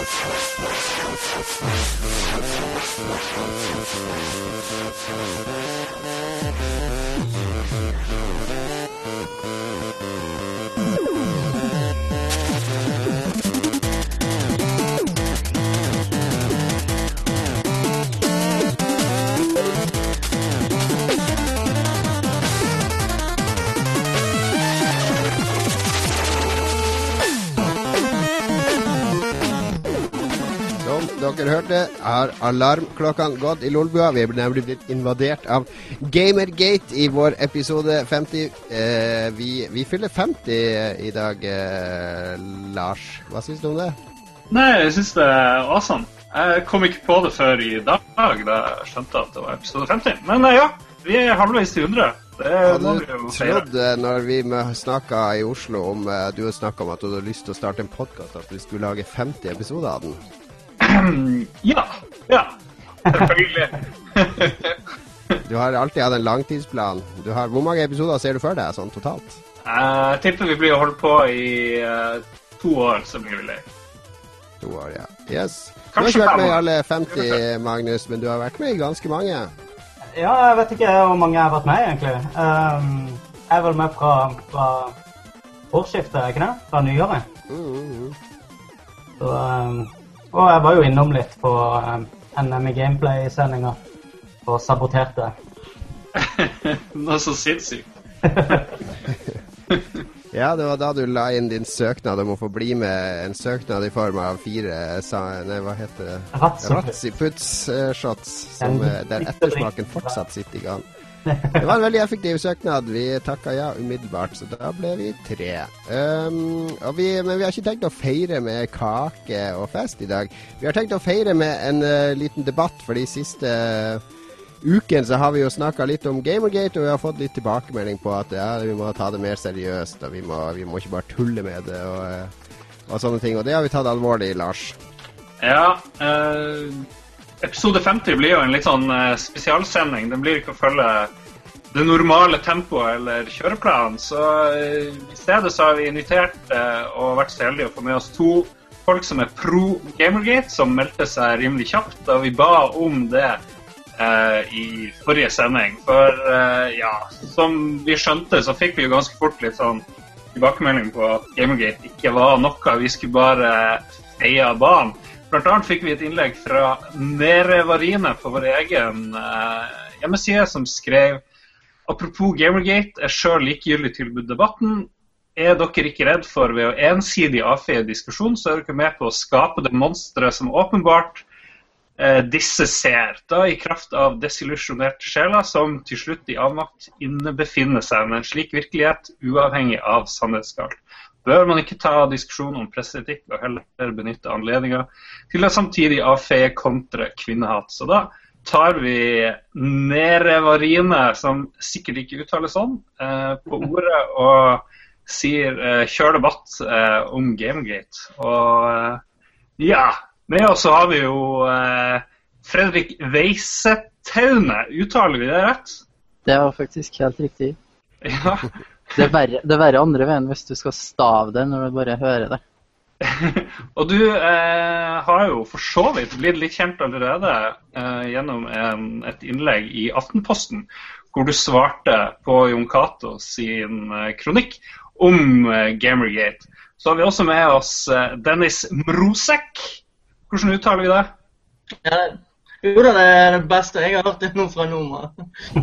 Dere hørte, har alarmklokkene gått i Lolbua. Vi er nemlig blitt invadert av Gamergate i vår episode 50. Vi fyller 50 i dag, Lars. Hva synes du om det? Nei, jeg synes det er awesome. Jeg kom ikke på det før i dag, da jeg skjønte at det var episode 50. Men ja, vi er halvveis til 100. Hadde du trodd når vi snakket i Oslo om, du har snakket om at du hadde lyst til å starte en podcast, at vi skulle lage 50 episoder av den? Ja, selvfølgelig. Du har alltid hatt en langtidsplan. Hvor mange episoder ser du for deg, sånn totalt? Jeg tipper vi blir å holde på i 2 år, så blir vi lei. 2 år, ja. Yes. Du Kanskje har ikke vært med i 5 år. alle 50, Magnus, men du har vært med i ganske mange. Ja, jeg vet ikke hvor mange jeg har vært med, egentlig. Jeg er vel med fra årsskiftet, ikke det? Fra nyåret. Så... Og jeg var jo innom litt på NM Gameplay-sendinga og saboterte. Noe så sinnssykt. Ja, det var da du la inn din søknad om å få bli med, en søknad i form av 4, hva heter det? Ratsiputs-shots, der ettersmaken fortsatt sitter i gang. Det var en veldig effektiv søknad. Vi takket ja umiddelbart, så da ble vi 3. Men vi har ikke tenkt å feire med kake og fest i dag. Vi har tenkt å feire med en liten debatt, for de siste uken så har vi jo snakket litt om Gamergate, og vi har fått litt tilbakemelding på at ja, vi må ta det mer seriøst, og vi må ikke bare tulle med det og sånne ting, og det har vi tatt alvorlig, Lars. Ja, episode 50 blir jo en litt sånn spesialsending. Den blir ikke å følge det normale tempoet eller kjøreplanen. Så i stedet så har vi invitert og vært så heldige å få med oss 2 folk som er pro Gamergate, som meldte seg rimelig kjapt, og vi ba om det i forrige sending. For ja, som vi skjønte, så fikk vi jo ganske fort litt sånn tilbakemelding på at Gamergate ikke var noe. Vi skulle bare feie av banen. Blant annet fikk vi et innlegg fra Nerevarine på vår egen hjemmeside som skrev: apropos Gamergate, er selv likegyldig tilbud debatten. Er dere ikke redd for ved å ensidig avfeie diskusjon, så er dere med på å skape det monstre som åpenbart disse ser, da i kraft av desillusjonerte sjeler som til slutt i avmakt innebefinner seg med en slik virkelighet uavhengig av sannhetsgalt. Bør man ikke ta diskusjon om presseetikk og heller benytte anledninger til å samtidig avfeie kontra kvinnehat. Så da tar vi Nerevarine, som sikkert ikke uttaler sånn, på ordet og sier kjør debatt om Gamergate. Og ja, med oss så har vi jo Fredrik Weissetaune. Uttaler vi det rett? Det var faktisk helt riktig. Ja. Det er verre andre veien hvis du skal stave det når du bare hører det. Og du har jo for så vidt blitt litt kjent allerede gjennom et innlegg i Aftenposten, hvor du svarte på Jon Cato sin kronikk om Gamergate. Så har vi også med oss Dennis Mrosek. Hvordan uttaler vi det? Ja, jo, det er det beste jeg har hørt det nå fra Noma.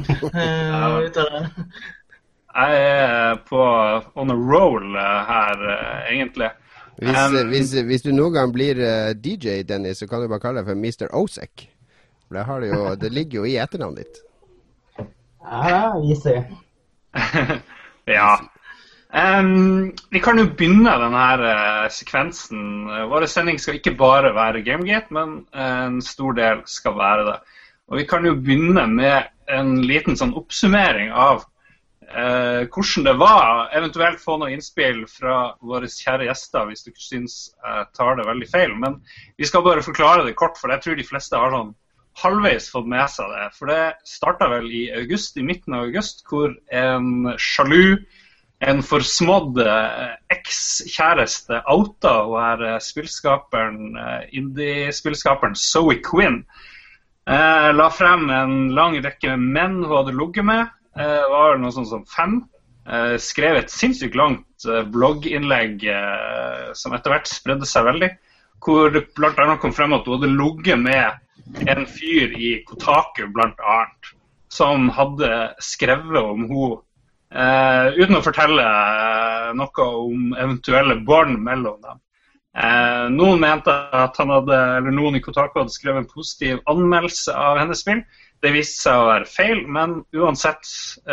Jeg er på on a roll her, egentlig. Hvis du noen gang blir DJ, Dennis, så kan du bare kalle deg for Mr. Osek. For det ligger jo i etternavnet ditt. Ja, easy. Ja. Vi kan jo begynne denne sekvensen. Vår sending skal ikke bare være Gamergate, men en stor del skal være det. Og vi kan jo begynne med en liten sånn oppsummering av hvordan det var, eventuelt få noe innspill fra våre kjære gjester hvis du ikke synes jeg tar det veldig feil, men vi skal bare forklare det kort, for jeg tror de fleste har sånn halvveis fått med seg det, for det startet vel i midten av august, hvor en sjalu en forsmådd eks-kjæreste outa å være indie-spillskaperen Zoe Quinn. La frem en lang rekke menn hun hadde ligget med, var noe sånt som 5. Skrev et sinnssykt langt blogginnlegg som etter hvert spredde seg veldig, hvor det blant annet kom frem at hun hadde ligget med en fyr i Kotaku blant annet, som hadde skrevet om hun, uten å fortelle noe om eventuelle barn mellom dem. Noen mente at noen i Kotaku hadde skrevet en positiv anmeldelse av hennes spill. Det viste seg å være feil, men uansett,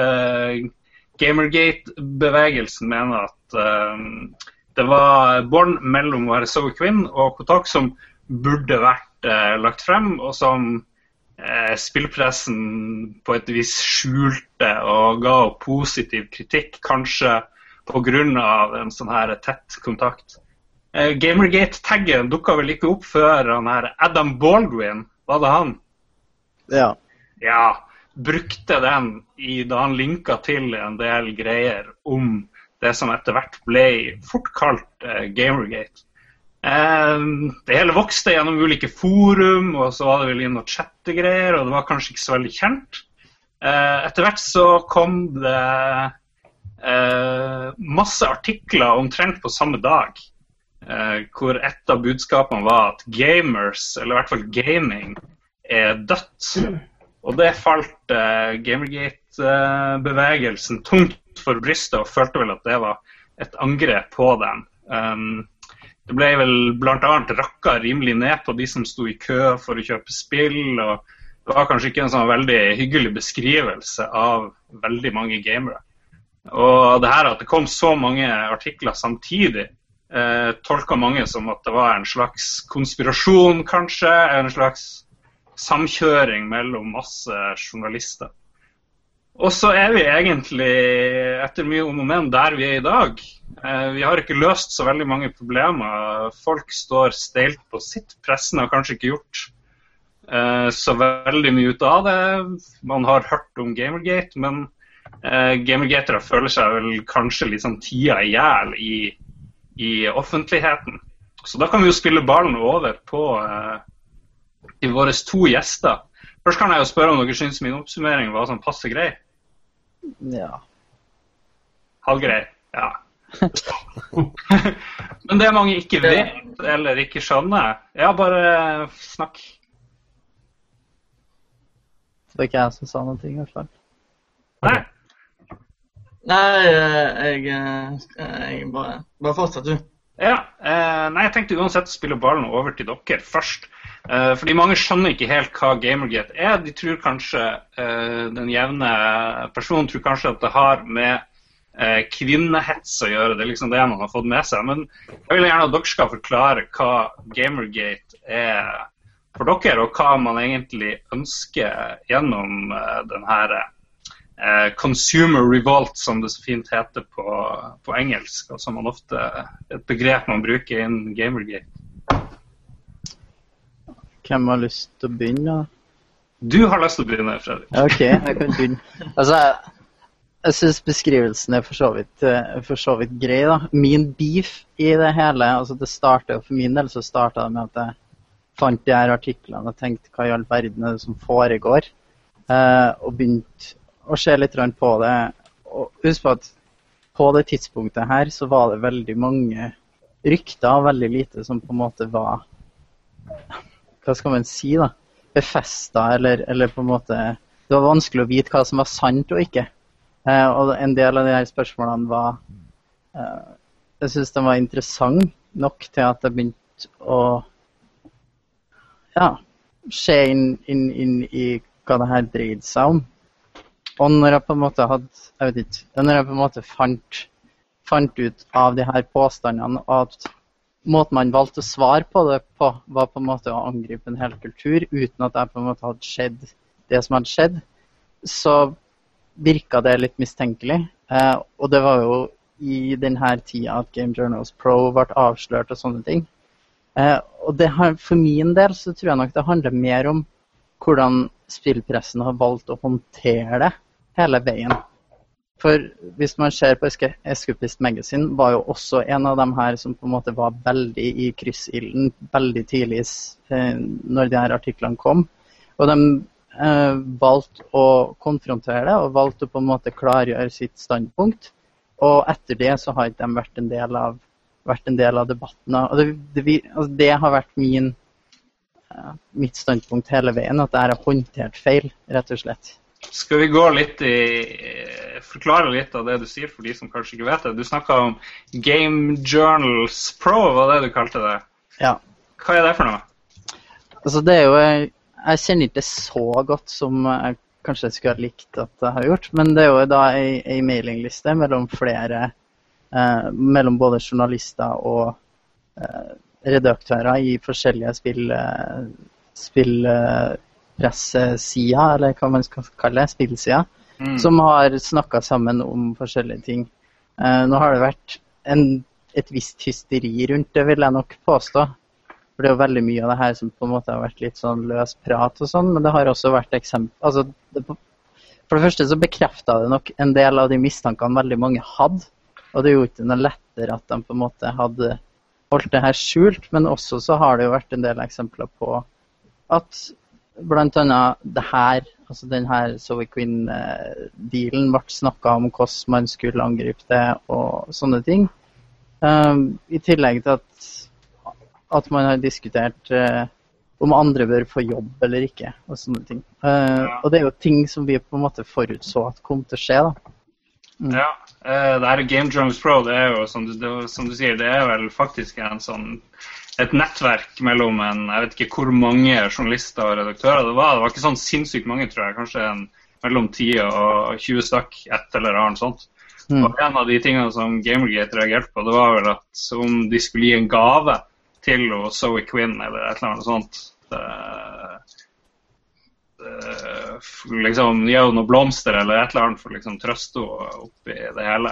Gamergate-bevegelsen mener at det var barn mellom Zoe Quinn og Kotaku som burde vært lagt frem, og som spillpressen på et vis skjulte og ga positiv kritikk, kanskje på grunn av en sånn her tett kontakt. Gamergate-taggen dukket vel ikke opp før han her Adam Baldwin, var det han? Ja. Ja, brukte den da han linket til en del greier om det som etter hvert ble fort kalt Gamergate. Det hele vokste gjennom ulike forum, og så var det vel inn og chattegreier, og det var kanskje ikke så veldig kjent. Etter hvert så kom det masse artikler omtrent på samme dag, hvor et av budskapene var at gamers, eller i hvert fall gaming, dødt. Og det falt Gamergate-bevegelsen tungt for brystet, og følte vel at det var et angrep på dem. Det ble vel blant annet rakket rimelig ned på de som sto i kø for å kjøpe spill, og det var kanskje ikke en sånn veldig hyggelig beskrivelse av veldig mange gamere. Og det her at det kom så mange artikler samtidig, tolket mange som at det var en slags konspirasjon kanskje, en slags samkjøring mellom masse journalister. Og så vi egentlig, etter mye om og men, der vi i dag. Vi har ikke løst så veldig mange problemer. Folk står steilt på sitt. Pressen har kanskje ikke gjort så veldig mye ut av det. Man har hørt om Gamergate, men Gamergatere føler seg vel kanskje litt sånn tida i hjel i offentligheten. Så da kan vi jo spille ballen over på til våre 2 gjester. Først kan jeg jo spørre om dere synes min oppsummering var sånn passe grei. Ja. Halvgrei, ja. Men det mange ikke vet eller ikke skjønner, ja, bare snakk. Det var ikke jeg som sa noe i hvert fall. Nei. Nei, jeg bare fortsatt du. Ja, nei, jeg tenkte uansett å spille ballen over til dere først. Fordi mange skjønner ikke helt hva Gamergate De tror kanskje, den jevne personen tror kanskje at det har med kvinnehets å gjøre. Det liksom det man har fått med seg. Men jeg vil gjerne at dere skal forklare hva Gamergate for dere, og hva man egentlig ønsker gjennom den her consumer revolt, som det så fint heter på engelsk, og som man ofte et begrep man bruker innen Gamergate. Hvem har lyst til å begynne? Du har lyst til å begynne, Fredrik. Ok, jeg kan begynne. Altså, jeg synes beskrivelsen for så vidt grei da. Min beef i det hele, altså det startet, for min del så startet det med at jeg fant de her artiklene og tenkte hva i all verden det som foregår, og begynte å se litt på det. Og husk på at på det tidspunktet her så var det veldig mange rykter, veldig lite som på en måte var, hva skal man si da, befestet, eller på en måte, det var vanskelig å vite hva som var sant og ikke. Og en del av de her spørsmålene var, jeg synes det var interessant nok til at jeg begynte å, ja, se inn i hva det her dreide seg om. Og når jeg på en måte hadde, jeg vet ikke, når jeg på en måte fant ut av de her påstandene, at måten man valgte å svare på det på, var på en måte å angripe en hel kultur, uten at jeg på en måte hadde skjedd det som hadde skjedd, så virket det litt mistenkelig. Og det var jo i denne tida at Game Journals Pro ble avslørt og sånne ting. Og det har, for min del så tror jeg nok det handler mer om hvordan spillpressen har valgt å håndtere det hele veien. For hvis man ser på Escapist Magazine, var jo også en av dem her som på en måte var veldig i kryssilden, veldig tidlig når de her artiklene kom. Og de valgte å konfrontere det, og valgte å på en måte klargjøre sitt standpunkt. Og etter det så har ikke de vært en del av debatten. Og det har vært mitt standpunkt hele veien, at det er håndtert feil, rett og slett. Skal vi gå litt forklare litt av det du sier for de som kanskje ikke vet det? Du snakket om Game Journals Pro, var det du kalte det? Ja. Hva er det for noe? Altså det er jo, jeg kjenner ikke det så godt som jeg kanskje skulle ha likt at jeg har gjort, men det er jo da en mailingliste mellom mellom både journalister og redaktører i forskjellige pressesider, eller hva man skal kalle det, spillsider, som har snakket sammen om forskjellige ting. Nå har det vært et visst hysteri rundt det, vil jeg nok påstå. For det er jo veldig mye av det her som på en måte har vært litt sånn løs prat og sånn, men det har også vært for det første så bekreftet det nok en del av de mistankene veldig mange hadde, og det gjorde ikke noe lettere at de på en måte hadde holdt det her skjult, men også så har det jo vært en del eksempler på at blant annet det her, altså den her Zoe Quinn-dealen ble snakket om hvordan man skulle angripe det og sånne ting. I tillegg til at man har diskutert om andre bør få jobb eller ikke, og sånne ting. Og det er jo ting som vi på en måte forutså at kom til å skje, da. Ja, det her Game Journals Pro, det er jo, som du sier, det er vel faktisk et nettverk mellom jeg vet ikke hvor mange journalister og redaktører det var ikke sånn sinnssykt mange, tror jeg, kanskje mellom 10 og 20 stykk, et eller annet sånt. Og en av de tingene som Gamergate reagerte på, det var vel at om de skulle gi en gave til Zoe Quinn eller et eller annet sånt, liksom gi noen blomster eller et eller annet for liksom trøste oppi det hele.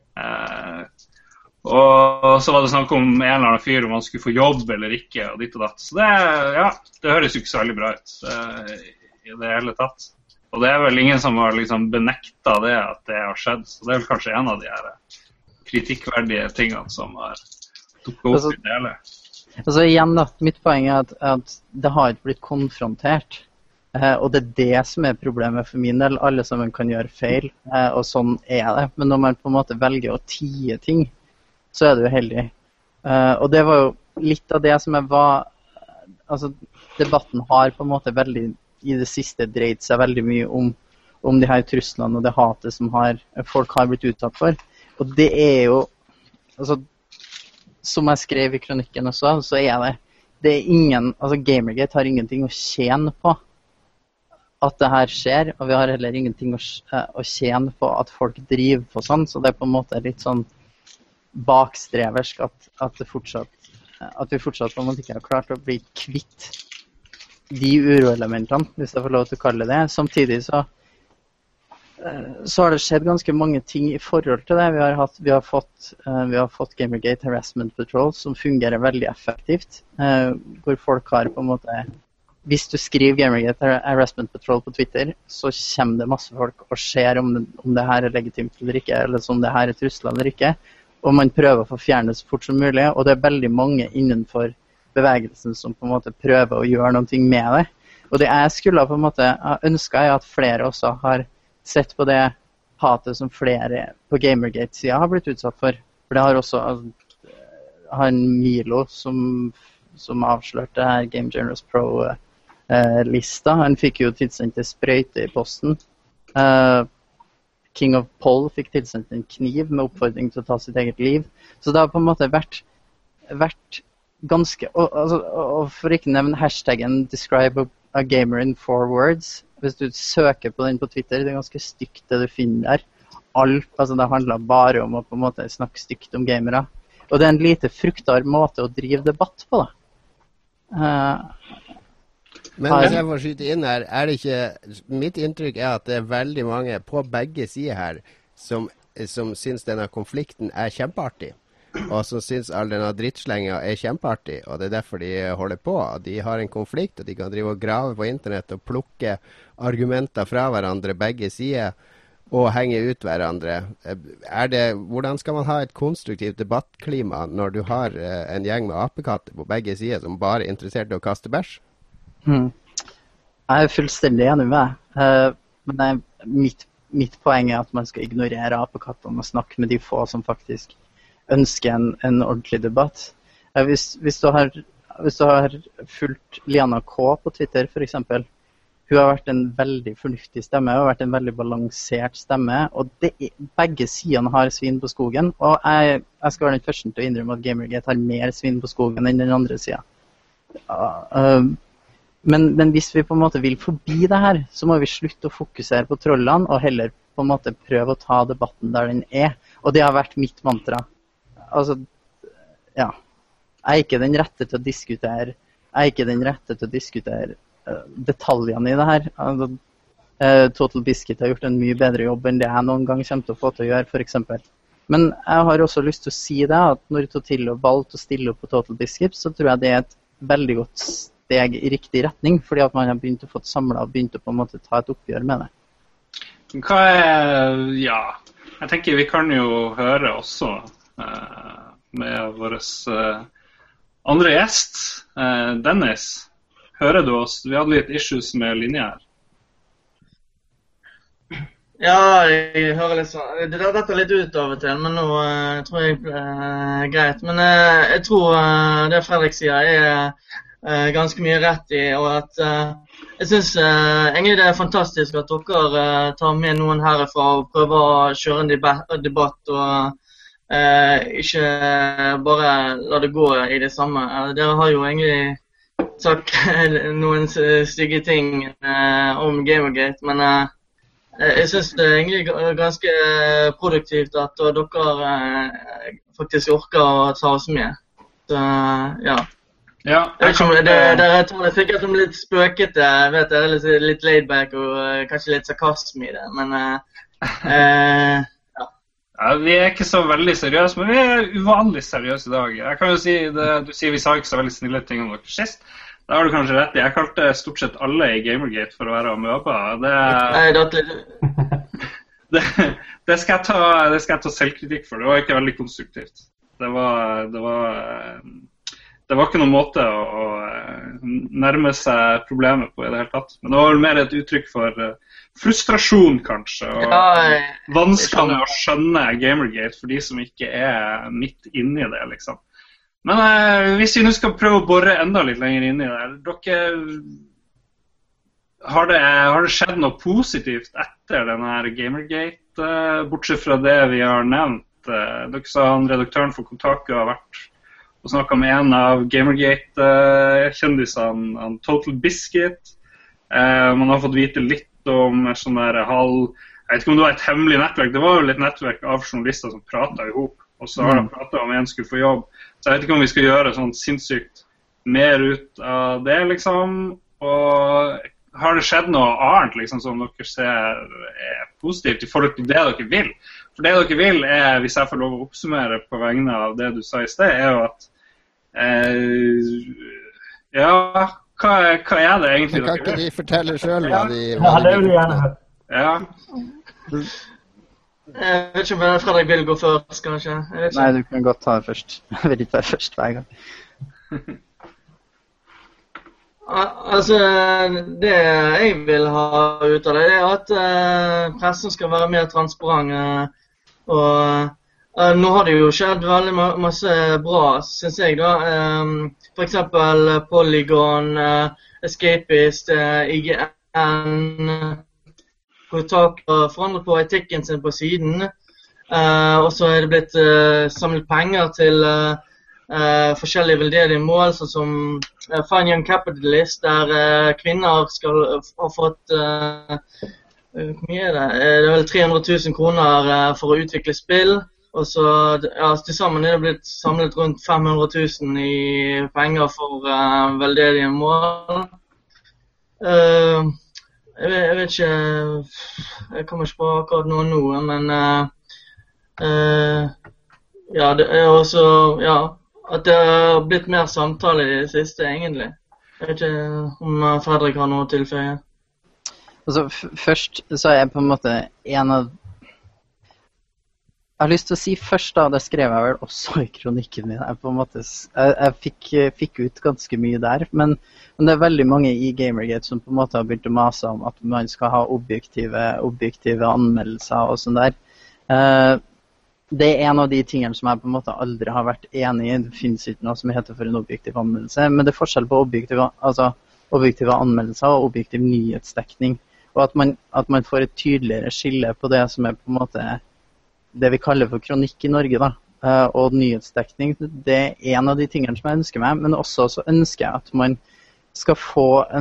Og så var det snakk om en eller annen fyr om han skulle få jobb eller ikke, og ditt og datt. Så det høres jo ikke så veldig bra ut i det hele tatt. Og det er vel ingen som har liksom benektet det at det har skjedd, så det er vel kanskje en av de her kritikkverdige tingene som har dukket opp i det hele. Altså igjen da, mitt poeng er at det har ikke blitt konfrontert, og det er det som er problemet for min del. Alle sammen kan gjøre feil, og sånn er det. Men når man på en måte velger å tie ting, så er det uheldig. Og det var jo litt av det som altså debatten har på en måte veldig, i det siste dreid seg veldig mye om de her truslene og det hatet som folk har blitt utsatt for. Og det er jo, altså, som jeg skrev i kronikken også, så det er ingen, altså Gamergate har ingenting å tjene på at det her skjer, og vi har heller ingenting å tjene på at folk driver på sånn, så det er på en måte litt sånn bakstreversk at vi fortsatt på en måte ikke har klart å bli kvitt de uroelementene, hvis jeg får lov til å kalle det. Samtidig så har det skjedd ganske mange ting i forhold til det. Vi har fått Gamergate Harassment Patrol, som fungerer veldig effektivt, hvor folk har på en måte, hvis du skriver Gamergate Harassment Patrol på Twitter, så kommer det masse folk og ser om det her er legitimt eller ikke, eller om det her er trusler eller ikke. Og man prøver å få fjernet så fort som mulig, og det er veldig mange innenfor bevegelsen som på en måte prøver å gjøre noe med det. Og det jeg skulle på en måte ønske er at flere også har sett på det hatet som flere på Gamergate-siden har blitt utsatt for. For det har også han Milo som avslørte her Game Journals Pro-lista. Han fikk jo tilsendt en sprøyte i posten. King of Pol fikk tilsendt en kniv med oppfordring til å ta sitt eget liv. Så det har på en måte vært ganske, og for ikke nevne hashtaggen describe a gamer in 4 words, hvis du søker på den på Twitter, det er ganske stygt det du finner der. Det handler bare om å på en måte snakke stygt om gamere. Og det er en lite fruktbar måte å drive debatt på da. Men hvis jeg får skyte inn her, det ikke, mitt inntrykk er at det er veldig mange på begge sider her som synes denne konflikten er kjempeartig, og som synes all denne drittslenga er kjempeartig, og det er derfor de holder på. De har en konflikt, og de kan drive og grave på internett og plukke argumenter fra hverandre begge sider, og henge ut hverandre. Hvordan skal man ha et konstruktivt debattklima når du har en gjeng med apekatter på begge sider som bare er interessert i å kaste bæsj? Jeg er fullstendig enig med deg. Men mitt poeng er at man skal ignorere apekattene og snakke med de få som faktisk ønsker en ordentlig debatt. Hvis du har fulgt Liana K på Twitter, for eksempel, hun har vært en veldig fornuftig stemme, hun har vært en veldig balansert stemme, og begge sidene har svin på skogen, og jeg skal være den første til å innrømme at Gamergate har mer svin på skogen enn den andre siden. Men hvis vi på en måte vil forbi det her, så må vi slutte å fokusere på trollene, og heller på en måte prøve å ta debatten der den er, og det har vært mitt mantra. Altså, ja, jeg er ikke den rette til å diskutere, detaljene i det her. Altså, Total Biscuit har gjort en mye bedre jobb enn det jeg noen gang kommer til å få til å gjøre, for eksempel. Men jeg har også lyst til å si det, at når Totillo valgte å stille opp på Total Biscuit, så tror jeg det er et veldig godt steg i riktig retning, fordi at man har begynt å få samlet og begynt å på en måte ta et oppgjør med det. Ja, jeg tenker vi kan jo høre også med vår andre gjest, Dennis. Hører du oss? Vi hadde litt issues med linje her. Ja, jeg hører litt sånn. Det detter litt ut av og til, men nå tror jeg greit. Men jeg tror det Fredrik sier er ganske mye rett i, og at jeg synes egentlig det er fantastisk at dere tar med noen herifra og prøver å kjøre en debatt og ikke bare la det gå i det samme. Dere har jo egentlig sagt noen stygge ting om Gamergate, men jeg synes det er egentlig ganske produktivt at dere faktisk orker å ta oss med. Så, ja. Dere tar det sikkert som litt spøkete, jeg vet det er litt laidback og kanskje litt sarkasme i det, men Ja, vi er ikke så veldig seriøse, men vi er uvanlig seriøse i dag. Jeg kan jo si, du sier vi sa ikke så veldig snille ting om dere sist. Da har du kanskje rett i. Jeg kalte stort sett alle i Gamergate for å være amøber. Det skal jeg ta selvkritikk for. Det var ikke veldig konstruktivt. Det var ikke noen måte å nærme seg problemet på i det hele tatt. Men det var vel mer et uttrykk for frustrasjon, kanskje, og vanskelig med å skjønne Gamergate for de som ikke er midt inne i det, liksom. Men hvis vi nå skal prøve å borre enda litt lenger inn i det, har det skjedd noe positivt etter denne Gamergate, bortsett fra det vi har nevnt? Dere sa han redaktøren for Kotaku har vært og snakket med en av Gamergate-kjendisene, Total Biscuit. Man har fått vite litt om sånn der jeg vet ikke om det var et hemmelig nettverk, det var jo et nettverk av journalister som pratet ihop, og så har de pratet om en skulle få jobb, så jeg vet ikke om vi skal gjøre sånn sinnssykt mer ut av det, liksom, og har det skjedd noe annet, liksom, som dere ser er positivt i forhold til det dere vil? For det dere vil er, hvis jeg får lov å oppsummere på vegne av det du sa i sted, er jo at hva er det egentlig dere vil? Kan ikke de fortelle selv hva de vil? Ja, det vil jeg gjerne høre. Ja. Jeg vet ikke om Fredrik vil gå først, kanskje. Nei, du kan godt ta det først. Jeg vil ikke være først hver gang. Altså, det jeg vil ha ut av det er at pressen skal være mer transparent, og nå har det jo skjedd veldig masse bra, synes jeg da. For eksempel Polygon, Escapist, IGN, Kotaku har forandret på etikken sin på siden, og så er det blitt samlet penger til forskjellige veldedige mål, sånn som Fine Young Capitalist, der kvinner ha fått hvor mye er det? Det er vel 300 000 kroner for å utvikle spill, og så til sammen er det blitt samlet rundt 500 000 i penger for veldedige mål. Jeg vet ikke, jeg kommer ikke på akkurat noe, men det er også, at det har blitt mer samtale i det siste, egentlig. Jeg vet ikke om Fredrik har noe å tilføye. Altså, først så er jeg på en måte en av... Jeg har lyst til å si først da, det skrev jeg vel også i kronikken min. Jeg fikk ut ganske mye der, men det er veldig mange i Gamergate som på en måte har begynt å mase om at man skal ha objektive anmeldelser og sånn der. Det er en av de tingene som jeg på en måte aldri har vært enig i. Det finnes ikke noe som heter for en objektiv anmeldelse, men det er forskjell på objektive anmeldelser og objektiv nyhetsdekning. Og at man får et tydeligere skille på det som er på en måte det vi kaller for kronikk i Norge da, og nyhetsdekning. Det er en av de tingene som jeg ønsker meg, men også så ønsker jeg at man skal få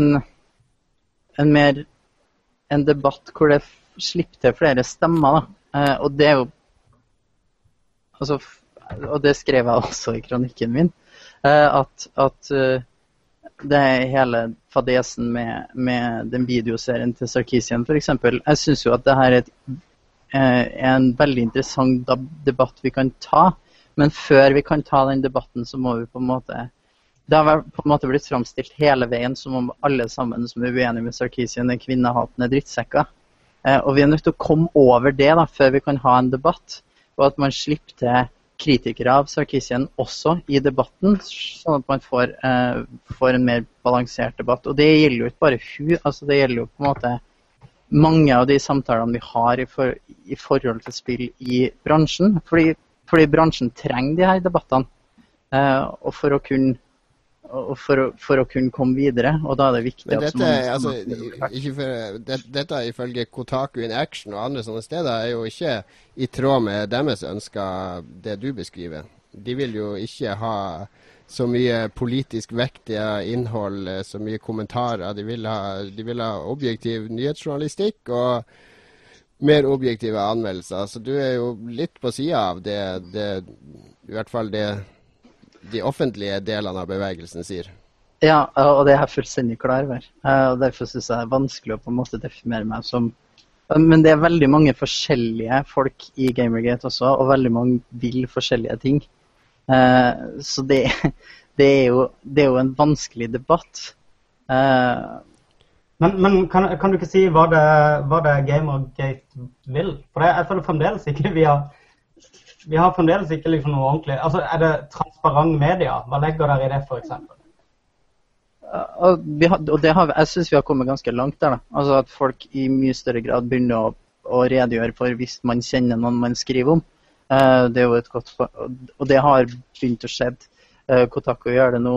en debatt hvor det slipper til flere stemmer da. Og det er jo altså, og det skrev jeg også i kronikken min, at det er hele fadesen med den videoserien til Sarkeesian for eksempel. Jeg synes jo at det her er en veldig interessant debatt vi kan ta, men før vi kan ta den debatten så må vi på en måte det har på en måte blitt framstilt hele veien som om alle sammen som er uenige med Sarkeesian er kvinnehatende drittsekker, og vi er nødt til å komme over det da, før vi kan ha en debatt, og at man slipper til kritikere av Sarkeesian også i debatten, sånn at man får en mer balansert debatt, og det gjelder jo ikke bare altså det gjelder jo på en måte mange av de samtalene vi har i forhold til spill i bransjen, fordi bransjen trenger de her debattene, og for å kunne komme videre, og da er det viktig men dette ifølge Kotaku in Action og andre sånne steder er jo ikke i tråd med deres ønsker det du beskriver. De vil jo ikke ha så mye politisk vektige innhold, så mye kommentarer. De vil ha objektiv nyhetsjournalistikk og mer objektive anmeldelser. Så du er jo litt på siden av det i hvert fall de offentlige delene av bevegelsen sier. Ja, og det er jeg fullstendig klar over. Og derfor synes jeg det er vanskelig å på en måte definere meg som... Men det er veldig mange forskjellige folk i Gamergate også, og veldig mange vil forskjellige ting. Så det er jo en vanskelig debatt. Men kan du ikke si hva det Gamergate vil? For jeg føler fremdeles ikke vi har fremdeles ikke liksom noe ordentlig. Altså, er det transparent media? Hva legger dere i det for eksempel? Jeg synes vi har kommet ganske langt der da. Altså at folk i mye større grad begynner å redegjøre for hvis man kjenner noen man skriver om. Det er jo et godt, og det har begynt å skjedd. Kotaku gjør det nå.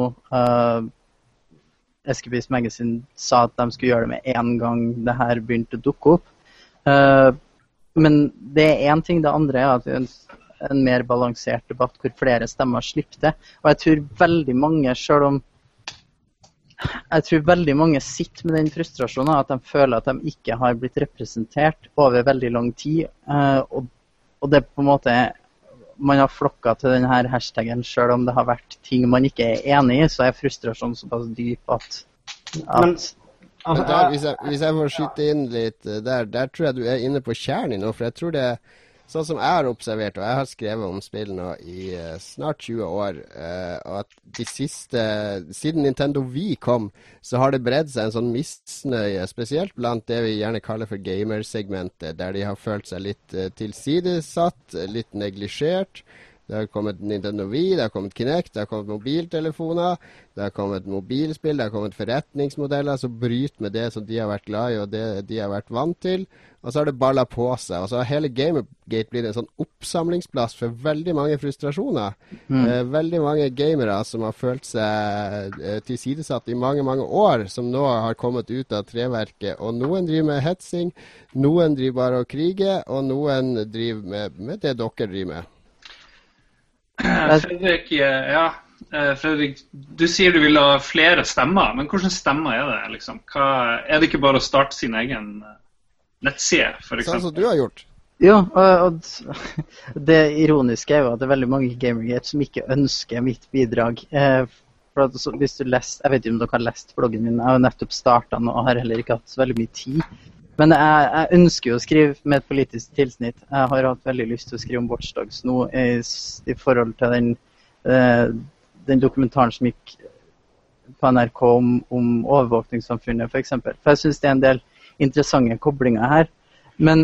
Escapeist Magazine sa at de skulle gjøre det med en gang det her begynte å dukke opp. Men det er en ting, det andre er at det er en mer balansert debatt hvor flere stemmer slipper det. Og jeg tror veldig mange sitter med den frustrasjonen at de føler at de ikke har blitt representert over veldig lang tid, og det på en måte man har flokket til denne hashtaggen selv om det har vært ting man ikke er enig i, så er frustrasjonen såpass dyp at hvis jeg får skyte inn litt der tror jeg du er inne på kjernen nå, for jeg tror det sånn som jeg har observert, og jeg har skrevet om spill nå i snart 20 år, og at siden Nintendo Wii kom, så har det bredd seg en sånn misnøye, spesielt blant det vi gjerne kaller for gamersegmentet, der de har følt seg litt tilsidesatt, litt neglisjert. Det har kommet Nintendo Wii, det har kommet Kinect, det har kommet mobiltelefoner, det har kommet mobilspill, det har kommet forretningsmodeller som bryter med det som de har vært glad i og det de har vært vant til. Og så har det ballet på seg, og så har hele Gamergate blitt en sånn oppsamlingsplass for veldig mange frustrasjoner. Veldig mange gamere som har følt seg tilsidesatt i mange, mange år, som nå har kommet ut av treverket. Og noen driver med hetsing, noen driver bare å krige, og noen driver med det dere driver med. Fredrik, du sier du vil ha flere stemmer, men hvordan stemmer er det liksom? Er det ikke bare å starte sin egen nettside, for eksempel? Sånn som du har gjort. Jo, og det ironiske er jo at det er veldig mange i Gamergate som ikke ønsker mitt bidrag. For at, hvis du leser, jeg vet ikke om dere har lest bloggen min, jeg har nettopp startet den og har heller ikke hatt så veldig mye tid. Men jeg ønsker jo å skrive med et politisk tilsnitt. Jeg har hatt veldig lyst til å skrive om Watch Dogs nå i forhold til den dokumentaren som gikk på NRK om overvåkningssamfunnet, for eksempel. For jeg synes det er en del interessante koblinger her. Men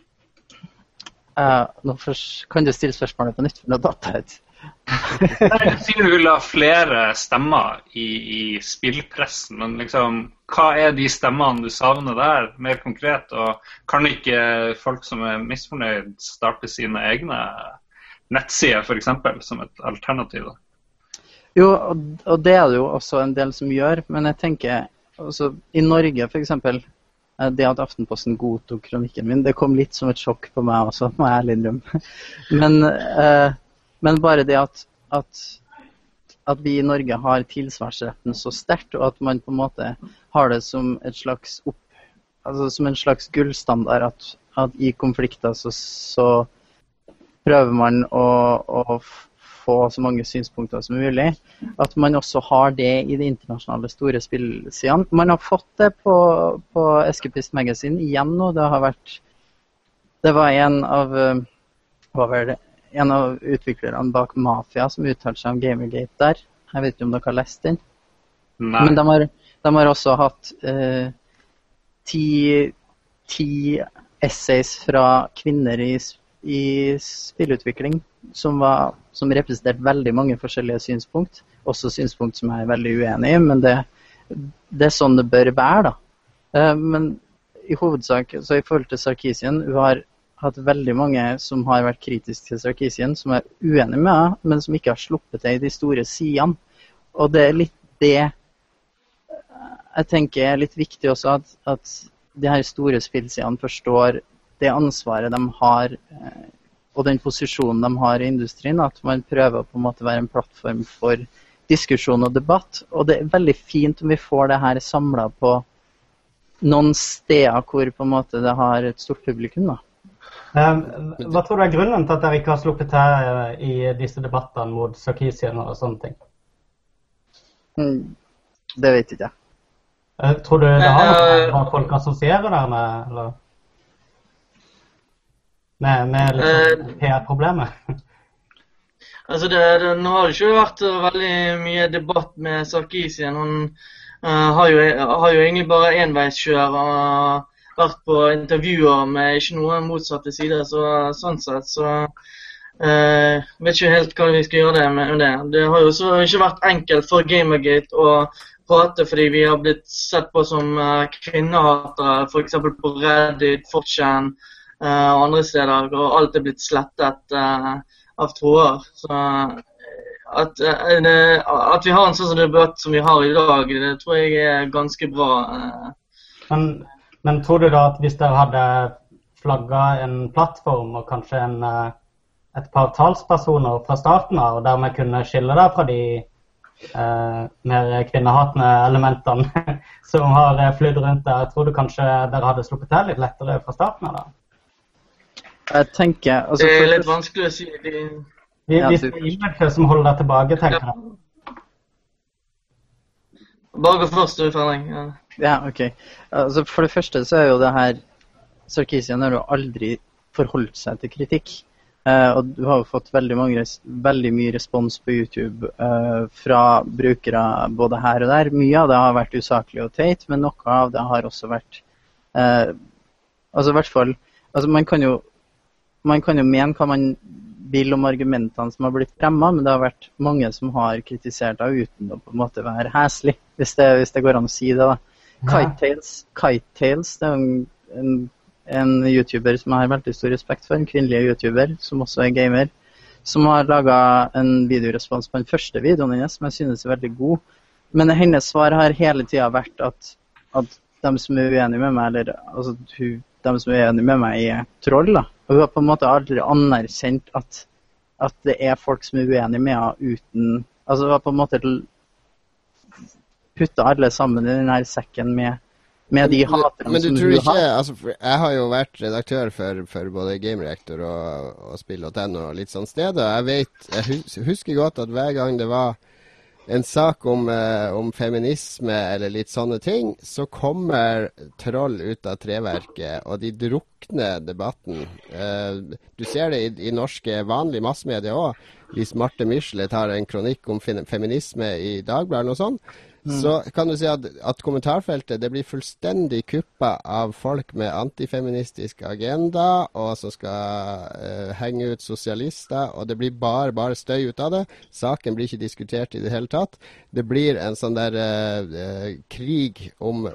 nå kan du stille spørsmålet på nytt, for nå datt jeg ut. Jeg sier du vil ha flere stemmer i spillpressen, men liksom, hva de stemmene du savner der, mer konkret, og kan ikke folk som misfornøyd starte sine egne nettsider, for eksempel, som et alternativ da? Jo, og det det jo også en del som gjør, men jeg tenker, altså, i Norge for eksempel, det at Aftenposten godtok kronikken min, det kom litt som et sjokk på meg også, må jeg ærlig innrømme. Men bare det at vi i Norge har tilsvarsretten så sterkt, og at man på en måte har det som et slags som en slags gullstandard, at i konflikter så prøver man å få så mange synspunkter som mulig, at man også har det i de internasjonale store spillsidene. Man har fått det på Escapist Magazine igjen nå. Det var en av utviklerne bak Mafia som uttalte seg om Gamergate der. Jeg vet ikke om dere har lest den. Nei. Men de har også hatt 10 essays fra kvinner i spillutvikling som representerte veldig mange forskjellige synspunkt. Også synspunkt som jeg veldig uenig i, men det sånn det bør være da. Men i hovedsak, så i forhold til Sarkeesian, hun har hatt veldig mange som har vært kritiske til Sarkeesian, som uenige med henne, men som ikke har sluppet det i de store sidene. Og det litt det jeg tenker litt viktig også, at de her store spillsidene forstår det ansvaret de har, og den posisjonen de har i industrien, at man prøver på en måte å være en plattform for diskusjon og debatt. Og det veldig fint om vi får det her samlet på noen steder hvor på en måte det har et stort publikum da. Hva tror du grunnen til at dere ikke har sluppet til i disse debattene mot Sarkeesian og sånne ting? Det vet ikke jeg. Tror du det har hva folk assosierer der med, eller? Med liksom PR-problemer? Altså, nå har det ikke vært veldig mye debatt med Sarkeesian. Han har jo egentlig bare enveiskjør og vært på intervjuer med ikke noen motsatte sider, så sånn sett, så vet ikke helt hva vi skal gjøre med det. Det har jo så ikke vært enkelt for Gamergate å prate, fordi vi har blitt sett på som kvinnehatere, for eksempel på Reddit, 4chan og andre steder, og alt blitt slettet av tråder. Så at vi har en sånn debatt som vi har i dag, det tror jeg ganske bra. Men tror du da at hvis dere hadde flagget en plattform og kanskje et par talspersoner fra starten av, og dermed kunne skille deg fra de mer kvinnehatende elementene som har flydd rundt der, tror du kanskje dere hadde sluppet til litt lettere fra starten av da? Jeg tenker... Altså, det litt vanskelig å si. De spiller som holder deg tilbake, tenker jeg. Bare gå først, du, Ferning. Ja, ok. Altså, for det første så jo det her, Sarkeesian har jo aldri forholdt seg til kritikk. Og du har jo fått veldig mye respons på YouTube fra brukere både her og der. Mye av det har vært usaklig og teit, men noe av det har også vært altså i hvert fall, altså man kan jo mene hva man vil om argumentene som har blitt fremmet, men det har vært mange som har kritisert det uten å på en måte være heslig, hvis det går an å si det da. Kitetails, det en YouTuber som jeg har veldig stor respekt for, en kvinnelig YouTuber som også gamer, som har laget en videorespons på den første videoen hennes, som jeg synes veldig god. Men hennes svar har hele tiden vært at de som uenige med meg, eller altså, de som uenige med meg troll, da. Og hun har på en måte aldri anerkjent at det folk som uenige med henne uten, altså hun har på en måte puttet alle sammen i denne sekken med de haterne men du som tror hun ikke, har. altså, jeg har jo vært redaktør for både Game Reactor og Spill.no og litt sånn sted, og jeg husker godt at hver gang det var en sak om feminisme eller litt sånne ting, så kommer troll ut av treverket, og de drukner debatten. Du ser det i norske vanlige massemedier også. Hvis Marte Michelet tar en kronikk om feminisme i Dagbladet og sånn, så kan du si at kommentarfeltet det blir fullstendig kuppet av folk med antifeministisk agenda, og som skal henge ut sosialister, og det blir bare støy ut av det. Saken blir ikke diskutert i det hele tatt. Det blir en sånn der krig om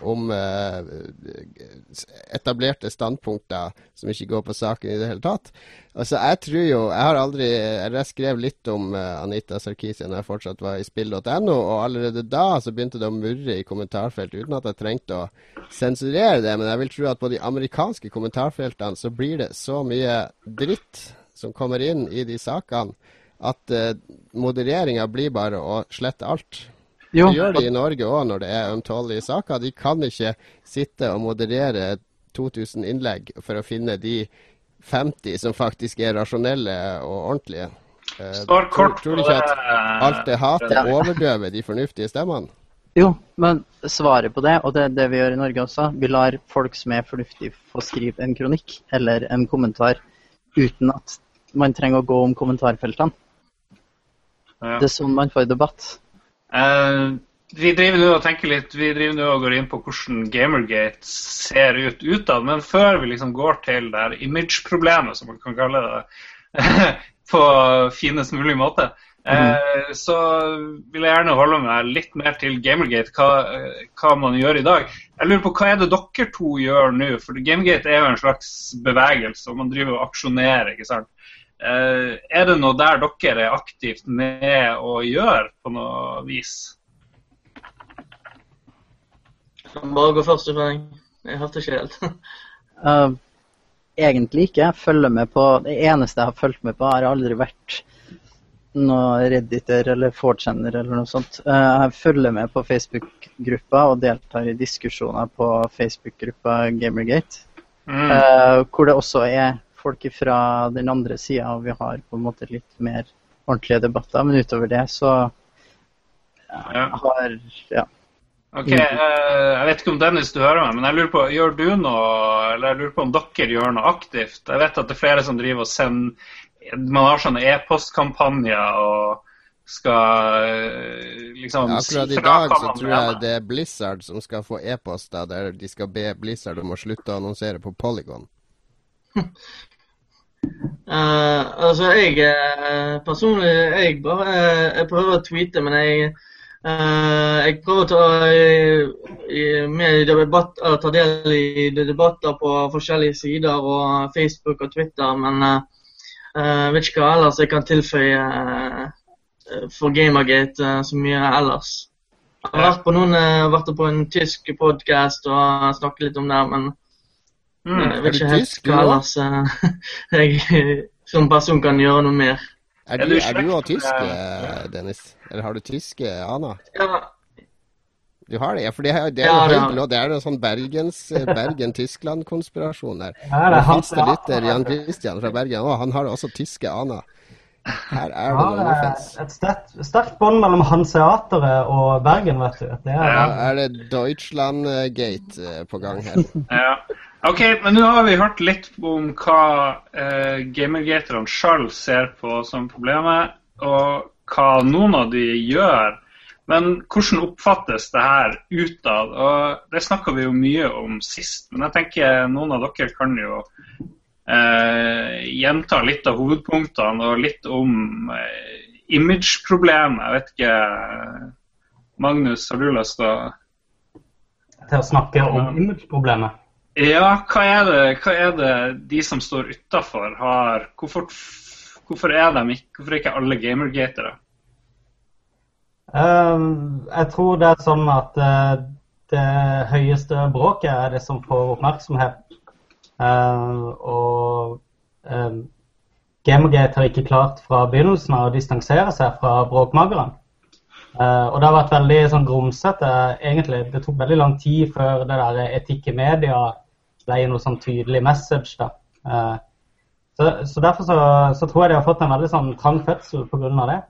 etablerte standpunkter som ikke går på saken i det hele tatt. Altså, jeg skrev litt om Anita Sarkeesian når jeg fortsatt var i spill.no, og allerede da så begynte det å murre i kommentarfeltet, uten at jeg trengte å sensurere det, men jeg vil tro at på de amerikanske kommentarfeltene så blir det så mye dritt som kommer inn i de sakene, at modereringen blir bare å slette alt. Det gjør de i Norge også når det er ømtålige saker. De kan ikke sitte og moderere 2000 innlegg for å finne de 50 som faktisk er rasjonelle og ordentlige. Tror du ikke at alt det hatet overdøver de fornuftige stemmene? Jo, men svaret på det, og det er det vi gjør i Norge også, vi lar folk som er fornuftige få skrive en kronikk eller en kommentar uten at man trenger å gå om kommentarfeltene. Det er sånn man får debatt. Vi driver nå og tenker litt, vi driver nå og går inn på hvordan Gamergate ser ut utad, men før vi liksom går til det her image-problemet, som man kan kalle det, på finest mulig måte, så vil jeg gjerne holde meg litt mer til Gamergate, hva man gjør i dag. Jeg lurer på, hva er det dere to gjør nå? For Gamergate er jo en slags bevegelse, og man driver og aksjonerer, ikke sant? Er det noe der dere er aktivt med å gjøre på noe vis? Bare gå først, jeg hørte ikke helt. Egentlig ikke. Jeg følger med på, det eneste jeg har fulgt med på har aldri vært noe Redditor eller 4chaner eller noe sånt. Jeg følger med på Facebook-gruppa og deltar i diskusjoner på Facebook-gruppa Gamergate, hvor det også er folk fra den andre siden, og vi har på en måte litt mer ordentlige debatter, men utover det så Ok, jeg vet ikke om Dennis du hører meg, men jeg lurer på, gjør du noe, eller jeg lurer på om dere gjør noe aktivt? Jeg vet at det er flere som driver og sender, man har sånne e-postkampanjer og skal liksom... Akkurat i dag så tror jeg det er Blizzard som skal få e-poster der de skal be Blizzard om å slutte å annonsere på Polygon. Altså jeg personlig, jeg prøver å tweete, men jeg prøver å ta del i debatter på forskjellige sider og Facebook og Twitter, men jeg vet ikke hva ellers jeg kan tilføye for Gamergate så mye ellers. Jeg har vært på en tysk podcast og snakket litt om det, men jeg vet ikke helt hva ellers jeg som person kan gjøre noe mer. Er du også tysk, Dennis? Eller har du tyske aner? Ja. Du har det? Ja, for det er en sånn Bergen-Tyskland-konspirasjon der. Det faste lytter Jan Christian fra Bergen, han har også tyske aner. Her er det noen offens. Et sterkt bånd mellom Hanseateret og Bergen, vet du. Er det Deutschland-gate på gang her? Ja. Ok, men nå har vi hørt litt om hva gamergaterne selv ser på som problemet, og hva noen av de gjør. Men hvordan oppfattes det her utad? Og det snakket vi jo mye om sist, men jeg tenker noen av dere kan jo gjenta litt av hovedpunktene og litt om image-problemet. Jeg vet ikke, Magnus, har du lyst til å snakke om image-problemet? Ja, hva er det de som står utenfor har? Hvorfor er ikke alle gamergatere? Jeg tror det er sånn at det høyeste bråket er det som får oppmerksomhet. Og Gamergate har ikke klart fra begynnelsen av å distansere seg fra bråkmakeren. Og det har vært veldig sånn grumsete, egentlig. Det tok veldig lang tid før det der etikk i media ble noe sånn tydelig message da. Så derfor så tror jeg de har fått en veldig sånn trang fødsel på grunn av det.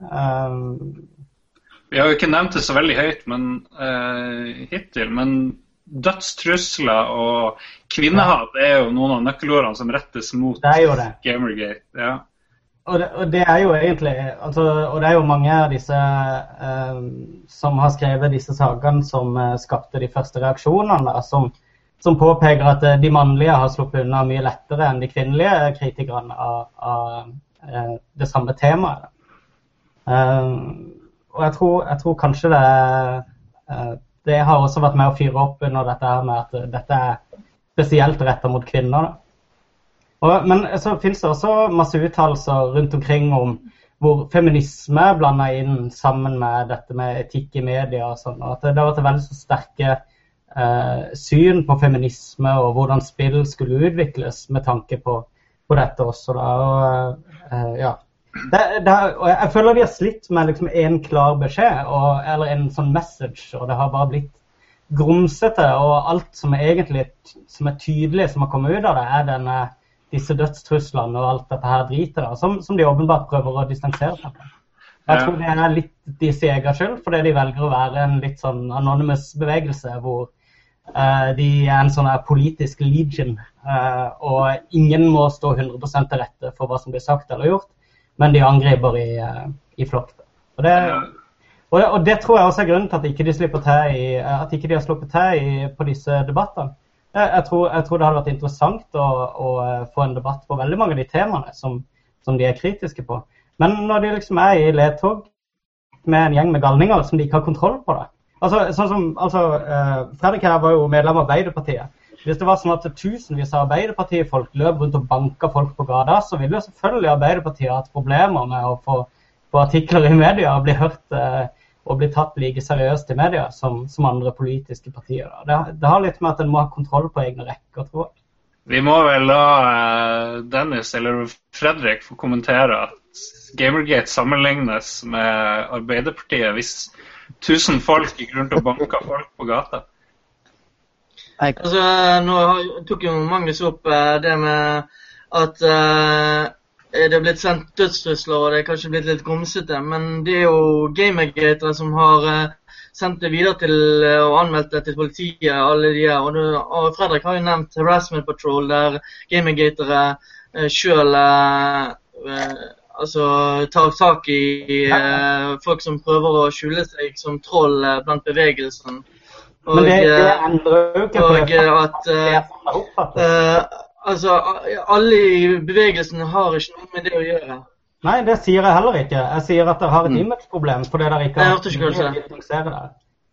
Vi har jo ikke nevnt det så veldig høyt hittil, men dødstrusler og kvinnehat er jo noen av nøkkelordene som rettes mot Gamergate. Ja. Og det jo egentlig, altså, og det jo mange av disse som har skrevet disse sakene som skapte de første reaksjonene, som påpeker at de mannlige har sluppet unna mye lettere enn de kvinnelige kritikerne av det samme temaet. Og jeg tror kanskje det har også vært med å fyre opp under dette her med at dette spesielt rettet mot kvinner, da. Men så finnes det også masse uttalelser rundt omkring om hvor feminisme blandet inn sammen med dette med etikk i media og sånn, og at det har vært veldig så sterke syn på feminisme og hvordan spill skulle utvikles med tanke på dette også da, og ja. Og jeg føler de har slitt med liksom en klar beskjed, eller en sånn message, og det har bare blitt grumsete, og alt som egentlig som tydelig som har kommet ut av det, disse dødstruslene og alt dette her driter da, som de åpenbart prøver å distansere seg på. Jeg tror det litt deres egen skyld, fordi de velger å være en litt sånn anonymous bevegelse, hvor de en sånn politisk legion, og ingen må stå 100% til rette for hva som blir sagt eller gjort, men de angriper i flokk. Og det tror jeg også grunnen til at ikke de slipper til at ikke de har sluppet til på disse debattene. Jeg tror det hadde vært interessant å få en debatt på veldig mange av de temaene som de kritiske på. Men når de liksom i ledtog med en gjeng med galninger som de ikke har kontroll på det. Fredrik her var jo medlem av Arbeiderpartiet. Hvis det var sånn at tusenvis av Arbeiderpartiet-folk løp rundt og banket folk på gata, så ville jo selvfølgelig Arbeiderpartiet hatt problemer med å få artikler i media og bli hørt og bli tatt like seriøst i media som andre politiske partier. Det har litt med at en må ha kontroll på egne rekker, tror jeg. Vi må vel la Dennis eller Fredrik få kommentere at Gamergate sammenlignes med Arbeiderpartiet hvis 1000 folk gikk rundt og banket folk på gata. Altså, nå tok jo Magnus opp det med at det har blitt sendt dødstrusler, og det kanskje blitt litt grumsete, men det jo Gamergatere som har sendt det videre til og anmeldt det til politiet, alle de her. Og Fredrik har jo nevnt Harassment Patrol, der Gamergatere selv tar tak i folk som prøver å skjule seg som troll blant bevegelsen. Men det endrer jo ikke på det. Alle i bevegelsen har ikke noe med det å gjøre. Nei, det sier jeg heller ikke. Jeg sier at dere har et image-problem fordi dere ikke har distansere dere.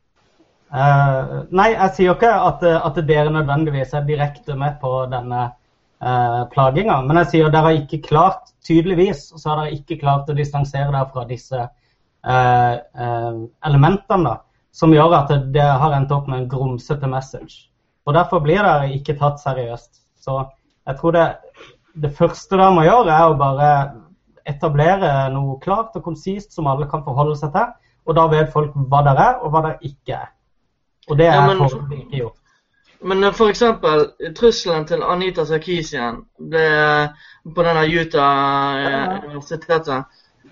Nei, jeg sier ikke at dere nødvendigvis direkte med på denne plagingen, men jeg sier at dere har ikke klart, tydeligvis, så har dere ikke klart å distansere dere fra disse elementene da, som gjør at det har endt opp med en grumsete message. Og derfor blir dere ikke tatt seriøst. Så jeg tror det første dere må gjøre å bare etablere noe klart og konsist som alle kan forholde seg til, og da vet folk hva det og hva det ikke Og det forholdet ikke gjort. Men for eksempel, trusselen til Anita Sarkeesian ble på denne Utah-universitetet,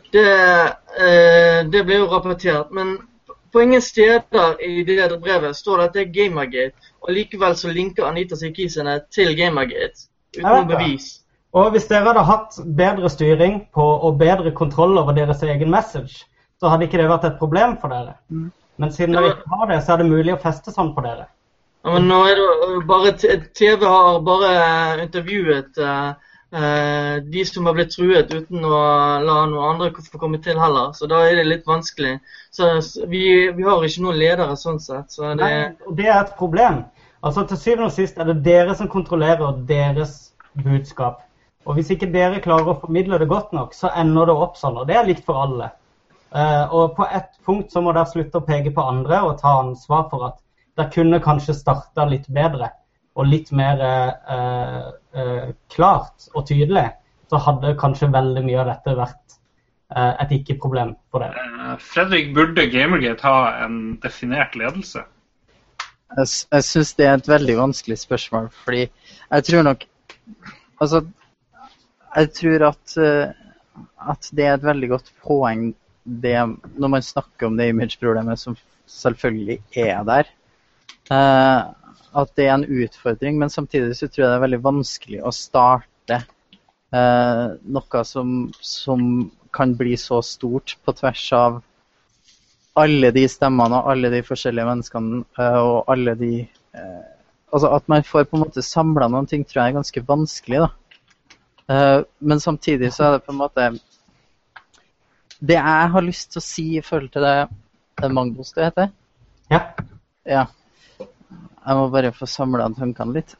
det ble jo rapportert, men på ingen steder i det brevet står det at det Gamergate, og likevel så linker Anita Sarkeesian til Gamergate, uten bevis. Og hvis dere hadde hatt bedre styring på og bedre kontroll over deres egen message, så hadde ikke det vært et problem for dere. Men siden dere ikke har det, så er det mulig å feste sånn på dere. Ja, men nå det bare TV har bare intervjuet de som har blitt truet uten å la noen andre få komme til heller, så da det litt vanskelig. Så vi har ikke noen ledere sånn sett. Så det... Nei, og det et problem. Altså til syvende og sist det dere som kontrollerer deres budskap. Og hvis ikke dere klarer å formidle det godt nok, så ender det opp sånn, og det likt for alle. Og på et punkt så må dere slutte å peke på andre og ta ansvar for at dere kunne kanskje startet litt bedre og litt mer klart og tydelig, så hadde kanskje veldig mye av dette vært et ikke-problem for dere. Fredrik, burde Gamergate ha en definert ledelse? Jeg synes det et veldig vanskelig spørsmål, fordi jeg tror nok, jeg tror at det et veldig godt poeng det, når man snakker om det image-problemet som selvfølgelig der, at det en utfordring, men samtidig så tror jeg det veldig vanskelig å starte noe som kan bli så stort på tvers av alle de stemmene og alle de forskjellige menneskene og alle de altså at man får på en måte samlet noen ting tror jeg er ganske vanskelig da. Men samtidig så er det på en måte det jeg har lyst til å si I forhold til det Magnus det heter? Ja. Ja. Jeg må bare få samlet tankene litt.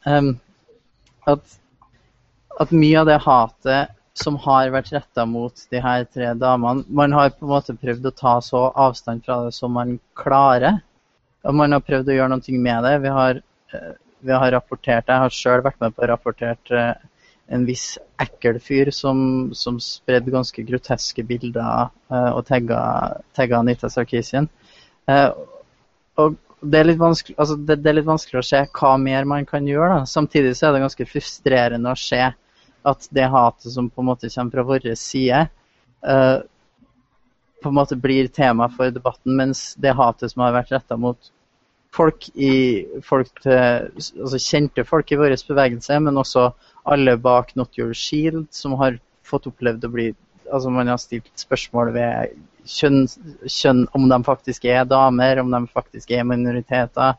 At mye av det hatet som har vært rettet mot de her 3 damene, man har på en måte prøvd å ta så avstand fra det som man klarer. Og man har prøvd å gjøre noe med det. Vi har rapportert, jeg har selv vært med på å rapportere en viss ekkel fyr som spredde ganske groteske bilder og tagget Anita Sarkeesian. Og det er litt vanskelig, altså det er litt vanskelig å se hva mer man kan gjøre da. Samtidig så er det ganske frustrerende å se at det hatet som på en måte kommer fra vår side på en måte blir tema for debatten, mens det hatet som har vært rettet mot altså kjente folk I vår bevegelse, men også alle bak Not Your Shield som har fått opplevd å bli, altså man har stilt spørsmål ved kjønn om de faktisk damer, om de faktisk minoriteter,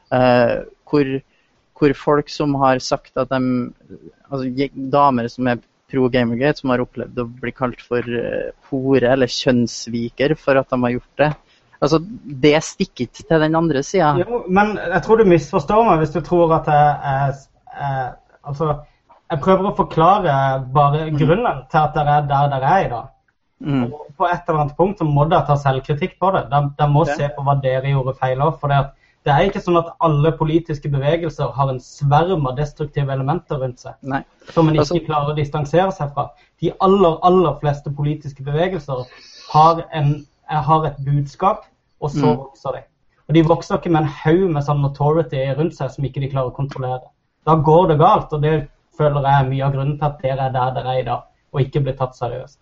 hvor folk som har sagt at altså damer som pro-Gamergate, som har opplevd å bli kalt for hore eller kjønnsviker for at de har gjort det. Altså, det stikker ikke til den andre siden. Jo, men jeg tror du misforstår meg hvis du tror at altså, jeg prøver å forklare bare grunnen til at dere der dere I dag. Og på et eller annet punkt så må dere ta selvkritikk på det. De må se på hva dere gjorde feil av, for det ikke sånn at alle politiske bevegelser har en sverm av destruktive elementer rundt seg, som man ikke klarer å distansere seg fra. De aller fleste politiske bevegelser har et budskap, og så vokser de. Og de vokser ikke med en haug med sånn authority rundt seg som ikke de klarer å kontrollere. Da går det galt, og det føler jeg mye av grunnen til at dere der dere I dag, og ikke blir tatt seriøst.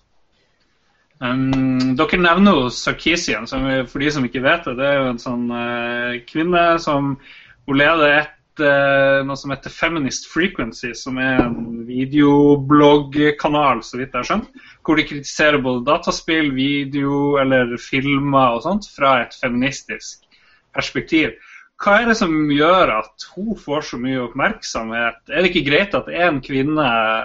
Dere nevner jo Sarkeesian, som for de som ikke vet det, det jo en sånn kvinne som hun leder noe som heter Feminist Frequency, som en videobloggkanal, så vidt jeg har skjønt, hvor de kritiserer både dataspill, video eller filmer og sånt fra et feministisk perspektiv. Hva det som gjør at hun får så mye oppmerksomhet? Det ikke greit at en kvinne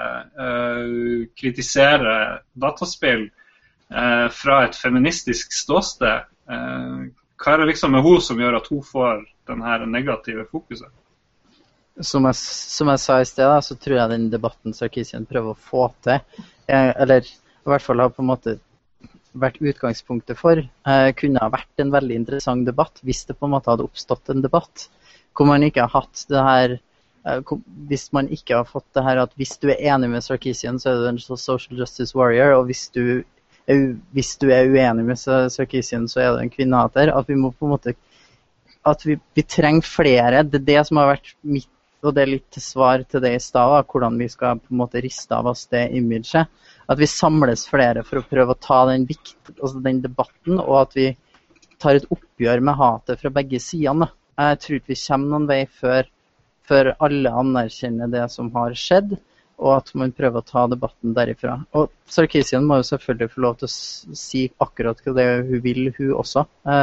kritiserer dataspill fra et feministisk ståsted? Hva det liksom med hun som gjør at hun får denne negative fokuset? Som jeg sa I sted, så tror jeg den debatten Sarkeesian prøver å få til, eller I hvert fall har på en måte vært utgangspunktet for, kunne ha vært en veldig interessant debatt hvis det på en måte hadde oppstått en debatt, hvor man ikke har hatt det her, hvis man ikke har fått det her at hvis du enig med Sarkeesian, så du en social justice warrior, og hvis du uenig med Sarkeesian, så du en kvinnehater, at vi må på en måte, at vi trenger flere, det det som har vært mitt, og det litt til svar til det I sted, hvordan vi skal på en måte riste av oss det imaget, at vi samles flere for å prøve å ta den debatten, og at vi tar et oppgjør med hatet fra begge sidene. Jeg tror ikke vi kommer noen vei før alle anerkjenner det som har skjedd, og at man prøver å ta debatten derifra. Og Sarkeesian må jo selvfølgelig få lov til å si akkurat det hun vil, hun også.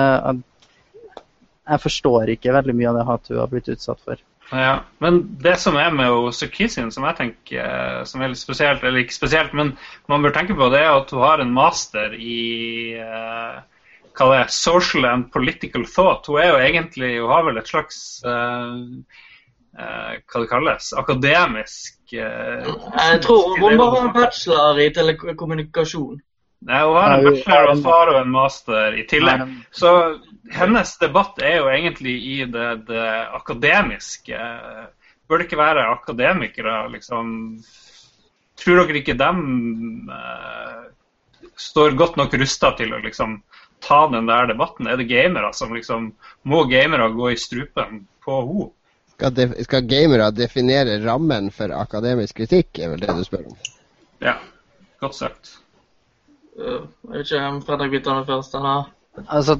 Jeg forstår ikke veldig mye av det hatet hun har blitt utsatt for. Ja, men det som med Sarkeesian, som jeg tenker som litt spesielt, eller ikke spesielt, men man bør tenke på det at hun har en master I social and political thought. Hun jo egentlig, hun har vel et slags hva det kalles, akademisk Jeg tror hun bare har en bachelor I telekommunikasjon. Nei, hun har en bachelor og har en master I tillegg. Så hennes debatt jo egentlig I det akademiske. Bør det ikke være akademikere, liksom? Tror dere ikke dem står godt nok rustet til å liksom ta den der debatten? Det gamere som liksom, må gamere gå I strupen på henne? Skal gamere definere rammen for akademisk kritikk, vel det du spør om? Ja, godt sagt. Jeg vet ikke om Fredrik vil ta det først, eller? Altså,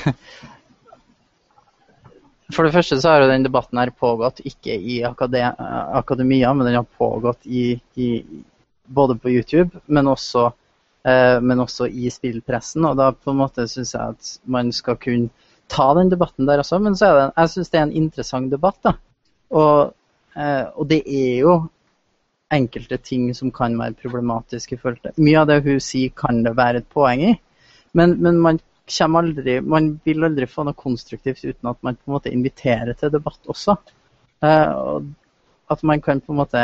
for det første så har jo den debatten her pågått ikke I akademia, men den har pågått I både på YouTube, men også i spillpressen, og da på en måte synes jeg at man skal kunne ta den debatten der også, men så jeg synes det en interessant debatt da, og det jo enkelte ting som kan være problematiske i forhold til. Mye av det hun sier kan det være et poeng i, men man vil aldri få noe konstruktivt uten at man på en måte inviterer til debatt også. Og at man kan på en måte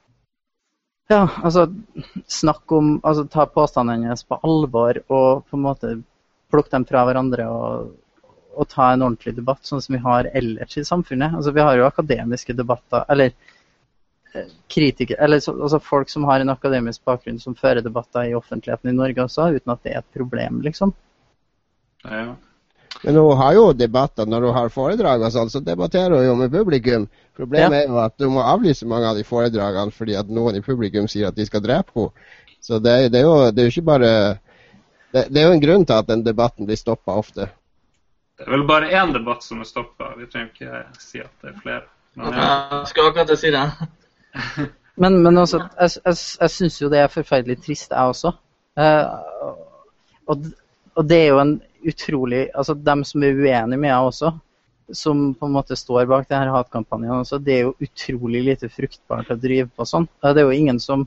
snakke om, ta påstandene hennes på alvor og på en måte plukke dem fra hverandre og ta en ordentlig debatt, sånn som vi har ellers i samfunnet. Vi har jo akademiske debatter, eller kritikere, eller folk som har en akademisk bakgrunn som fører debatter i offentligheten i Norge også, uten at det et problem, liksom. Ja. Men hun har jo debatter når hun har foredrag og sånn, så debatterer hun jo med publikum. Problemet jo at du må avlyse mange av de foredragene fordi at noen i publikum sier at de skal drepe henne. Så det er jo ikke bare... Det er jo en grunn til at den debatten blir stoppet ofte. Det vel bare en debatt som stoppet. Vi trenger ikke si at det flere. Men, jeg skal akkurat si det. men også, jeg synes jo det forferdelig trist, jeg også. Og det jo en utrolig, dem som uenige med jeg også, som på en måte står bak det her hatkampanjen også, det jo utrolig lite fruktbart å drive på sånn. Det jo ingen som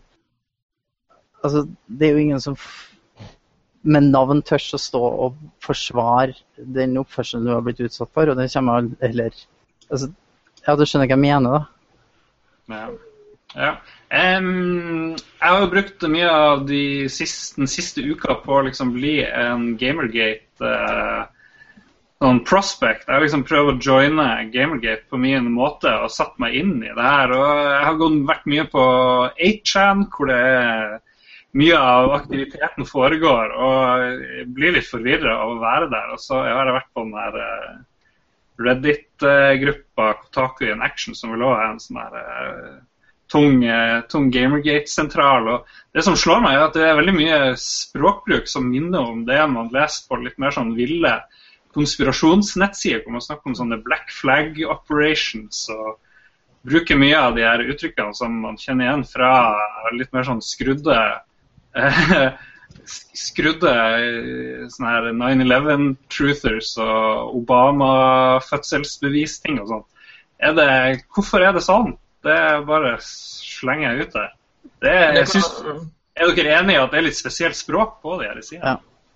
med navn tørs å stå og forsvare den oppførselen du har blitt utsatt for, og det kommer heller, du skjønner hva jeg mener da. Ja. Jeg har jo brukt mye av den siste uka på å liksom bli en Gamergate sånn prospect. Jeg har liksom prøvd å joine Gamergate på min måte og satt meg inn i det her. Og jeg har vært mye på 8chan, hvor det mye av aktiviteten foregår, og jeg blir litt forvirret av å være der. Og så har jeg vært på den her Reddit-gruppa Kotaku in Action, som vil også ha en sånn her tung Gamergate-sentral, og det som slår meg at det veldig mye språkbruk som minner om det man leser på litt mer sånn ville konspirasjonsnettsider, hvor man snakker om sånne Black Flag Operations, og bruker mye av de her uttrykkene som man kjenner igjen fra litt mer sånn skrudde sånne her 9/11-truthers og Obama-fødselsbevis-ting og sånt. Hvorfor det sånn? Det bare slenger jeg ut der. Er dere enige i at det litt spesielt språk på det her i siden? Ja.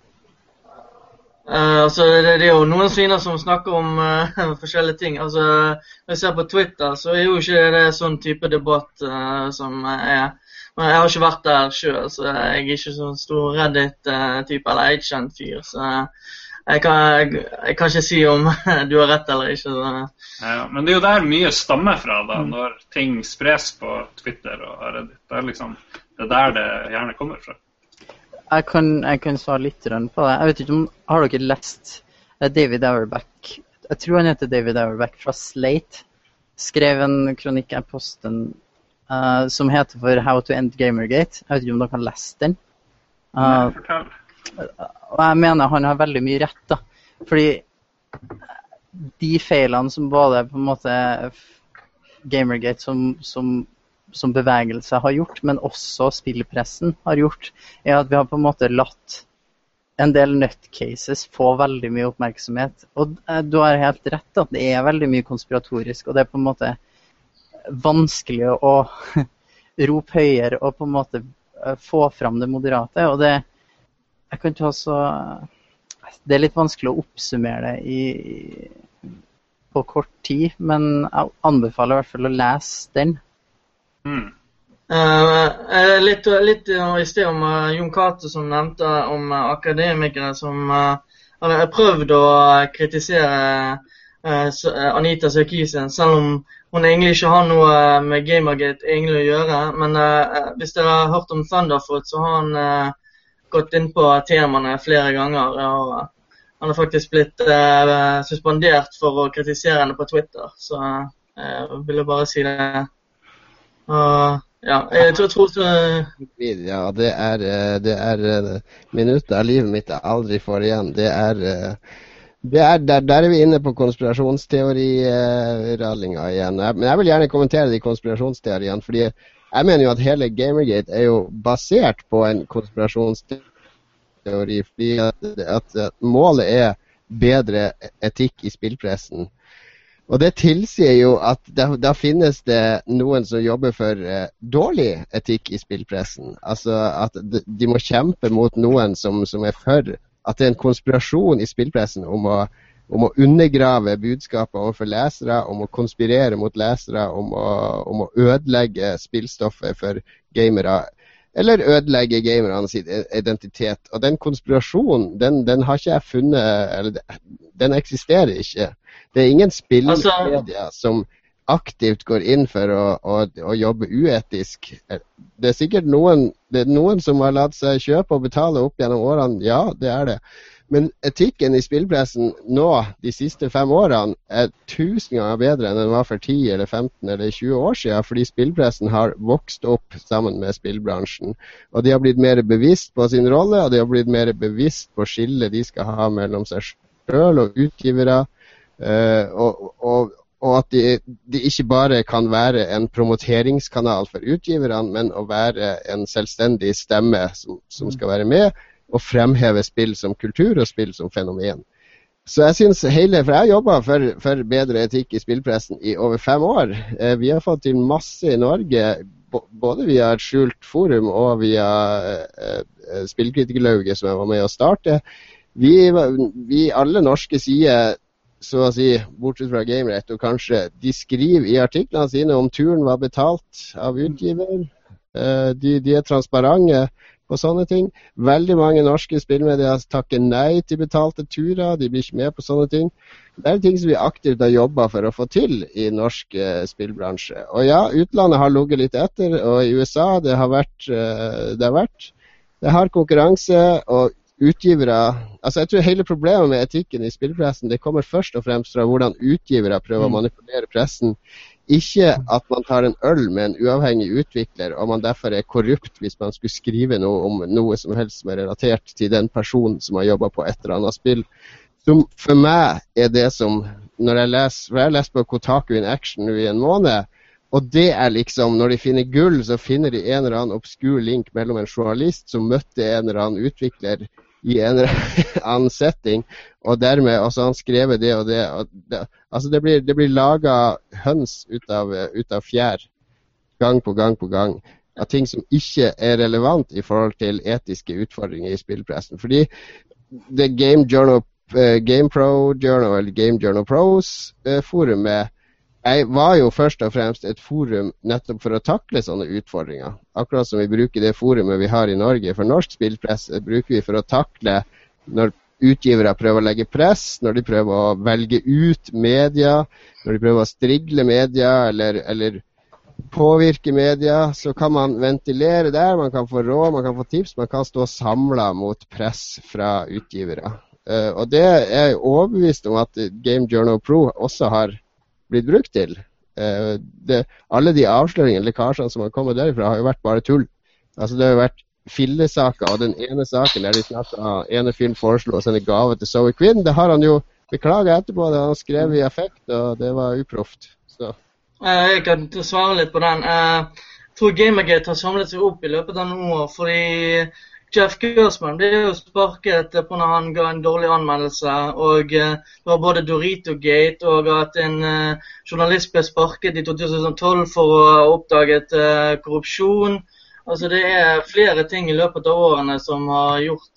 Det jo noen sviner som snakker om forskjellige ting. Når jeg ser på Twitter, så jo ikke det sånn type debatt som men jeg har ikke vært der selv, så jeg ikke sånn stor Reddit-type eller 8chan-fyr, så jeg kan ikke si om du har rett eller ikke. Ja, men det jo der mye stammer fra da, når ting spres på Twitter og Reddit. Det liksom det der det gjerne kommer fra. Jeg kan svare litt på det. Jeg vet ikke om, har dere lest David Auerbach? Jeg tror han heter David Auerbach fra Slate. Skrev en kronikk jeg postet som heter for How to End Gamergate. Jeg vet ikke om dere har lest den. Fortell. Og jeg mener han har veldig mye rett da. Fordi de feilene som både på en måte Gamergate som bevegelse har gjort, men også spillpressen har gjort, at vi har på en måte latt en del nutcases få veldig mye oppmerksomhet. Og du har helt rett at det veldig mye konspiratorisk, og det på en måte vanskelig å rope høyere og på en måte få fram det moderate, og det det litt vanskelig å oppsummere det på kort tid, men jeg anbefaler i hvert fall å lese den. Litt i sted om Jon Cato som nevnte om akademikere som har prøvd å kritisere Anita Sarkeesian, selv om hun egentlig ikke har noe med Gamergate egentlig å gjøre. Men hvis dere har hørt om Thunderfoot, så har han gått inn på temaene flere ganger, og han har faktisk blitt suspendert for å kritisere henne på Twitter, så jeg ville bare si det. Ja, jeg tror Ja, det minutter av livet mitt jeg aldri får igjen. Der vi inne på konspirasjonsteori-rallinga igjen. Men jeg vil gjerne kommentere de konspirasjonsteoriene, fordi Jeg mener jo at hele Gamergate er jo basert på en konspirasjonsteori, fordi at målet er bedre etikk i spillpressen. Og det tilsier jo at da finnes det noen som jobber for dårlig etikk i spillpressen. Altså at de må kjempe mot noen som er for at det er en konspirasjon i spillpressen om å undergrave budskapet overfor lesere, om å konspirere mot lesere, om å ødelegge spillstoffet for gamere, eller ødelegge gamerne sin identitet. Og den konspirasjonen, den har ikke jeg funnet, eller den eksisterer ikke. Det er ingen spillmedia som aktivt går inn for å jobbe uetisk. Det er sikkert noen som har latt seg kjøpe og betale opp gjennom årene, ja, det er det. Men etikken i spillpressen nå, de siste 5 årene, er 1000 ganger bedre enn den var for 10 eller 15 eller 20 år siden, fordi spillpressen har vokst opp sammen med spillbransjen. Og de har blitt mer bevisst på sin rolle, og de har blitt mer bevisst på skillet de skal ha mellom seg selv og utgivere, og at de ikke bare kan være en promoteringskanal for utgiverne, men å være en selvstendig stemme som skal være med og fremheve spill som kultur og spill som fenomen. Så jeg synes for jeg har jobbet for bedre etikk i spillpressen i over 5 år. Vi har fått til masse i Norge, både via et skjult forum og via Spillkritikerlauget som jeg var med å starte. Vi alle norske sider, så å si, bortsett fra Gamerett, og kanskje de skriver i artiklene sine om turen var betalt av utgiver. De er transparente på sånne ting. Veldig mange norske spillmedier takker nei til betalte turer, de blir ikke med på sånne ting. Det er ting som vi aktivt har jobbet for å få til i norsk spillbransje. Og ja, utlandet har ligget litt etter, og i USA det har konkurranse, og utgivere, altså jeg tror hele problemet med etikken i spillpressen, det kommer først og fremst fra hvordan utgivere prøver å manipulere pressen. Ikke at man tar en øl med en uavhengig utvikler, og man derfor er korrupt hvis man skulle skrive noe om noe som helst som er relatert til den personen som har jobbet på et eller annet spill. Som for meg er det som, når jeg leser på Kotaku in Action nå i en måned, og det er liksom, når de finner gull, så finner de en eller annen obskur link mellom en journalist som møtte en eller annen utvikler i en eller annen setting, og dermed også han skrevet det og det. Altså det blir laget høns ut av fjær, gang på gang på gang, av ting som ikke er relevant i forhold til etiske utfordringer i spillpressen. Fordi det Game Pro Journal, eller Game Journal Pros forumet, var jo først og fremst et forum nettopp for å takle sånne utfordringer. Akkurat som vi bruker det forumet vi har i Norge for norsk spillpress, bruker vi for å takle når utgivere prøver å legge press, når de prøver å velge ut media, når de prøver å strigle media eller påvirke media, så kan man ventilere der, man kan få råd, man kan få tips, man kan stå samlet mot press fra utgivere. Og det er jeg overbevist om at Game Journal Pro også har blitt brukt til. Alle de avsløringene, lekkasjene som har kommet derifra, har jo vært bare tull. Altså det har jo vært fillesaker, og den ene saken der de snakket ene fyren foreslo å sende gave til Zoe Quinn, det har han jo beklaget etterpå, det har han skrevet i affekt, og det var uproft. Så. Jeg kan svare litt på den. Jeg tror Gamergate har samlet seg opp i løpet av noen år, fordi Jeff Gersman ble jo sparket på når han ga en dårlig anmeldelse, og det var både Dorito-gate og at en journalist ble sparket i 2012 for å ha oppdaget korrupsjon. Altså det er flere ting i løpet av årene som har gjort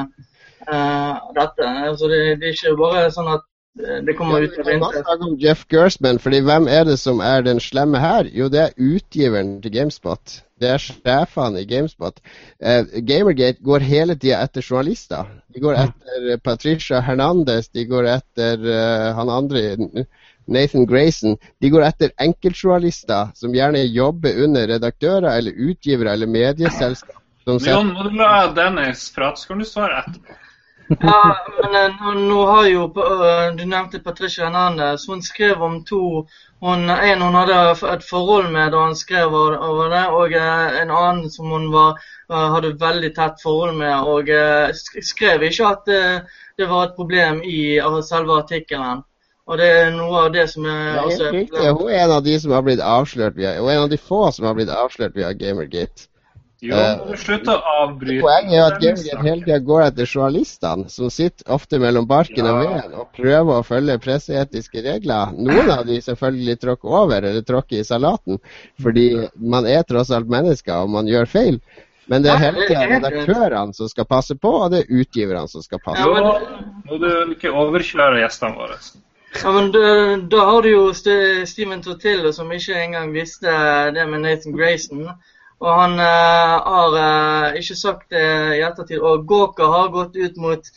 dette. Altså det er ikke bare sånn at det kommer ut av intet. Om Jeff Gersman, fordi hvem er det som er den slemme her? Jo, det er utgiveren til GameSpot. Det er sjefene i GameSpot. Gamergate går hele tiden etter journalister. De går etter Patricia Hernandez, de går etter han andre, Nathan Grayson. De går etter enkeltjournalister som gjerne jobber under redaktører eller utgivere eller medieselskap. Jon, må du la Dennis prate, skal du svare etter? Ja, men nå har jo, du nevnte Patricia Hernandez, hun skrev om hun hadde et forhold med da han skrev over det, og en annen som hun hadde veldig tett forhold med, og skrev ikke at det var et problem i selve artikkelen. Og det noe av det som også riktig. Hun en av de som har blitt avslørt hun en av de få som har blitt avslørt via Gamergate. Jo, slutt å avbryte. Poenget at Gamergate hele tiden går etter journalistene, som sitter ofte mellom barken og veden og prøver å følge presseetiske regler. Noen av de selvfølgelig tråkker over, eller tråkker i salaten, fordi man tross alt mennesker, og man gjør feil. Men det hele tiden redaktørene som skal passe på, og det utgiverne som skal passe på. Må du ikke overkjøre gjestene våre. Ja, men da har du jo Steven Tortillo, som ikke engang visste det med Nathan Grayson. Og han har ikke sagt det i ettertid. Og Gawker har gått ut mot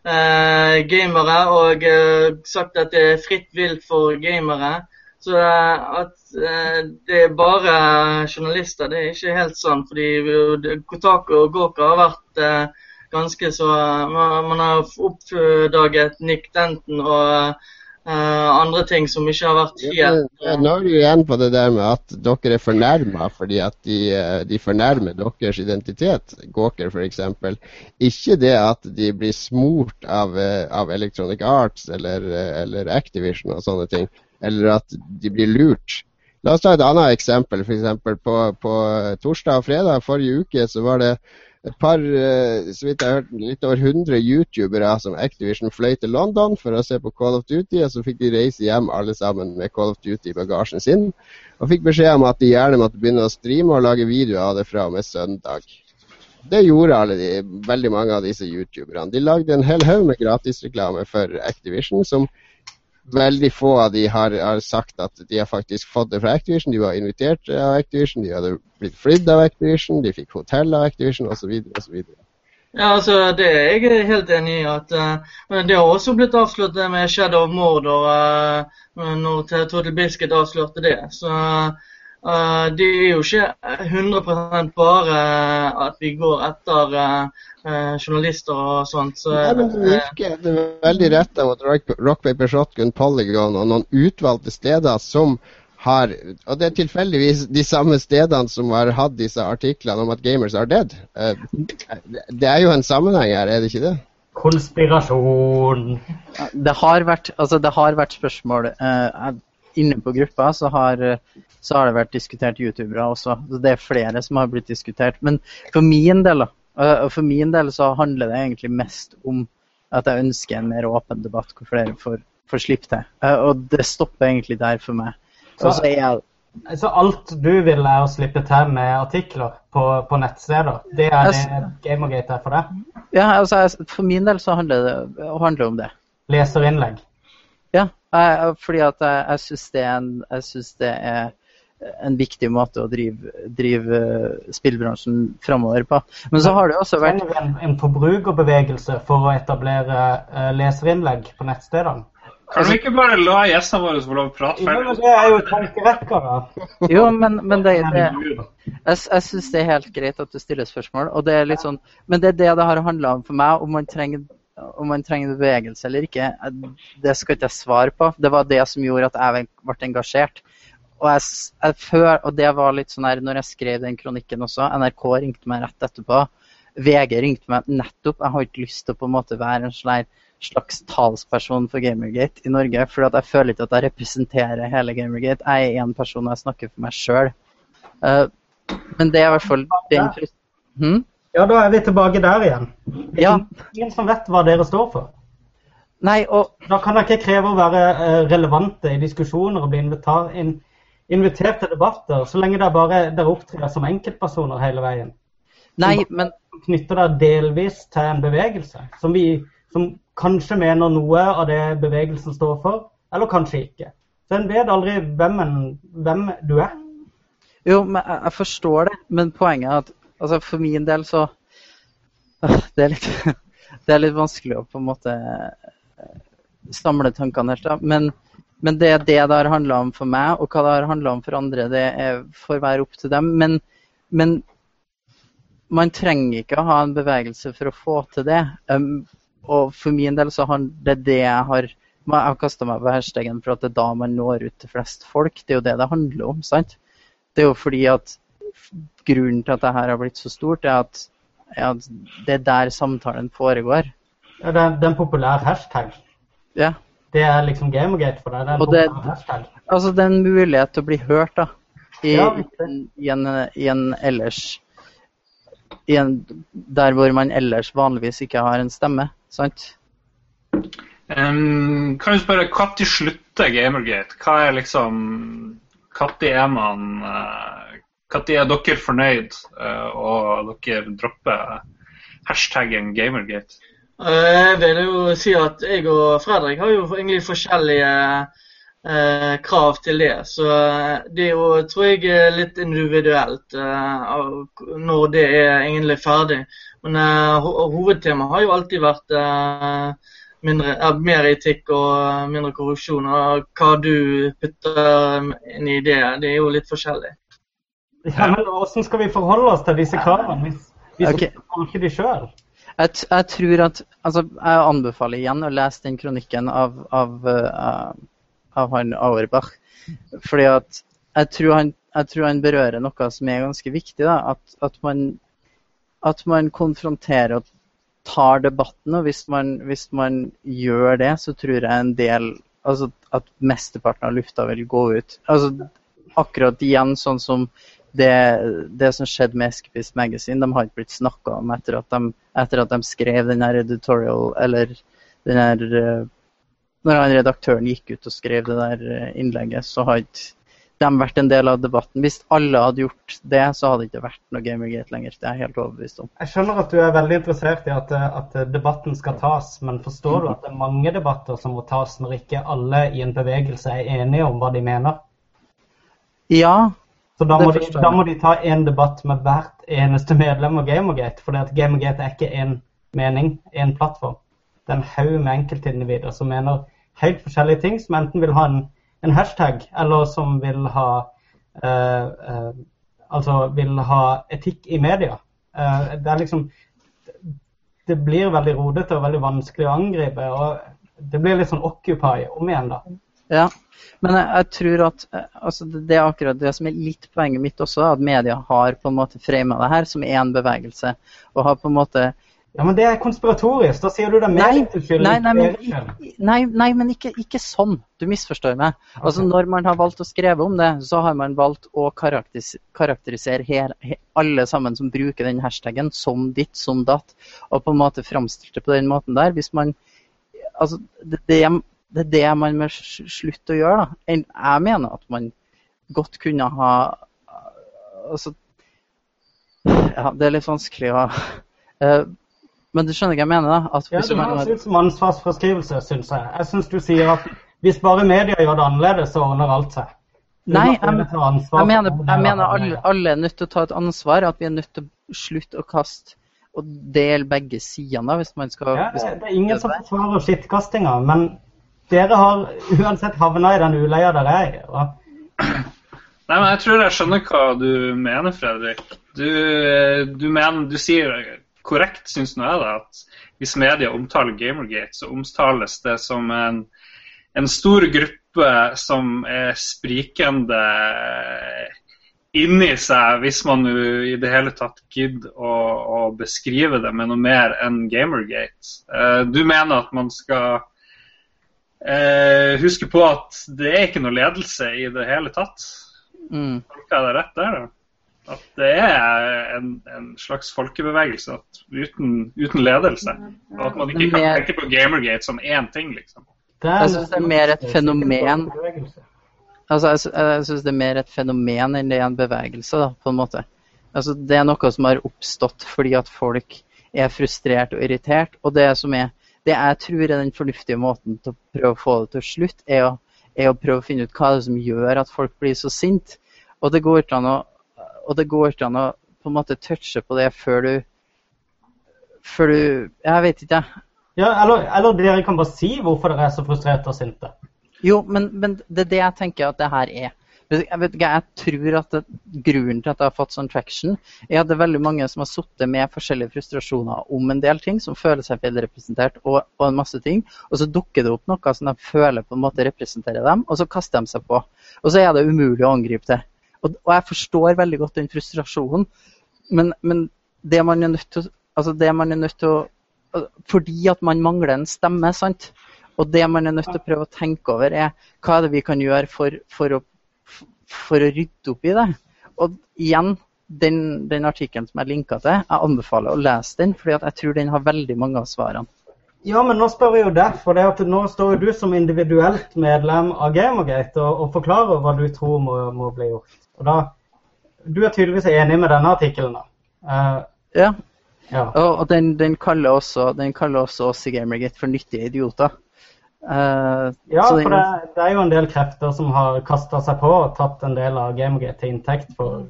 gamere og sagt at det fritt vilt for gamere. Så at det bare journalister, det ikke helt sant. Fordi Kotaku og Gawker har vært ganske så... Man har oppdaget Nick Denton og... andre ting som ikke har vært helt... Nå er du igjen på det der med at dere fornærmet fordi at de fornærmer deres identitet, Gawker for eksempel. Ikke det at de blir smurt av Electronic Arts eller Activision og sånne ting, eller at de blir lurt. La oss ta et annet eksempel, for eksempel på torsdag og fredag forrige uke så var det et par, så vidt jeg har hørt, litt over 100 YouTubere som Activision fløy til London for å se på Call of Duty, og så fikk de reise hjem alle sammen med Call of Duty i bagasjen sin, og fikk beskjed om at de gjerne måtte begynne å streame og lage videoer av det fra og med søndag. Det gjorde veldig mange av disse YouTuberne. De lagde en hel haug med gratisreklame for Activision, som veldig få av de har sagt at de har faktisk fått det fra Activision. De var invitert av Activision, de hadde blitt flydd av Activision, de fikk hotell av Activision, og så videre, og så videre. Ja, altså, det er jeg helt enig i at det har også blitt avslørt det med Shadow of Mordor når Total Biscuit avslørte det. Så det er jo ikke 100% bare at vi går etter journalister og sånt. Så, nei, men det er veldig rett mot Rock Paper Shotgun, Polygon og noen utvalgte steder som har, og det er tilfeldigvis de samme stedene som har hatt disse artiklene om at gamers are dead. Det er jo en sammenheng her, er det ikke det? Konspirasjon. Det har vært spørsmål inne på gruppa, så har det vært diskutert YouTubere også. Det er flere som har blitt diskutert, men for min del så handler det egentlig mest om at jeg ønsker en mer åpen debatt hvor flere får slippe til. Og det stopper egentlig der for meg. Så alt du vil er å slippe til med artikler på nettsteder, det er det Gamergate er for deg? Ja, altså for min del så handler det om det. Leserinnlegg? Ja, fordi at jeg synes det er en viktig måte å drive spillbransjen fremover på. Men så har det også vært... En forbrukerbevegelse for å etablere leserinnlegg på nettstedene? Kan vi ikke bare la gjestene våre få lov å prate ferdig? Jo, men det er jo tankevekkere. Jo, men jeg synes det er helt greit at du stiller spørsmål, og det er litt sånn, men det er det har handlet om for meg, om man trenger bevegelse eller ikke, det skal ikke jeg svare på. Det var det som gjorde at jeg ble engasjert. Og det var litt sånn her, når jeg skrev den kronikken også, NRK ringte meg rett etterpå, VG ringte meg nettopp, jeg har ikke lyst til å på en måte være en slags talsperson for Gamergate i Norge, for jeg føler ikke at jeg representerer hele Gamergate. Jeg er en person, og jeg snakker for meg selv. Men det er i hvert fall den... Ja, da er vi tilbake der igjen. Ja. Ingen som vet hva dere står for. Nei, og... Da kan dere ikke kreve å være relevante i diskusjoner og bli invitert til debatter, så lenge dere opptrer som enkeltpersoner hele veien. Nei, men... Knytter dere delvis til en bevegelse, som kanskje mener noe av det bevegelsen står for, eller kanskje ikke. Så en vet aldri hvem du er. Jo, men jeg forstår det, men poenget er at altså for min del så det er litt vanskelig å på en måte samle tankene helt da, men det er det har handlet om for meg, og hva det har handlet om for andre, det får være opp til dem, men man trenger ikke å ha en bevegelse for å få til det, og for min del så handler det jeg har kastet meg på hashtaggen for at det er da man når ut til flest folk, det er jo det handler om, sant? Det er jo fordi at grunnen til at dette har blitt så stort er at det er der samtalen foregår. Ja, det er en populær hashtag. Ja, det liksom Gamergate for deg. Og det er en mulighet til å bli hørt da, der hvor man ellers vanligvis ikke har en stemme, sant? Kan du spørre, hva til slutter Gamergate? Hva liksom, hva er dere fornøyd, og dere dropper hashtaggen Gamergate? Jeg vil jo si at jeg og Fredrik har jo egentlig forskjellige krav til det, så det er jo, tror jeg, litt individuelt når det er egentlig ferdig. Men hovedtemaet har jo alltid vært mer etikk og mindre korrupsjon, og hva du putter inn i det er jo litt forskjellig. Ja, men hvordan skal vi forholde oss til disse kravene hvis vi ikke de selv? Jeg tror at, altså, jeg anbefaler igjen å lese den kronikken av han Auerbach, fordi at jeg tror han berører noe som er ganske viktig, da, at man konfronterer og tar debatten, og hvis man gjør det, så tror jeg en del, altså at mesteparten av lufta vil gå ut. Altså akkurat igjen sånn som det som skjedde med Escapist Magazine, de har ikke blitt snakket om etter at de skrev den her editorial, eller den her, når han redaktøren gikk ut og skrev det der innlegget, så har ikke de vært en del av debatten. Hvis alle hadde gjort det, så hadde det ikke vært noe Gamergate lenger. Det er jeg helt overbevist om. Jeg skjønner at du er veldig interessert i at debatten skal tas, men forstår du at det er mange debatter som må tas når ikke alle i en bevegelse er enige om hva de mener? Ja, så da må de ta en debatt med hvert eneste medlem av Gamergate, for Gamergate er ikke en mening, en plattform. Det er en haug med enkeltindivider som mener helt forskjellige ting, som enten vil ha en hashtag, eller som vil ha etikk i media. Det er liksom, det blir veldig rodete og veldig vanskelig å angripe, og det blir litt sånn Occupy om igjen da. Ja, men jeg tror at altså det er akkurat det som er litt poenget mitt også, at media har på en måte fremet det her som en bevegelse, og har på en måte... Ja, men det er konspiratorisk, da sier du det mer til skyld. Nei, men ikke sånn, du misforstår meg. Okay. Altså når man har valgt å skrive om det, så har man valgt å karakterisere alle sammen som bruker den hashtaggen som ditt, som datt, og på en måte fremstilt det på den måten der. Hvis man, altså det er det man må slutte å gjøre da. Jeg mener at man godt kunne ha, altså, ja, det er litt vanskelig å... men du skjønner hva jeg mener da? At ja, det høres ut som ansvarsforskrivelse, synes jeg. Jeg synes du sier at hvis bare media gjør det annerledes, så ordner alt seg. Nei, jeg mener alle er nødt til å ta et ansvar, at vi er nødt til å slutte å kaste og dele begge sidene hvis man skal... Ja, det er ingen som forsvarer skittkastinga, men dere har uansett havnet i den uleia der jeg er. Nei, men jeg tror jeg skjønner hva du mener, Fredrik. Du sier korrekt, synes nå jeg da, at hvis media omtaler Gamergate, så omtales det som en stor gruppe som er sprikende inni seg, hvis man i det hele tatt gidder å beskrive det med noe mer enn Gamergate. Du mener at man skal huske på at det er ikke noe ledelse i det hele tatt. Tolker jeg det rett der da? At det er en slags folkebevegelse uten ledelse, og at man ikke kan tenke på Gamergate som én ting, liksom. Jeg synes det er mer et fenomen. Altså, jeg synes det er mer et fenomen enn det er en bevegelse, da, på en måte. Altså, det er noe som har oppstått fordi at folk er frustrert og irritert, og det jeg tror er den fornuftige måten til å prøve å få det til slutt, er å prøve å finne ut hva det er som gjør at folk blir så sint, og det går ikke an å på en måte touche på det før du jeg vet ikke. Ja, eller dere kan bare si hvorfor dere er så frustrert og sinte. Jo, men det er det jeg tenker at det her er. Jeg tror at grunnen til at jeg har fått sånn traction er at det er veldig mange som har suttet med forskjellige frustrasjoner om en del ting som føler seg feilrepresentert og en masse ting, og så dukker det opp noe som de føler på en måte representerer dem, og så kaster de seg på. Og så er det umulig å angripe det. Og jeg forstår veldig godt den frustrasjonen, men det man er nødt til å, fordi at man mangler en stemme, sant? Og det man nødt til å prøve å tenke over hva det vi kan gjøre for å rydde opp i det. Og igjen, den artikkelen som jeg linket til, jeg anbefaler å lese den, fordi at jeg tror den har veldig mange av svarene. Ja, men nå spør vi jo det, for det at nå står du som individuelt medlem av Gamergate og forklarer hva du tror må bli gjort. Og da, du tydeligvis enig med denne artikkelen da. Ja. Og den kaller også oss i Gamergate for nyttige idioter. For det jo en del krefter som har kastet seg på og tatt en del av Gamergate til inntekt for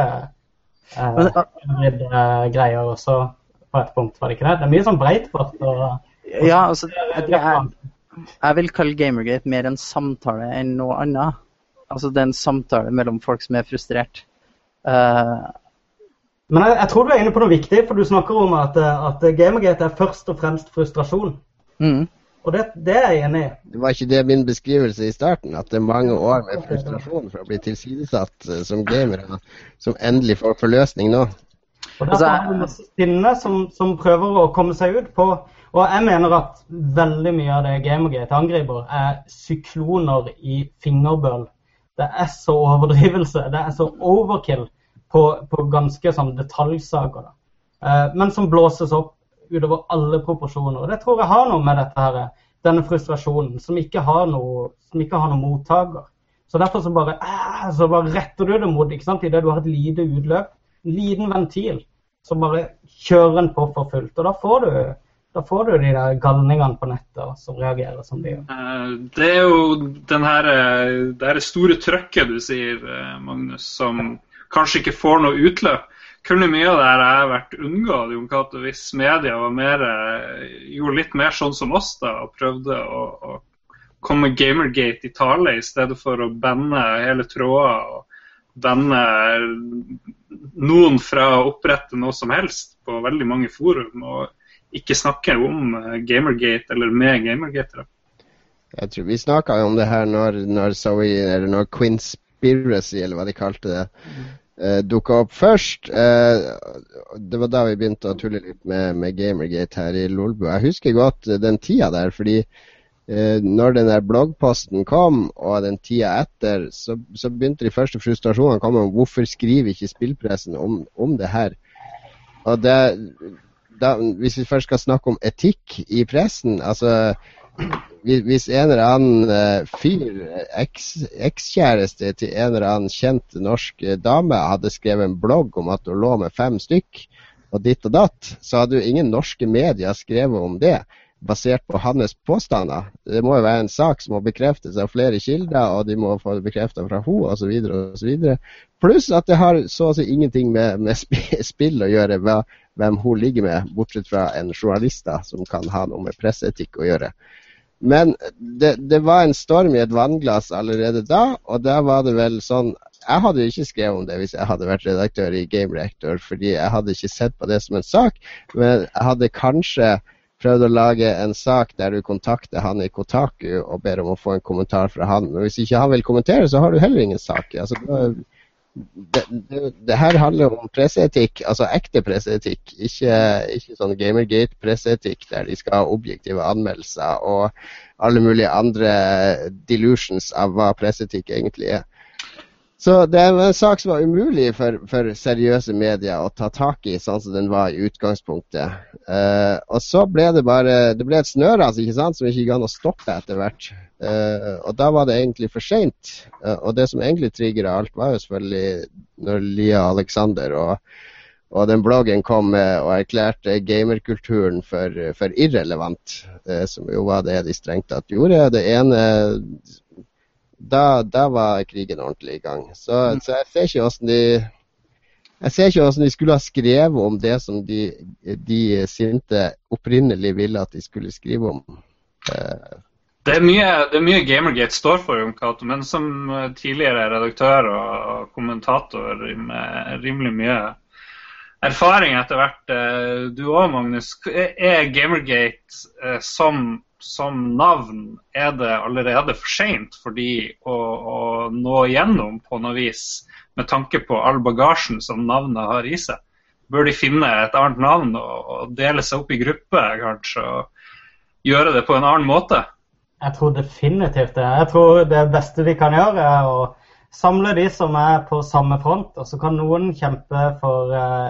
greier også på et punkt, var det ikke det? Det mye sånn breitbart Ja, altså jeg vil kalle Gamergate mer en samtale enn noe annet. Altså det en samtale mellom folk som frustrert. Men jeg tror du inne på noe viktig, for du snakker om at Gamergate først og fremst frustrasjon. Og det jeg enig i. Det var ikke det min beskrivelse i starten, at det mange år med frustrasjon for å bli tilsidesatt som gamere, som endelig får forløsning nå. Og derfor har vi masse sinne som prøver å komme seg ut på, og jeg mener at veldig mye av det Gamergate angriper sykloner i fingerbøl. Det så overdrivelse, det så overkill på ganske sånn detaljsaker. Men som blåses opp utover alle proporsjoner. Og det tror jeg har noe med dette her, denne frustrasjonen, som ikke har noe mottaker. Så derfor så bare retter du det mot, ikke sant, i det du har et lite utløp, en liten ventil, så bare kjører den på for fullt. Og da får du de der galningene på nettet som reagerer som de gjør. Det jo det her store trøkket du sier, Magnus, som kanskje ikke får noe utløp. Kunne mye av det her har vært unngått, Jon Cato, hvis media gjorde litt mer sånn som oss da, og prøvde å komme Gamergate i tale i stedet for å banne hele tråder og banne noen fra å opprette noe som helst på veldig mange forum, og ikke snakke om Gamergate eller med Gamergate. Jeg tror vi snakket om det her når Quinspiracy, eller hva de kalte det, dukket opp først. Det var da vi begynte å tulle litt med Gamergate her i Lolbu. Jeg husker godt den tida der, fordi når den der bloggposten kom, og den tida etter, så begynte de første frustrasjonene å komme om hvorfor skriver ikke spillpressen om det her. Og hvis vi først skal snakke om etikk i pressen, altså hvis en eller annen ekskjæreste til en eller annen kjent norsk dame hadde skrevet en blogg om at hun lå med 5 stykk, og ditt og datt, så hadde jo ingen norske medier skrevet om det, basert på hans påstander. Det må jo være en sak som må bekreftes av flere kilder, og de må få det bekreftet fra henne, og så videre, og så videre. Pluss at det har så å si ingenting med spill å gjøre, hvem hun ligger med, bortsett fra en journalist da, som kan ha noe med presseetikk å gjøre. Men det var en storm i et vannglass allerede da, og da var det vel sånn, jeg hadde ikke skrevet om det hvis jeg hadde vært redaktør i Game Reactor, fordi jeg hadde ikke sett på det som en sak, men jeg hadde kanskje prøvd å lage en sak der du kontakter han i Kotaku og ber om å få en kommentar fra han, men hvis ikke han vil kommentere, så har du heller ingen sak. Altså, det her handler om presseetikk, altså ekte presseetikk, ikke sånn Gamergate-presseetikk der de skal ha objektive anmeldelser og alle mulige andre delusions av hva presseetikk egentlig er. Så det en sak som var umulig for seriøse medier å ta tak i, sånn som den var i utgangspunktet. Og så ble det et snøras, ikke sant, som ikke gikk an å stoppe etter hvert. Og da var det egentlig for sent. Og det som egentlig triggeret alt var jo selvfølgelig når Lia Alexander og den bloggen kom og erklærte gamerkulturen for irrelevant, som jo var det de strengt tatt gjorde. Det ene da var krigen ordentlig i gang. Så jeg ser ikke hvordan de skulle ha skrevet om det som de sinte opprinnelig ville at de skulle skrive om. Det er mye Gamergate står for, Jon Cato, men som tidligere redaktør og kommentator med rimelig mye erfaring etter hvert, du også, Magnus, er Gamergate som navn, er det allerede for sent for de å nå igjennom på noe vis, med tanke på all bagasjen som navnet har i seg? Bør de finne et annet navn og dele seg opp i grupper, kanskje, og gjøre det på en annen måte? Jeg tror definitivt det. Jeg tror det beste de kan gjøre å samle de som på samme front, og så kan noen kjempe for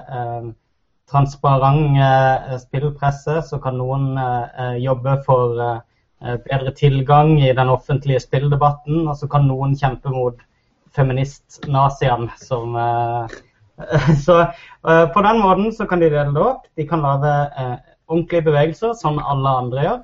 transparent spillpresse, så kan noen jobbe for bedre tilgang i den offentlige spilldebatten, og så kan noen kjempe mot feminist-naziene som... Så på den måten så kan de dele det opp, de kan lage ordentlige bevegelser, som alle andre gjør,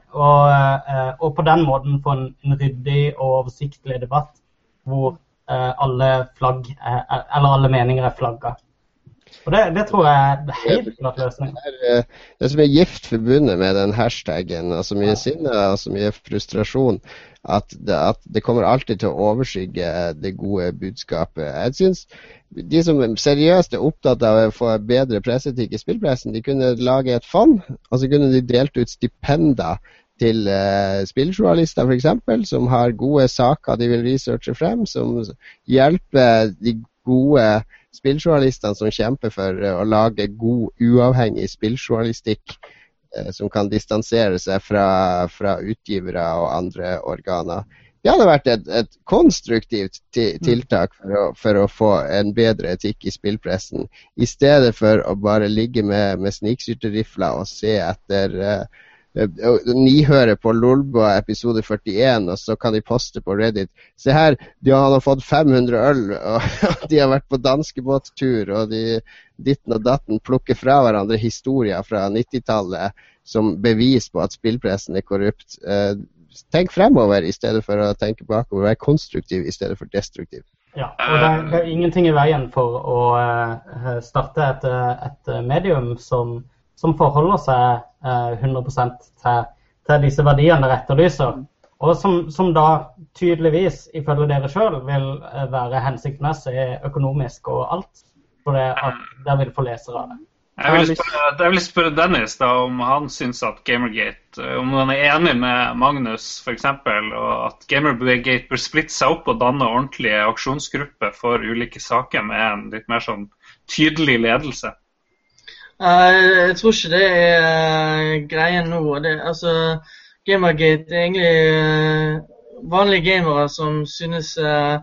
og på den måten få en ryddig og oversiktlig debatt, hvor alle flagg, eller alle meninger flagget. Og det tror jeg er helt klart løsning. Det som gift forbundet med den hashtaggen, altså mye sinne og så mye frustrasjon, at det kommer alltid til å overskygge det gode budskapet. Jeg synes de som seriøst opptatt av å få bedre presseetikk i spillpressen, de kunne lage et fond, og så kunne de delt ut stipender til spilljournalister for eksempel, som har gode saker de vil researche frem, som hjelper de gode spilljournalistene som kjemper for å lage god, uavhengig spilljournalistikk som kan distansere seg fra utgivere og andre organer. Det hadde vært et konstruktivt tiltak for å få en bedre etikk i spillpressen, i stedet for å bare ligge med snikskytterrifler og se etter nihøre på Lolbua episode 41, og så kan de poste på Reddit. Se her, han har fått 500 øl, og de har vært på danskebåttur, og de ditten og datten plukker fra hverandre historier fra 90-tallet som bevis på at spillpressen korrupt. Tenk fremover i stedet for å tenke bakover, være konstruktiv i stedet for destruktiv. Ja, og det ingenting i veien for å starte et medium som forholder seg 100% til disse verdiene det etterlyser, og som da tydeligvis, ifølge dere selv, vil være hensiktsmessig økonomisk og alt, for det vil få lesere av det. Jeg vil spørre Dennis da, om han synes at Gamergate, om han enig med Magnus for eksempel, og at Gamergate bør splitte seg opp og danne ordentlige aksjonsgrupper for ulike saker med en litt mer sånn tydelig ledelse. Jeg tror ikke det greien nå. Gamergate egentlig vanlige gamere som synes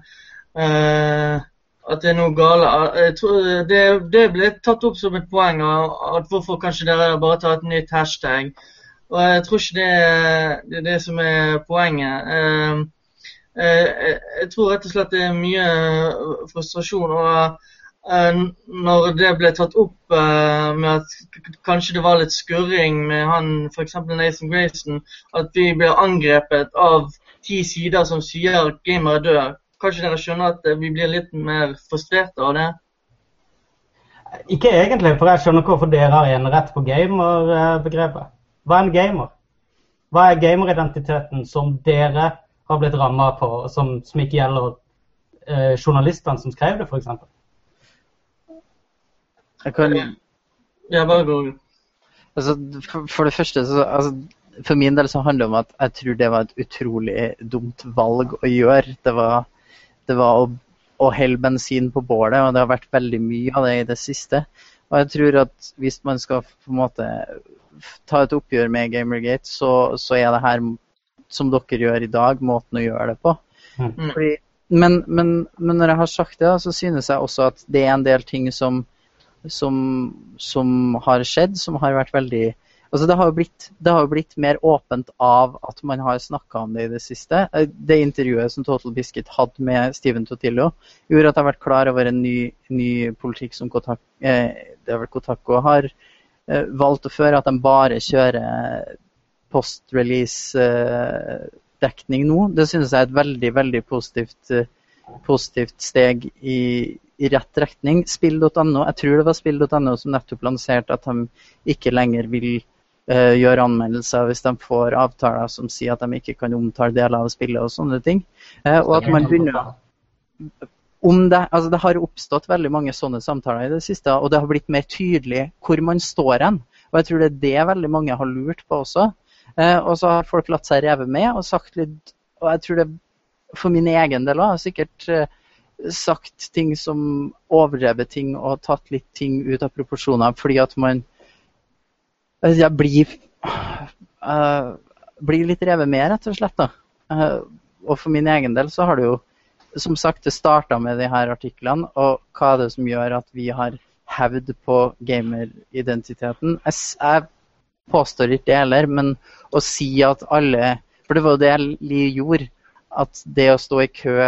at det noe gale. Jeg tror det ble tatt opp som et poeng, at hvorfor kanskje dere bare tar et nytt hashtag. Og jeg tror ikke det det som poenget. Jeg tror rett og slett det mye frustrasjon, og når det ble tatt opp med at kanskje det var litt skurring med han, for eksempel Nathan Grayson, at vi ble angrepet av 10 sider som sier gamer dør. Kanskje dere skjønner at vi blir litt mer frustrerte av det? Ikke egentlig, for jeg skjønner hvorfor dere har en rett på gamer-begrepet. Hva en gamer? Hva gameridentiteten som dere har blitt rammet på, som ikke gjelder journalistene som skrev det, for eksempel? Ja, bare gå. Altså, for det første, for min del så handler det om at jeg tror det var et utrolig dumt valg å gjøre. Det var å helle bensin på bålet, og det har vært veldig mye av det i det siste. Og jeg tror at hvis man skal på en måte ta et oppgjør med Gamergate, så det her, som dere gjør i dag, måten å gjøre det på. Fordi, men når jeg har sagt det, så synes jeg også at det en del ting som har skjedd, som har vært veldig... Altså det har jo blitt mer åpent av at man har snakket om det i det siste. Det intervjuet som Total Biscuit hadde med Steven Totillo gjorde at jeg har vært klar over en ny politikk som Kotaku har valgt å føre, at de bare kjører post-release dekning nå. Det synes jeg er et veldig, veldig positivt steg i rett retning. Spill.no, jeg tror det var Spill.no som nettopp lanserte at de ikke lenger vil gjøre anmeldelser hvis de får avtaler som sier at de ikke kan omtale deler av spillet og sånne ting. Og at man begynner det har oppstått veldig mange sånne samtaler i det siste, og det har blitt mer tydelig hvor man står hen. Og jeg tror det er det veldig mange har lurt på også. Og så har folk latt seg reve med og sagt litt, og jeg tror det for min egen del har sikkert sagt ting som overdrevet ting og tatt litt ting ut av proporsjoner, fordi at man blir litt revet med, rett og slett da. og for min egen del så har det jo, som sagt, det startet med de her artiklene, og hva er det som gjør at vi har hevd på gameridentiteten? Jeg påstår ikke det heller, men å si at alle, for det var jo det Lee gjorde, at det å stå i kø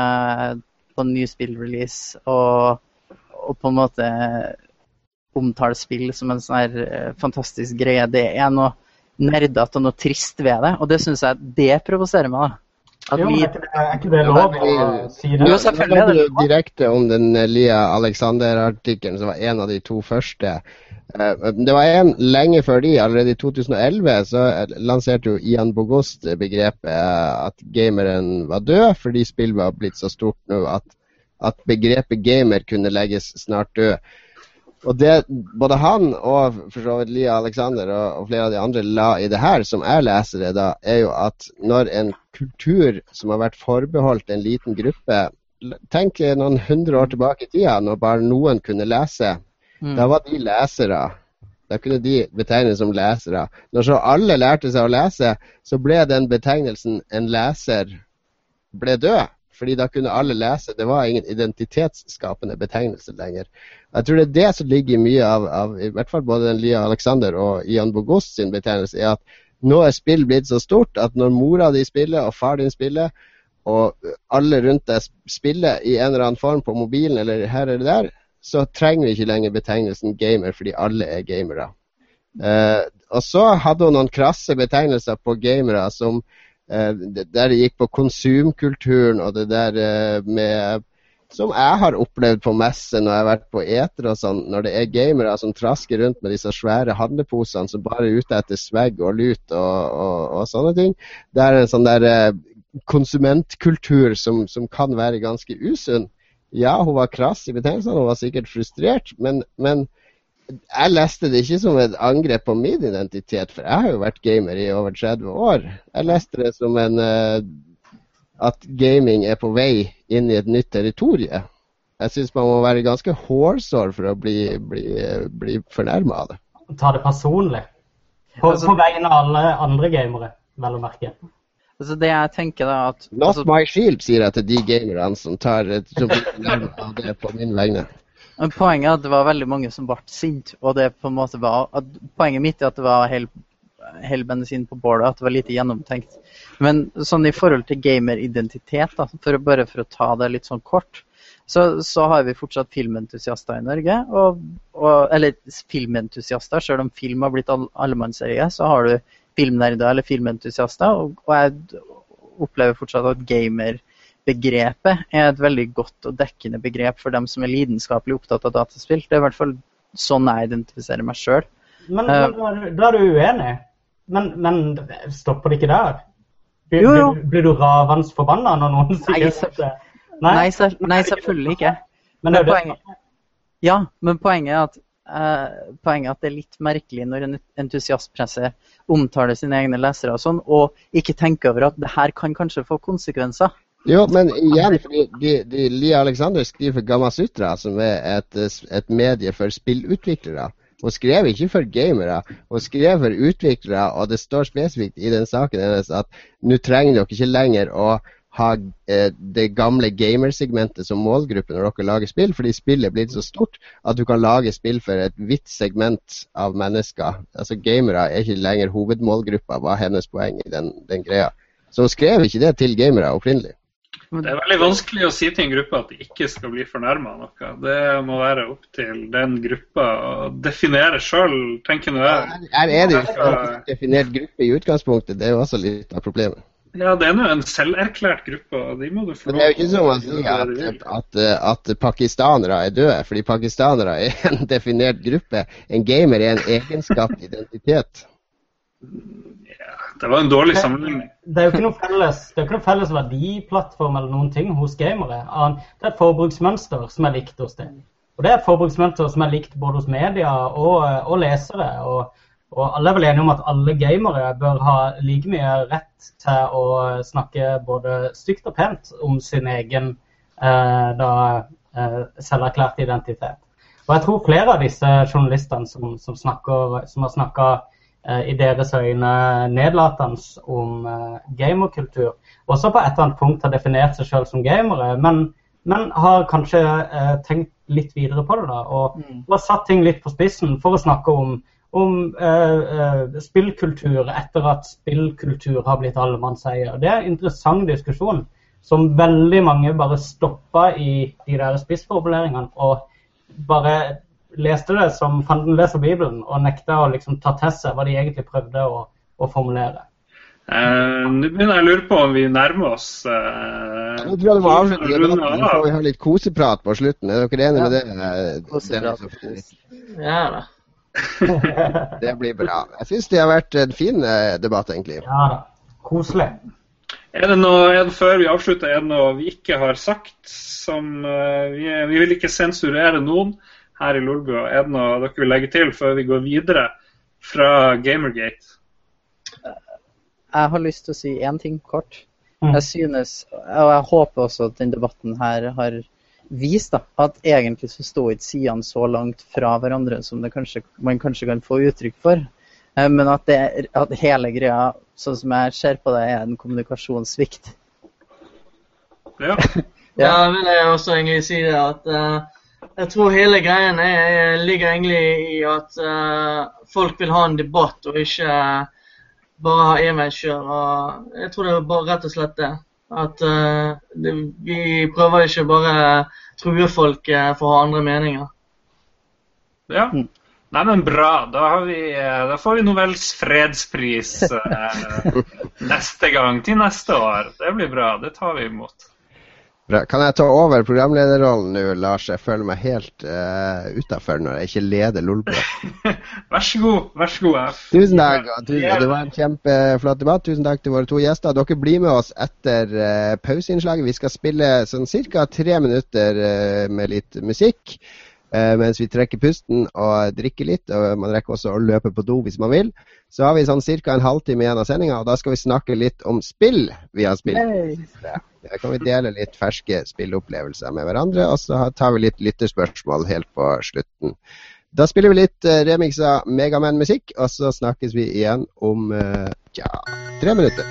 på en ny spillrelease og på en måte omtale spill som en sånn her fantastisk greie, det er noe nerdete og noe trist ved det, og det synes jeg, det provoserer meg da. Jo, er ikke det lov å si det? Jo, selvfølgelig er det lov. Direkte om den Lia Alexander-artikkelen, som var en av de 2 første. Det var en lenge før de, allerede i 2011, så lanserte jo Ian Bogost begrepet at gameren var død, fordi spill var blitt så stort nå at begrepet gamer kunne legges snart død. Og det både han og for så vidt Lia Alexander og flere av de andre la i det her, som jeg leser det da, er jo at når en kultur som har vært forbeholdt en liten gruppe, tenk noen 100 år tilbake i tida, når bare noen kunne lese, da var de lesere. Da kunne de betegnes som lesere. Når så alle lærte seg å lese, så ble den betegnelsen en leser ble død. Fordi da kunne alle lese. Det var ingen identitetsskapende betegnelse lenger. Jeg tror det er det som ligger mye av i hvert fall både den Lia Alexander og Ian Bogost sin betegnelse, er at nå er spill blitt så stort at når mora di spiller og far din spiller, og alle rundt deg spiller i en eller annen form på mobilen eller her eller der, så trenger vi ikke lenger betegnelsen gamer, fordi alle er gamere. Og så hadde hun noen krasse betegnelser på gamere som der det gikk på konsumkulturen og det der med, som jeg har opplevd på messe når jeg har vært på eter og sånn, når det er gamere som trasker rundt med disse svære handleposene som bare er ute etter svegg og lut og sånne ting. Det er en sånn der konsumentkultur som kan være ganske usunn. Ja, hun var krass i betegnelsen, hun var sikkert frustrert, men jeg leste det ikke som et angrep på min identitet, for jeg har jo vært gamer i over 30 år. Jeg leste det som at gaming er på vei inn i et nytt territorie. Jeg synes man må være ganske hårsår for å bli fornærmet av det. Ta det personlig. På veien av alle andre gamere, vel å merke. Altså det jeg tenker da at... Lost my shield, sier jeg til de gamerne som tar et fornærmet av det på min vegne. Poenget er at det var veldig mange som ble sint, og det på en måte var, poenget mitt er at det var hel bensin på bålet, at det var lite gjennomtenkt. Men sånn i forhold til gameridentitet, da, for å ta det litt sånn kort, så har vi fortsatt filmentusiaster i Norge, eller filmentusiaster, selv om film har blitt allemannseie, så har du filmnerder eller filmentusiaster, og jeg opplever fortsatt at gamerbegrepet er et veldig godt og dekkende begrep for dem som er lidenskapelig opptatt av dataspill. Det er i hvert fall sånn jeg identifiserer meg selv. Men da er du uenig. Men stopper det ikke der? Blir du ravens forbannet når noen sier det? Nei, selvfølgelig ikke. Men poenget er at det er litt merkelig når en entusiastpresse omtaler sine egne lesere og sånn, og ikke tenker over at det her kan kanskje få konsekvenser. Jo, men igjen, fordi Lia Alexander skriver for Gamasutra, som er et medie for spillutviklere. Hun skrev ikke for gamere, hun skrev for utviklere, og det står spesifikt i den saken hennes at nå trenger dere ikke lenger å ha det gamle gamersegmentet som målgruppe når dere lager spill, fordi spillet er blitt så stort at du kan lage spill for et vidt segment av mennesker. Altså gamere er ikke lenger hovedmålgruppa, var hennes poeng i den greia. Så hun skrev ikke det til gamere opprinnelig. Det er veldig vanskelig å si til en gruppe at de ikke skal bli fornærmet av noe. Det må være opp til den gruppa å definere selv, tenker jeg. Her er det jo ikke en definert gruppe i utgangspunktet, det er jo også litt av problemet. Ja, det er jo en selverklært gruppe, og de må du få. Men det er jo ikke som å si at pakistanere er døde, fordi pakistanere er en definert gruppe. En gamer er en egenskap identitet. Ja, det var en dårlig sammenligning. Det er jo ikke noe felles verdiplattform eller noen ting hos gamere. Det er et forbruksmønster som er likt hos dem. Og det er et forbruksmønster som er likt både hos media og lesere, og alle er vel enige om at alle gamere bør ha like mye rett til å snakke både stygt og pent om sin egen selverklærte identitet. Og jeg tror flere av disse journalistene som har snakket i deres øyne nedlatende om gamerkultur. Også på et eller annet punkt har definert seg selv som gamere, men har kanskje tenkt litt videre på det da, og har satt ting litt på spissen for å snakke om spillkultur etter at spillkultur har blitt allemannseie. Det en interessant diskusjon som veldig mange bare stoppet i de der spissformuleringene og bare leste det som fanden leser Bibelen og nekta å liksom ta til seg hva de egentlig prøvde å formulere. Nå begynner jeg å lure på om vi nærmer oss Nå tror jeg du må avslutte debatten. Nå får vi ha litt koseprat på slutten. Er dere enige med det? Koseprat. Ja da. Det blir bra. Jeg synes det har vært en fin debatt egentlig. Ja da, koselig. Er det noe, før vi avslutter, er det noe vi ikke har sagt som vi vil ikke sensurere noen her i Lolbua? Er det noe dere vil legge til før vi går videre fra Gamergate? Jeg har lyst til å si en ting kort. Jeg synes, og jeg håper også at den debatten her har vist da, at egentlig så står ikke sidene så langt fra hverandre som det man kanskje kan få uttrykk for. Men at hele greia, sånn som jeg ser på det, en kommunikasjonssvikt. Ja. Ja, vil jeg også egentlig si det, at jeg tror hele greien ligger egentlig i at folk vil ha en debatt og ikke bare ha enveiskjør. Og jeg tror det er bare rett og slett det. At vi prøver ikke bare true folk for å ha andre meninger. Ja. Nei, men bra. Da får vi Nobels fredspris neste gang, til neste år. Det blir bra, det tar vi imot. Bra. Kan jeg ta over programlederrollen nå, Lars? Jeg føler meg helt utenfor når jeg ikke leder Lolbua. Vær så god, F. Tusen takk. Det var en kjempeflott debatt. Tusen takk til våre to gjester. Dere blir med oss etter pauseinnslaget. Vi skal spille sånn cirka 3 minutter med litt musikk. Mens vi trekker pusten og drikker litt, og man rekker også å løpe på do hvis man vil. Så har vi sånn cirka en halvtime igjen av sendingen, og da skal vi snakke litt om spill vi har spilt. Da kan vi dele litt ferske spilleopplevelser med hverandre, og så tar vi litt lytterspørsmål helt på slutten. Da spiller vi litt remix av Mega Man musikk, og så snakkes vi igjen om 3 minutter.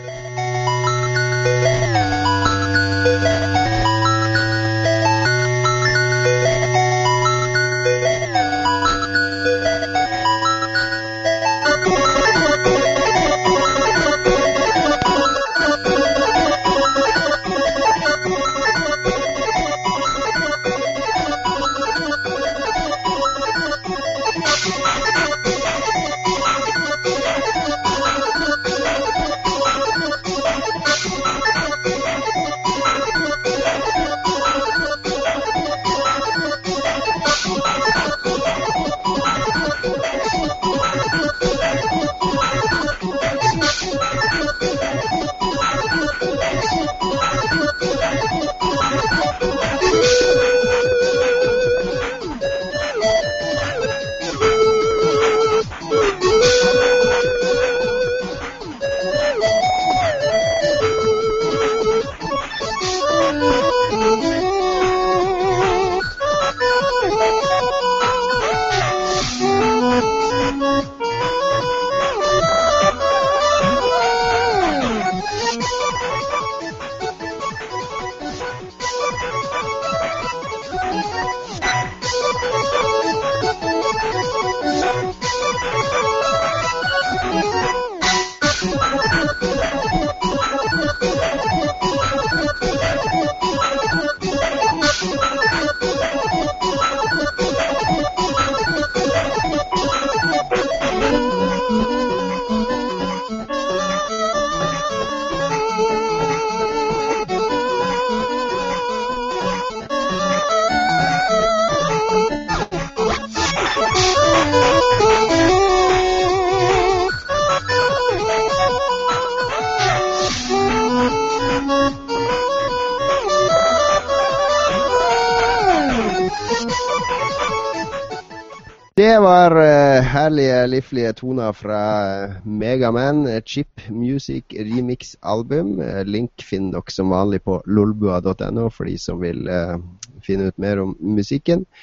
Det var herlige, livlige toner fra Mega Man, Chip Music Remix album. Link finner dere som vanlig på lolbua.no for de som vil finne ut mer om musikken.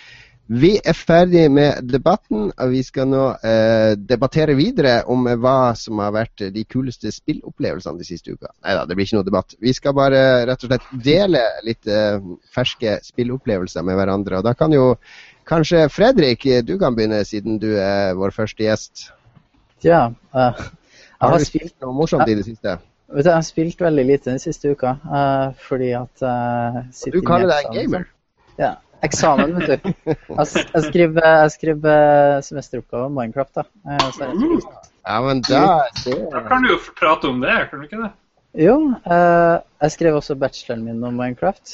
Vi ferdig med debatten, og vi skal nå debattere videre om hva som har vært de kuleste spillopplevelsene de siste uka. Neida, det blir ikke noe debatt. Vi skal bare rett og slett dele litt ferske spillopplevelser med hverandre. Og da kan jo kanskje Fredrik, du kan begynne siden du vår første gjest. Ja, har du spilt noe morsomt i det siste? Vet du, jeg har spilt veldig lite den siste uka, fordi at du kaller deg en gamer? Ja. Eksamen, vet du. Jeg skriver semesteroppgave om Minecraft, da. Ja, men da kan du jo prate om det, kan du ikke det? Jo, jeg skrev også bacheloren min om Minecraft,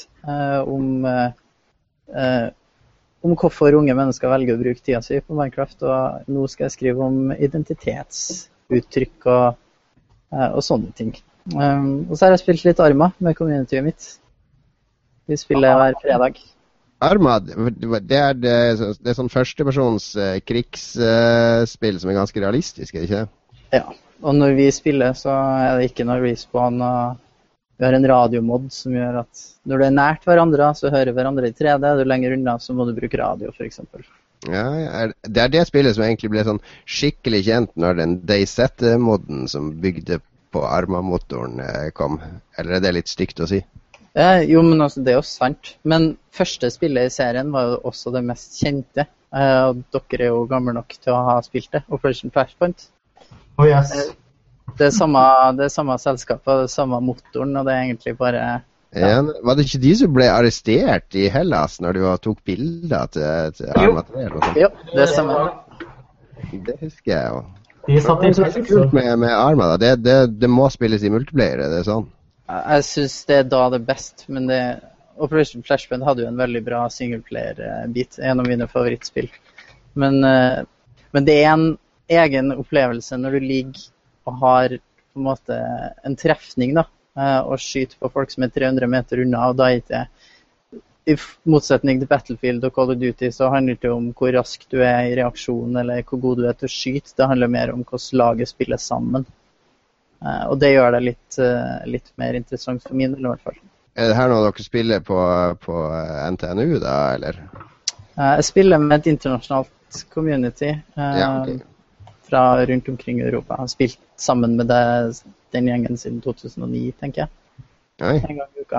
om hvorfor unge mennesker velger å bruke tida si på Minecraft, og nå skal jeg skrive om identitetsuttrykk og sånne ting. Og så har jeg spilt litt Arma med communityet mitt. Vi spiller hver fredag. Arma, det er sånn førstepersons krigsspill som er ganske realistisk, er det ikke det? Ja, og når vi spiller så er det ikke noe respawn, og vi har en radiomod som gjør at når du er nært hverandre, så hører hverandre i 3D, er du lenger unna, så må du bruke radio, for eksempel. Ja, det er det spillet som egentlig ble sånn skikkelig kjent når den DayZ-modden som bygde på Arma-motoren kom, eller er det litt stygt å si? Jo, men altså, det er jo sant. Men første spillet i serien var jo også det mest kjente. Og dere er jo gamle nok til å ha spilt det, Operation Flashpoint. Oh, yes. Det er samme selskapet, det er samme motoren, og det er egentlig bare... Ja, var det ikke de som ble arrestert i Hellas når de tok bilder til Arma 3? Jo, det er samme. Det husker jeg jo. Det er kult med Arma, da. Det må spilles i multiplayer, det er sånn. Jeg synes det er da det best, men Operation Flashpoint hadde jo en veldig bra singleplayer-bit, en av mine favorittspill. Men det er en egen opplevelse når du ligger og har på en måte en trefning da, og skyter på folk som er 300 meter unna, og da er det i motsetning til Battlefield og Call of Duty så handler det ikke om hvor rask du er i reaksjon eller hvor god du er til å skyte, det handler mer om hvordan laget spiller sammen. Og det gjør det litt mer interessant for min del i hvert fall. Er det her noe dere spiller på NTNU da, eller? Jeg spiller med et internasjonalt community okay. Fra rundt omkring i Europa. Jeg har spilt sammen med den gjengen siden 2009, tenker jeg. Oi. En gang i uka.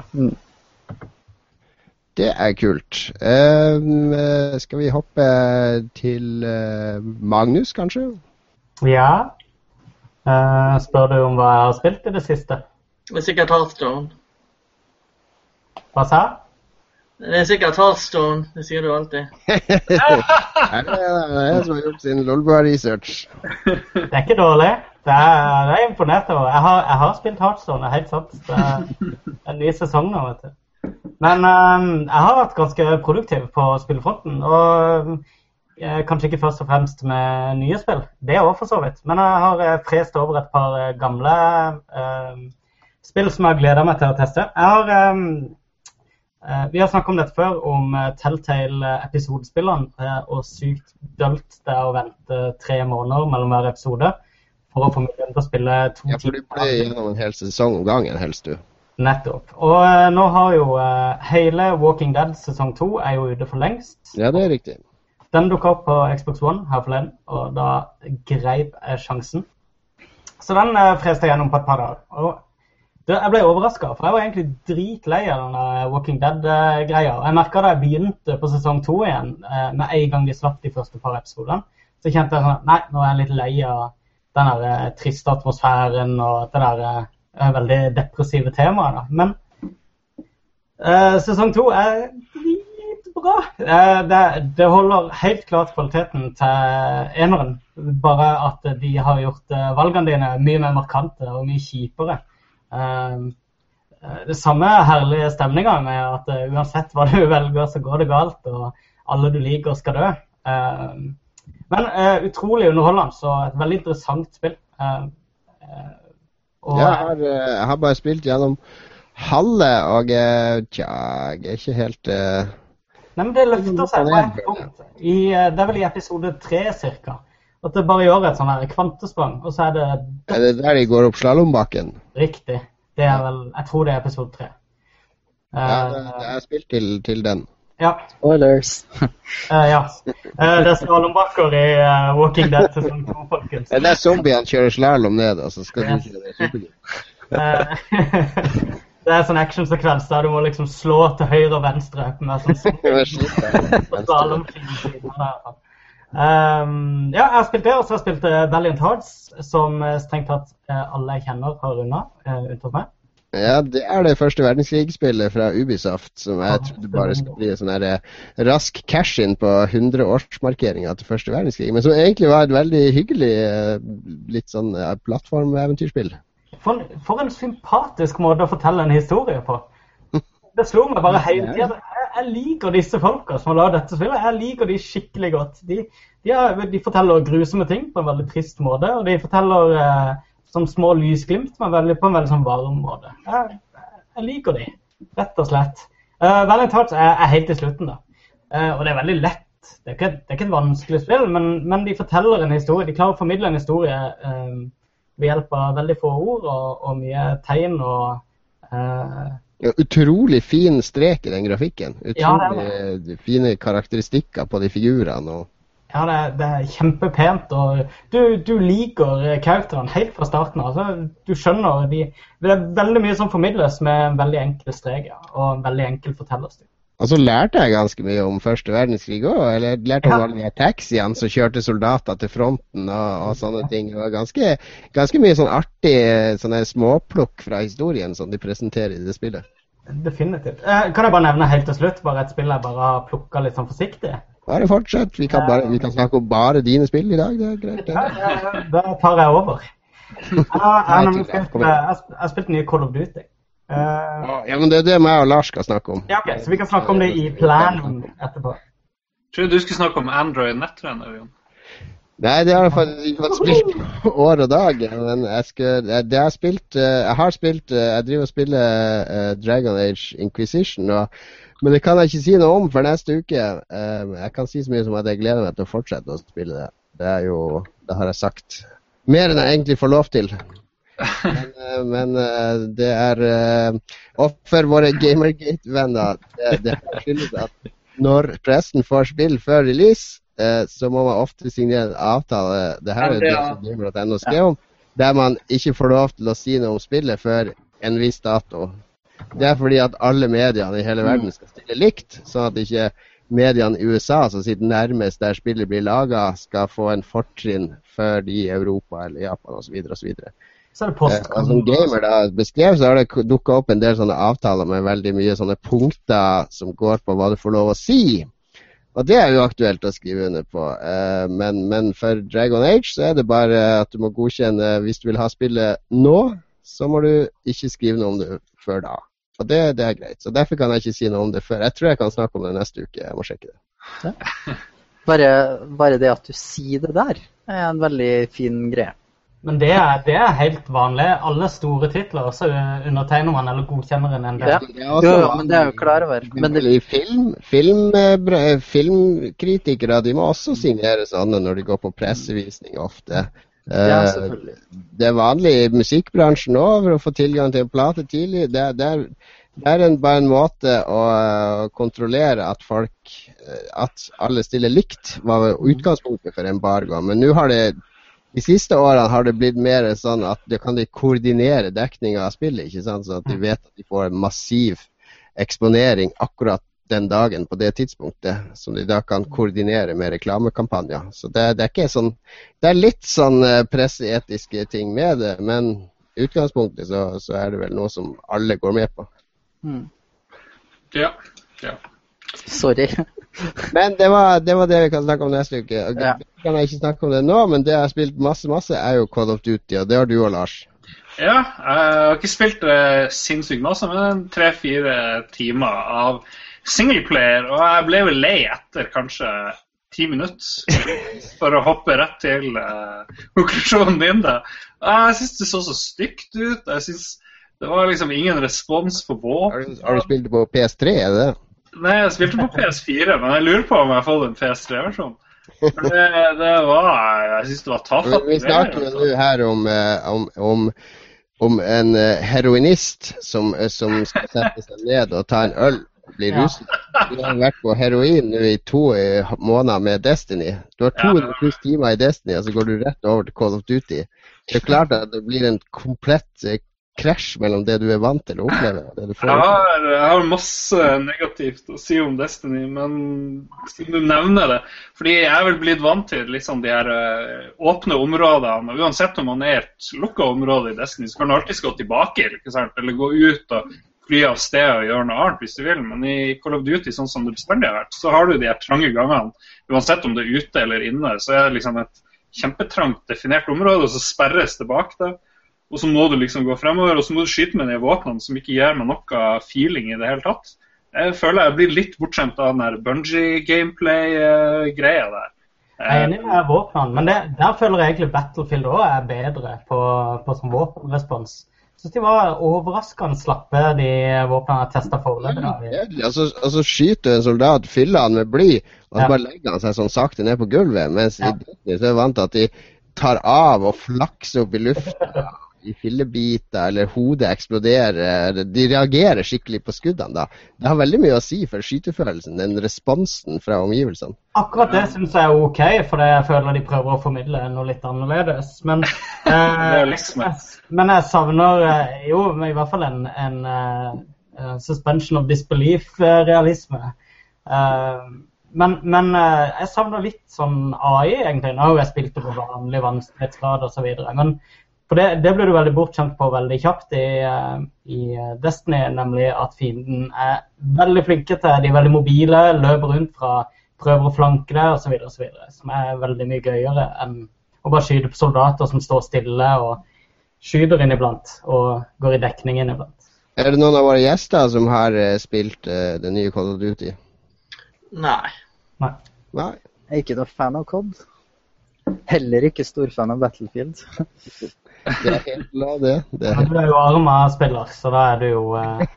Det er kult. Skal vi hoppe til Magnus, kanskje? Ja. Spør du om hva jeg har spilt i det siste? Det er sikkert Hearthstone. Hva sa? Det er sikkert Hearthstone, det sier du alltid. Det er jeg som har gjort sin Lolbua-research. Det er ikke dårlig. Det er imponert over. Jeg har spilt Hearthstone, det er helt sant. Det er en ny sesong nå, vet du. Men jeg har vært ganske produktiv på spillfronten, og kanskje ikke først og fremst med nye spill. Det er også for så vidt. Men jeg har frest over et par gamle spill som jeg gleder meg til å teste. Vi har snakket om dette før, om Telltale-episodespillene, og sykt dølt det å vente 3 måneder mellom hver episode for å få mulighet til å spille 2 timer. Ja, for du ble gjennom en hel sesong om gangen, helst du. Nettopp. Og nå har jo hele Walking Dead sesong 2 er jo ute for lengst. Ja, det er riktig. Den dukket opp på Xbox One her forleden, og da greip jeg sjansen. Så den freste jeg gjennom på et par dager. Og jeg ble overrasket, for jeg var egentlig dritlei av denne Walking Dead-greia. Jeg merket da jeg begynte på sesong 2 igjen, med en gang de slapp de første par episodene, så kjente jeg sånn, nei, nå er jeg litt lei av den der triste atmosfæren og det der veldig depressive temaet. Da. Men sesong 2 er bra. Det holder helt klart kvaliteten til eneren, bare at de har gjort valgene dine mye mer markante og mye kjipere. Det samme herlige stemninger med at uansett hva du velger, så går det galt, og alle du liker skal dø. Men utrolig underholdende, så et veldig interessant spill. Jeg har bare spilt gjennom halve, og jeg er ikke helt... Nei, men det løfter seg på et punkt. Det er vel i episode 3 cirka. At det bare gjør et sånn her kvantesprang, og så er det... Er det der de går opp slalombakken? Riktig. Det er vel, jeg tror det er episode 3. Ja, jeg har spilt til den. Ja. Spoilers. Ja. Det slalombakker i Walking Dead sesong 2, folkens. Det zombiene kjører slalom ned, og så skal du kjøre det supergøy. Det sånn actionsekvens der du må liksom slå til høyre og venstre med sånn slalomsiden der. Ja, jeg har spilt det, og så har jeg spilt Valiant Hearts, som strengt tatt alle jeg kjenner har rundet, unntatt meg. Ja, det det første verdenskrigsspillet fra Ubisoft, som jeg trodde bare skulle bli en sånn her rask cash-in på 100-årsmarkeringen til første verdenskrig, men som egentlig var et veldig hyggelig, litt sånn plattformeventyrspill. For en sympatisk måte å fortelle en historie på. Det slo meg bare hele tiden. Jeg liker disse folka som har laget dette spillet. Jeg liker de skikkelig godt. De forteller grusomme ting på en veldig trist måte, og de forteller som små lysglimt, men på en veldig sånn varm måte. Jeg liker de, rett og slett. Valiant Hearts helt i slutten da. Og det veldig lett. Det er ikke et vanskelig spill, men de forteller en historie. De klarer å formidle en historie ved hjelp av veldig få ord og mye tegn og... Utrolig fin strek i den grafikken. Utrolig fine karakteristikker på de figurene. Ja, det kjempepent, og du liker karakterene helt fra starten. Altså, du skjønner, det veldig mye som formidles med en veldig enkel strek, og en veldig enkel fortellerstil. Og så lærte jeg ganske mye om første verdenskrig også, eller lærte om alle de taxiene som kjørte soldater til fronten og sånne ting. Det var ganske mye sånn artig sånne småplukk fra historien som de presenterer i det spillet. Definitivt. Kan jeg bare nevne helt til slutt, bare et spill jeg bare har plukket litt sånn forsiktig? Bare fortsett, vi kan snakke om bare dine spill i dag, det greit. Da tar jeg over. Jeg har spilt nye Call of Duty. Ja, men det meg og Lars skal snakke om. Ja, ok, så vi kan snakke om det i planen etterpå. Jeg tror du skulle snakke om Android Netrunner, Jon. Nei, det har jeg faktisk ikke fått spilt på år og dag, men jeg driver og spiller Dragon Age Inquisition, men det kan jeg ikke si noe om for neste uke. Jeg kan si så mye som at jeg gleder meg til å fortsette å spille det. Det har jeg sagt. Mer enn jeg egentlig får lov til. Men det og for våre Gamergate-venner, det skyldes at når pressen får spill før release, så må man ofte signere en avtale. Det her det som Gamer.no skrev om, der man ikke får lov til å si noe om spillet før en viss dato. Det fordi at alle mediene i hele verden skal stille likt, sånn at ikke mediene i USA som sitter nærmest der spillet blir laget, skal få en fortrinn før de i Europa eller Japan og så videre og så videre. Og som Gamer da beskrev, så har det dukket opp en del sånne avtaler med veldig mye sånne punkter som går på hva du får lov å si. Og det jo aktuelt å skrive under på. Men for Dragon Age så det bare at du må godkjenne, hvis du vil ha spillet nå, så må du ikke skrive noe om det før da. Og det greit. Så derfor kan jeg ikke si noe om det før. Jeg tror jeg kan snakke om det neste uke. Jeg må sjekke det. Ja. Bare det at du sier det der en veldig fin greie. Men det helt vanlig. Alle store titler også undertegner man eller godkjenner en del. Ja, men det jo klar over. Men filmkritikere, de må også signere sånne når de går på pressevisning ofte. Ja, selvfølgelig. Det vanlig i musikkbransjen også, for å få tilgang til en plate tidlig. Det bare en måte å kontrollere at alle stiller likt, var utgangspunktet for embargo. Men nå har de siste årene har det blitt mer sånn at de kan koordinere dekningen av spillet, ikke sant? Så at de vet at de får en massiv eksponering akkurat den dagen på det tidspunktet, som de da kan koordinere med reklamekampanjer. Så det ikke sånn, det litt sånn presseetiske ting med det, men i utgangspunktet så det vel noe som alle går med på. Ja. Sorry. Men det var det vi kan snakke om neste uke. Ja. Kan jeg ikke snakke om det nå, men det jeg har spilt masse jo Call of Duty, og det har du og Lars. Ja, jeg har ikke spilt sinnssykt masse, men 3-4 timer av singleplayer, og jeg ble vel lei etter kanskje 10 minutter for å hoppe rett til konklusjonen din da. Jeg synes det så stygt ut, jeg synes det var liksom ingen respons på våpen. Har du spilt det på PS3, det? Nei, jeg spilte på PS4, men jeg lurer på om jeg har fått en PS3-versjon. Det var, jeg synes det var tafatt. Vi snakker jo nå her om en heroinist som skal sette seg ned og ta en øl blir ruset. Du har vært på heroin nå i 2 måneder med Destiny. Du har 200 pluss timer i Destiny, og så går du rett over til Call of Duty. Det klart at det blir en komplett krasj mellom det du vant til å oppleve. Det du får. Jeg har masse negativt å si om Destiny, men siden du nevner det, fordi jeg vel blitt vant til liksom de her åpne områdene, og uansett om man et lukket område i Destiny, så kan du alltid gå tilbake, ikke sant? Eller gå ut og fly av sted og gjøre noe annet hvis du vil, men i Call of Duty, sånn som det bestandig har vært, så har du de her trange gangene, uansett om det ute eller inne, så det liksom et kjempetrangt definert område, og så sperres det bak det. Og så må du liksom gå fremover, og så må du skyte med de våpnene som ikke gir meg noe feeling i det hele tatt. Jeg føler jeg blir litt bortskjemt av den der Bungie-gameplay-greia der. Jeg er enig med våpnene, men der føler jeg egentlig Battlefield også er bedre på sånn våpenrespons. Jeg synes de var overraskende slappe, de våpnene jeg testet foreløpig. Altså skyter en soldat, fyller han med bly, og så bare legger han seg sånn sakte ned på gulvet, mens i Destiny så er jeg vant til at de tar av og flakser opp i luften i fillebiter, eller hodet eksploderer. De reagerer skikkelig på skuddene da. Det har veldig mye å si for skytefølelsen, den responsen fra omgivelsene. Akkurat det synes jeg er ok, for jeg føler de prøver å formidle noe litt annerledes. Men, men jeg savner jo i hvert fall en suspension of disbelief-realisme. Men jeg savner litt sånn AI egentlig, når jeg spilte på vanlig vanskelighetsgrad og så videre. Men for det ble du veldig bortkjent på veldig kjapt i Destiny, nemlig at fienden er veldig flinke til, de er veldig mobile, løper rundt fra prøver å flanke det og så videre, som er veldig mye gøyere enn å bare skyte på soldater som står stille og skyter inn iblant og går i dekning inn iblant. Er det noen av våre gjester som har spilt det nye Call of Duty? Nei. Jeg er ikke noe fan av COD. Heller ikke stor fan av Battlefield. Det er helt bra det. Men du er jo Arma-spiller, så da er du jo...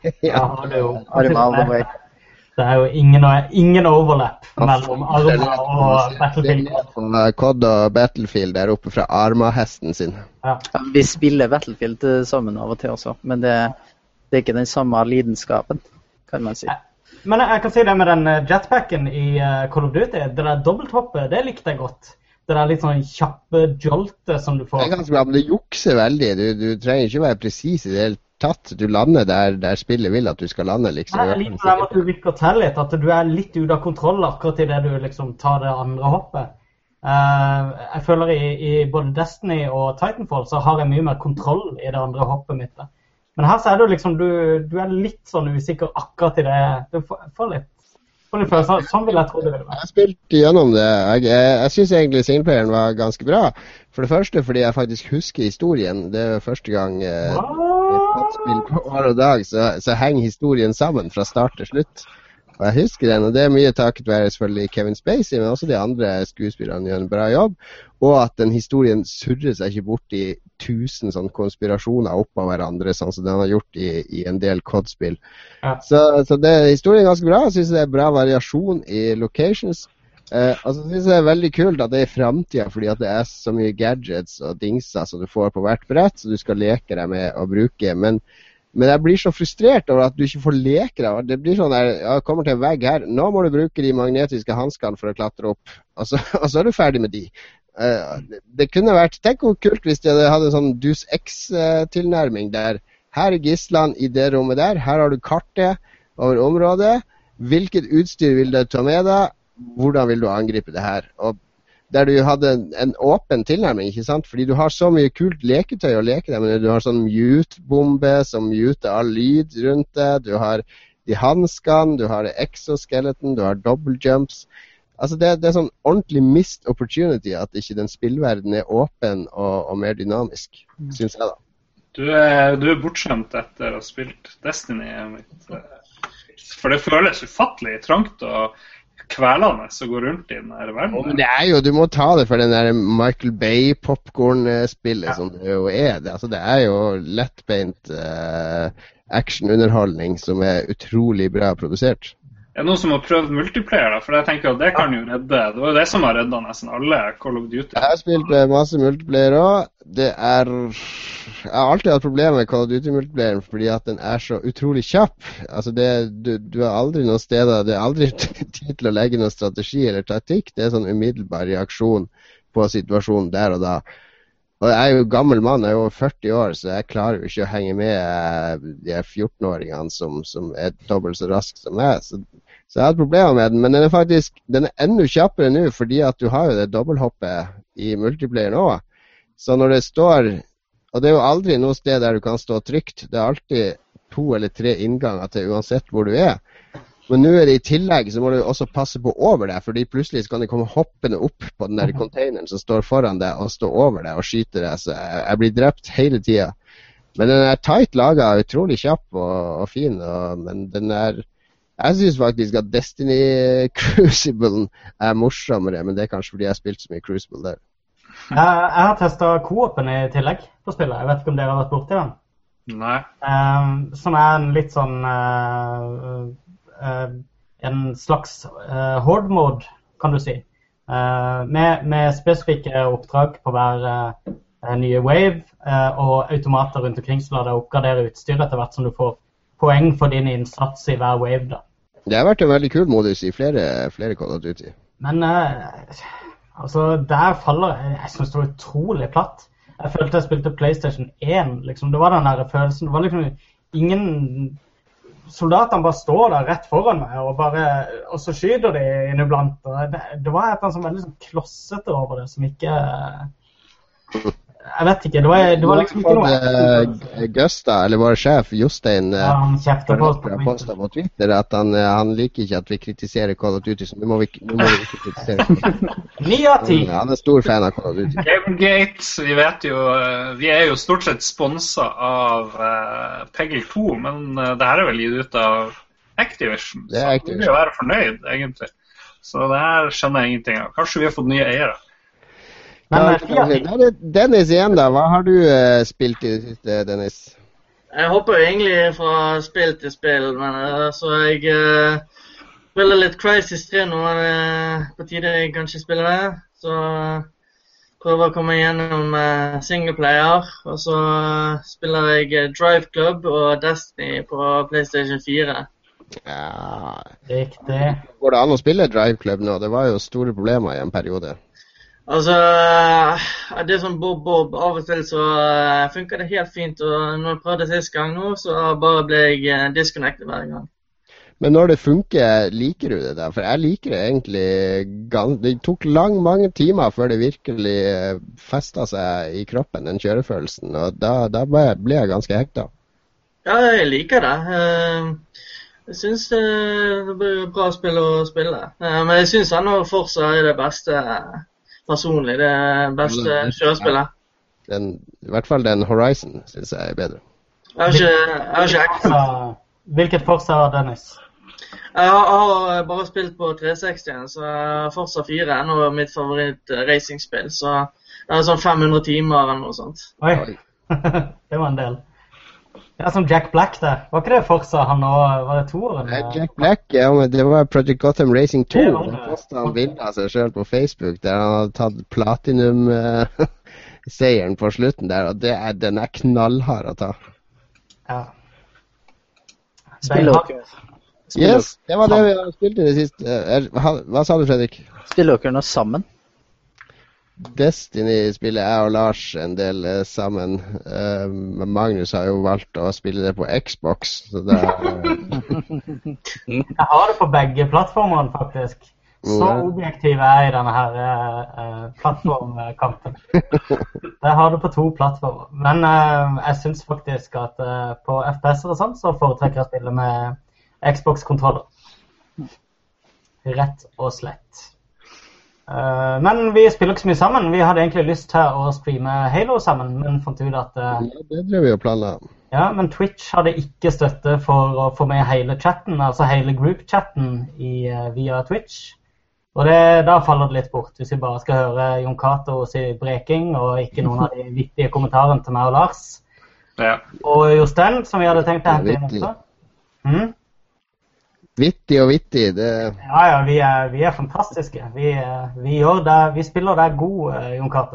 Arma all the way. Det er jo ingen overlap mellom Arma og Battlefield. COD og Battlefield er oppe fra Arma-hesten sin. Ja. Vi spiller Battlefield sammen av og til også, men det er ikke den samme lidenskapen, kan man si. Men jeg kan si det med den jetpacken i Call of Duty, det der dobbelthoppet, det likte jeg godt. Det er litt sånn kjappe jolte som du får. Det er ganske bra, men det jukser veldig. Du trenger ikke være presis i det hele tatt. Du lander der spillet vil at du skal lande, liksom. Det er litt der at du virker til litt, at du er litt ut av kontroll akkurat i det du liksom tar det andre hoppet. Jeg føler i både Destiny og Titanfall så har jeg mye mer kontroll i det andre hoppet mitt. Men her så er du liksom, du er litt sånn usikker akkurat i det. Du får litt. Sånn vil jeg tro det ville være. Jeg spilte gjennom det. Jeg synes egentlig singleplayeren var ganske bra. For det første fordi jeg faktisk husker historien. Det er første gang i et spill på år og dag, så henger historien sammen fra start til slutt. Og jeg husker den, og det er mye takket være selvfølgelig Kevin Spacey, men også de andre skuespillerne gjør en bra jobb. Og at den historien surrer seg ikke bort i 1000 sånn konspirasjoner opp av hverandre, sånn som den har gjort i en del COD-spill. Ja. Så historien er ganske bra. Jeg synes det er bra variasjon i locations. Og så synes jeg det er veldig kult at det er i fremtiden, fordi at det er så mye gadgets og dingser som du får på hvert brett, så du skal leke deg med å bruke. Men jeg blir så frustrert over at du ikke får leke deg. Det blir sånn der, jeg kommer til en vegg her, nå må du bruke de magnetiske hanskene for å klatre opp, og så er du ferdig med de. Det kunne vært, tenk hvor kult hvis de hadde en sånn Deus Ex-tilnærming der. Her er gislene i det rommet der, her har du kartet over området, hvilket utstyr vil du ta med deg, hvordan vil du angripe det her? Og der du hadde en åpen tilnærming, ikke sant? Fordi du har så mye kult leketøy å leke deg med. Du har sånn mute-bombe som muter all lyd rundt deg, du har de hanskene, du har exoskeleton, du har double jumps. Altså det er sånn ordentlig missed opportunity at ikke den spillverden er åpen og mer dynamisk, synes jeg da. Du er bortskjemt etter å ha spilt Destiny, for det føles ufattelig trangt og kvelende som går rundt i den her verden. Men det er jo, du må ta det for den der Michael Bay popcorn-spillet som det jo er. Det er jo lettbeint actionunderholdning som er utrolig bra produsert. Er det noen som har prøvd multiplayer da? For jeg tenker at det kan jo redde. Det var jo det som har reddet nesten alle Call of Duty. Jeg har spilt masse multiplayer også. Jeg har alltid hatt problemer med Call of Duty-multiplayeren fordi at den er så utrolig kjapp. Altså du har aldri noen steder, det er aldri tid til å legge noen strategi eller taktikk. Det er sånn umiddelbar reaksjon på situasjonen der og da. Og jeg er jo gammel mann, jeg er jo 40 år, så jeg klarer jo ikke å henge med de 14-åringene som er dobbelt så rask som meg. Så jeg har hatt problemer med den, men den er enda kjappere nå, fordi at du har jo det dobbelthoppet i multiplayer nå. Så når det står, og det er jo aldri noe sted der du kan stå trygt, det er alltid 2 eller 3 innganger til uansett hvor du er. Men nå er det i tillegg, så må du også passe på over deg, fordi plutselig kan de komme hoppende opp på den der containeren som står foran deg, og stå over deg og skyte deg, så jeg blir drept hele tiden. Men den er tight laget, utrolig kjapp og fin, men den er, jeg synes faktisk at Destiny Crucible er morsommere, men det er kanskje fordi jeg har spilt så mye Crucible der. Jeg har testet co-open i tillegg på spillet, jeg vet ikke om dere har vært borti den? Nei. Som er en litt sånn... en slags horde-mode, kan du si. Med spesifikke oppdrag på hver nye wave, og automater rundt omkring som lar deg oppgradere utstyr etter hvert som du får poeng for din innsats i hver wave. Da. Det har vært en veldig kul modus i flere Call of Duty. Men altså, der faller jeg synes det var utrolig platt. Jeg følte jeg spilte PlayStation 1, liksom. Det var den der følelsen, det var liksom ingen... Soldatene bare står der rett foran meg, og så skyter de inniblant. Det var et sånn veldig sånn klossete over det, som ikke... Jeg vet ikke, det var liksom ikke noe... Gusta, eller vår sjef, Jostein, han kjefter på postet på Twitter at han liker ikke at vi kritiserer Call of Duty, så nå må vi ikke kritisere. 9 av 10! Han er stor fan av Call of Duty. Gamergate, vi vet jo, vi er jo stort sett sponset av Peggle 2, men det her er vel gitt ut av Activision, så vi vil jo være fornøyd, egentlig. Så det her skjønner jeg ingenting av. Kanskje vi har fått nye eiere. Dennis igjen da, hva har du spilt i det siste, Dennis? Jeg hopper jo egentlig fra spill til spill, men så jeg spiller litt Crysis 3 nå, på tide jeg kanskje spiller det, så prøver å komme gjennom singleplayer, og så spiller jeg Drive Club og Destiny på PlayStation 4. Ja, riktig. Går det an å spille Drive Club nå? Det var jo store problemer i en periode. Altså, det er sånn Bob, av og til så funker det helt fint, og når jeg prøvde siste gang nå, så bare ble jeg disconnected hver gang. Men når det funker, liker du det da? For jeg liker det egentlig, det tok mange timer før det virkelig festet seg i kroppen, den kjørefølelsen, og da ble jeg ganske hekta. Ja, jeg liker det. Jeg synes det blir bra spill å spille, men jeg synes ennå Forza er det beste personlig, det beste kjørespillet. I hvert fall den Horizon synes jeg er bedre. Jeg har ikke ekte. Hvilket Forza har Dennis? Jeg har bare spilt på 360, så Forza 4 er nå mitt favoritt racingspill, så det er sånn 500 timer eller noe sånt. Oi, det var en del. Det er som Jack Black der. Var ikke det Forza han nå? Var det 2 år? Jack Black, ja, men det var Project Gotham Racing 2. Han postet en bilde av seg selv på Facebook, der han hadde tatt platinum-seieren på slutten der, og den er knallhard å ta. Ja. Yes, det var det vi har spilt i det siste. Hva sa du, Fredrik? Spiller dere noe sammen? Destiny spiller jeg og Lars en del sammen. Magnus har jo valgt å spille det på Xbox. Så det Jeg har det på begge plattformene, faktisk. Så objektiv er jeg i denne her plattformkampen. Jeg har det på 2 plattformer. Men jeg synes faktisk at på FPS-er og sånn, så foretrekker jeg å spille med Xbox-kontroller. Rett og slett. Men vi spiller ikke så mye sammen. Vi hadde egentlig lyst til å streame Halo sammen, men fant ut at... Ja, det drev vi å planla. Ja, men Twitch hadde ikke støtte for å få med hele chatten, altså hele group-chatten via Twitch. Og da faller det litt bort, hvis vi bare skal høre Jon Cato si breking, og ikke noen av de viktige kommentarene til meg og Lars. Ja. Og Jostein, som vi hadde tenkt å hente inn også. vittig og vittig. Ja, vi er fantastiske. Vi spiller der god, Jon Cato.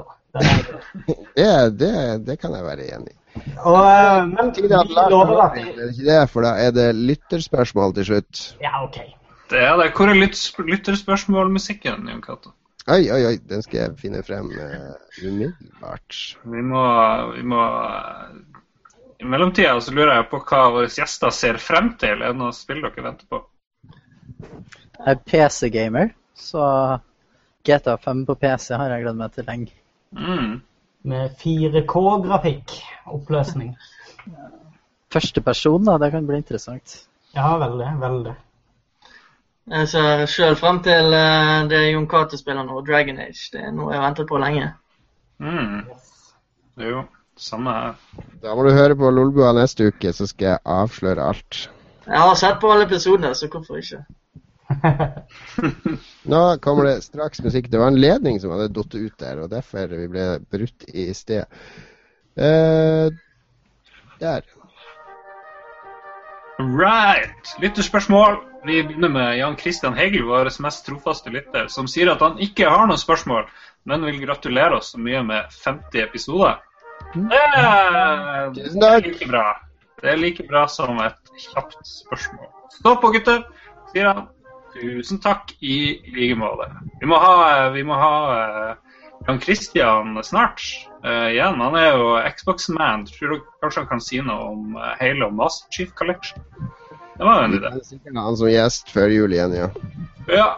Det kan jeg være enig i. Men vi lover at for da er det lytterspørsmål til slutt. Ja, ok. Det er det. Hvor er lytterspørsmålmusikken, Jon Cato? Oi, den skal jeg finne frem umiddelbart. Vi må I mellomtiden så lurer jeg på hva våre gjester ser frem til. Er det noe spill dere venter på? Jeg er PC-gamer, så GTA 5 på PC har jeg gledet meg til lenge. Med 4K-grafikk, oppløsning. Første person da, det kan bli interessant. Ja, veldig. Jeg ser selv frem til det Jon Cato spiller nå, Dragon Age. Det er noe jeg har ventet på lenge. Jo, samme her. Da må du høre på Lolbua neste uke, så skal jeg avsløre alt. Jeg har sett på alle episoder, så hvorfor ikke? Nå kommer det straks musikk. Det var en ledning som hadde dottet ut der, og derfor vi ble brutt i sted. Der. Right! Lytterspørsmål. Vi begynner med Jan Christian Hegel, vår mest trofaste lytter, som sier at han ikke har noen spørsmål, men vil gratulere oss så mye med 50 episoder. Det er like bra. Det er like bra som et kjapt spørsmål. Stå på, gutter, sier han. Tusen takk i like måte. Vi må ha Jan Christian snart igjen. Han er jo Xbox-man. Tror du kanskje han kan si noe om Halo Master Chief Collection? Det var jo en idé. Det er sikkert han som gjest før jul igjen, ja. Ja.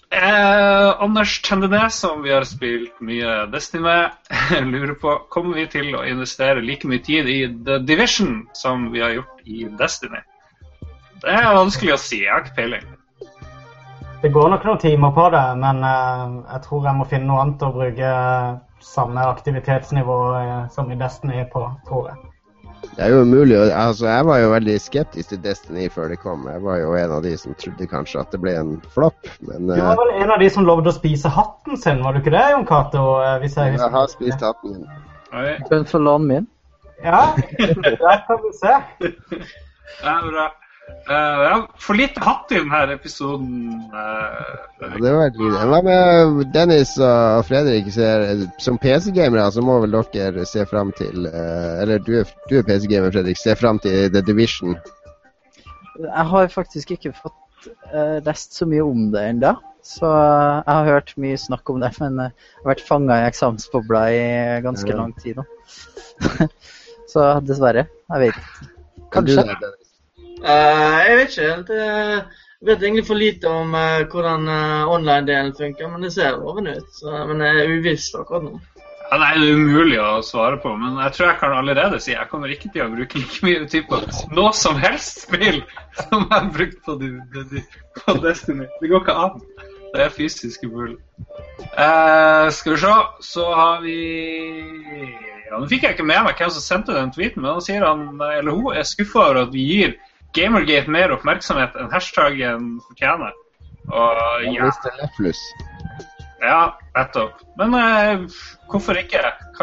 Anders Tendenes, som vi har spilt mye Destiny med, lurer på, kommer vi til å investere like mye tid i The Division som vi har gjort i Destiny? Det er vanskelig å si, jeg har ikke peiling. Det går nok noen timer på det, men jeg tror jeg må finne noe annet å bruke samme aktivitetsnivå som i Destiny på, tror jeg. Det er jo umulig, altså jeg var jo veldig skeptisk til Destiny før det kom. Jeg var jo en av de som trodde kanskje at det ble en flopp, men... Du var vel en av de som lovde å spise hatten sin, var du ikke det, Jon Cato? Jeg har spist hatten min. Du kan få låne min. Ja, der kan vi se. Det er bra. Jeg har for lite hatt i denne episoden. Ja, det var litt. Hva med Dennis og Fredrik? Som PC-gamere så må vel dere se frem til eller du er PC-gamer, Fredrik, se frem til The Division. Jeg har faktisk ikke fått lest så mye om det enda, så jeg har hørt mye snakk om det, men jeg har vært fanget i eksamensbobla i ganske lang tid nå. Så dessverre, jeg vet ikke. Kanskje. Jeg vet ikke helt. Jeg vet egentlig for lite om hvordan online-delen funker, men det ser lovende ut. Men det er uvisst akkurat nå. Ja, nei, det er umulig å svare på, men jeg tror jeg kan allerede si jeg kommer ikke til å bruke like mye tid på noe som helst spill som jeg har brukt på Destiny. Det går ikke an. Det er fysisk umulig. Skal vi se, så har vi... Ja, nå fikk jeg ikke med meg hvem som sendte den tweeten, men han sier eller hun er skuffet over at vi gir Gamergate mer oppmerksomhet enn hashtaggen fortjener. Og ja. Ja, nettopp. Men hvorfor ikke?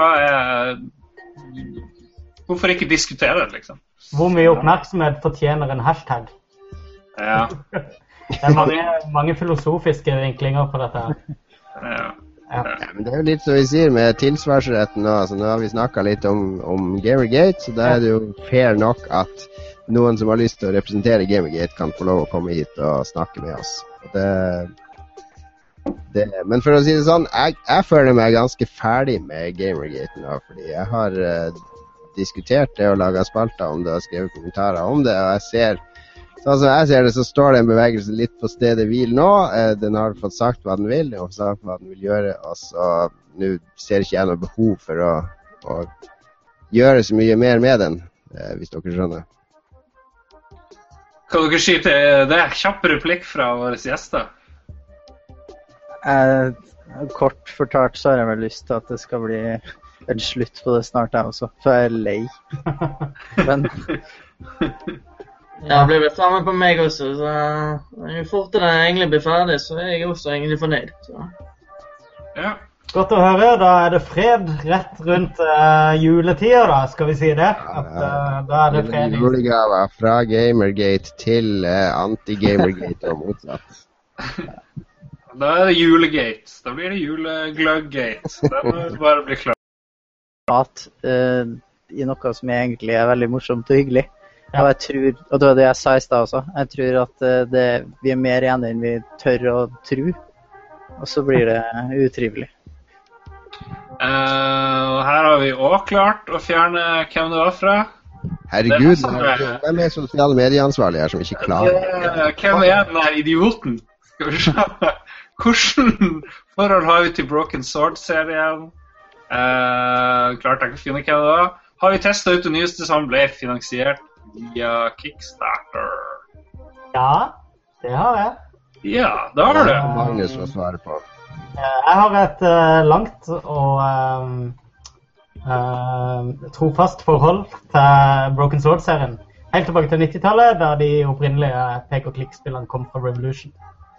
Hvorfor ikke diskutere det, liksom? Hvor mye oppmerksomhet fortjener en hashtag? Ja. Det er mange filosofiske vinklinger på dette her. Ja. Ja, men det er jo litt som vi sier med tilsvarsretten nå. Altså, nå har vi snakket litt om Gamergate, så da er det jo fair nok at noen som har lyst til å representere Gamergate kan få lov å komme hit og snakke med oss. Men for å si det sånn, jeg føler meg ganske ferdig med Gamergate nå, fordi jeg har diskutert det og laget spalter om det og skrevet kommentarer om det, og jeg ser det, så står det en bevegelse litt på stedet hvil nå. Den har fått sagt hva den vil, og sagt hva den vil gjøre, og så nå ser ikke jeg noe behov for å gjøre så mye mer med den, hvis dere skjønner. Kan dere si til det? Kjapp replikk fra våre gjester. Kort fortalt så har jeg vel lyst til at det skal bli en slutt på det snart jeg også, for jeg er lei. Men... Ja, det blir fremme på meg også, så jo fortere jeg egentlig blir ferdig, så er jeg også egentlig fornøyd. Så. Ja, Godt å høre. Da det fred rett rundt juletida, da, skal vi si det. At, da det fred. Julegaver fra Gamergate til anti-Gamergate og motsatt. Da det julegate. Da blir det julegluggate. Da må det bare bli klart. I noe som egentlig veldig morsomt og hyggelig. Ja. Og jeg tror, og det var det jeg sa I sted også, jeg tror at vi mer enige enn vi tør å tro. Og så blir det utrivelig. Her har vi også klart å fjerne hvem det var fra. Herregud, hvem sosiale medieansvarlig her som ikke klarer? Hvem den her idioten? Skal vi se. Hvordan forhold har vi til Broken Sword-serien? Klart jeg kan finne hvem det var. Har vi testet ut det nyeste som ble finansiert via Kickstarter? Ja, det har jeg. Ja, det har du. Magnus å svare på. Jeg har et langt og trofast forhold til Broken Sword-serien. Helt tilbake til 90-tallet, da de opprinnelige pek-og-klikk-spillene kom fra Revolution.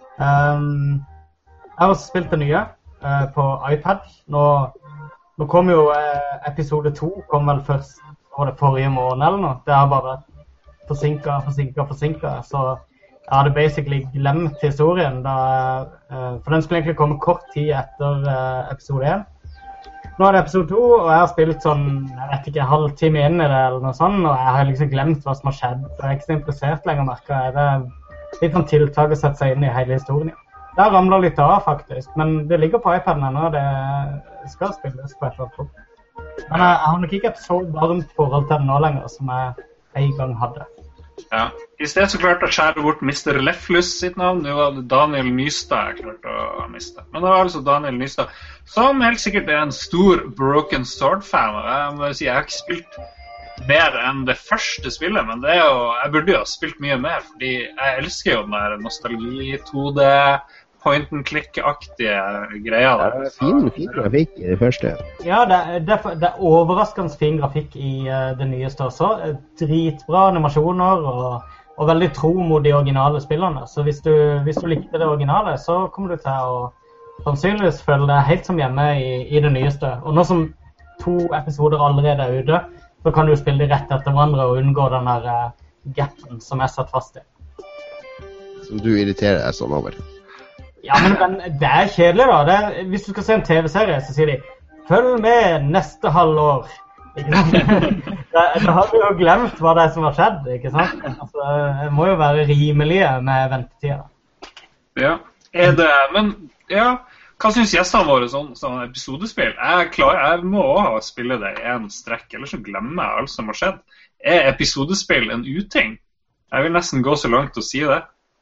Jeg har også spilt det nye på iPad. Nå kom jo episode 2, kom vel først var det forrige måned eller noe. Det har bare forsinket, så jeg hadde basically glemt historien, for den skulle egentlig komme kort tid etter episode 1. Nå det episode 2, og jeg har spilt sånn, jeg vet ikke, halvtime inn I det eller noe sånt, og jeg har liksom glemt hva som har skjedd, så jeg ikke så interessert lenger, merker jeg. Det litt sånn tiltak å sette seg inn I hele historien. Det har ramlet litt av, faktisk, men det ligger på iPaden ennå, og det skal spilles på et eller annet punkt. Men jeg har nok ikke et så varmt forhold til det nå lenger, som jeg en gang hadde. Ja, I stedet så klarte jeg å skjære bort Mr. Leflus sitt navn. Nå var det Daniel Nystad jeg klarte å miste. Men det var altså Daniel Nystad, som helt sikkert en stor Broken Sword-fan. Jeg må si, jeg har ikke spilt mer enn det første spillet, men det jo, jeg burde jo ha spilt mye mer, fordi jeg elsker jo den der nostalgi, 2D, point-and-click-aktige greier. Det fin grafikk I det første. Ja, det overraskende fin grafikk I det nyeste også. Dritbra animasjoner og veldig tro mot de originale spillerne. Så hvis du likte det originale, så kommer du til å sannsynligvis føle deg helt som hjemme I det nyeste. Og nå som 2 episoder allerede ute, så kan du spille de rett etter hverandre og unngå den der gapen som satt fast I. Som du irriterer deg sånn over. Ja, men det kjedelig da. Hvis du skal se en TV-serie, så sier de følg med neste halvår. Ikke sant? Da har du jo glemt hva det som har skjedd, ikke sant? Altså, det må jo være rimelige med ventetida. Ja, men ja, hva synes gjestene våre sånn episodespill? Jeg må også spille det I en strekk, ellers så glemmer jeg alt som har skjedd. Episodespill en uting? Jeg vil nesten gå så langt å si det.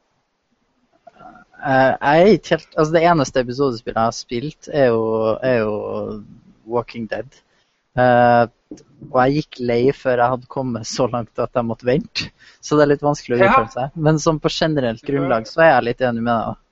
Det eneste episodespillet jeg har spilt jo Walking Dead. Og jeg gikk lei før jeg hadde kommet så langt at jeg måtte vente. Så det litt vanskelig å uttale seg. Men som på generelt grunnlag så jeg litt enig med deg.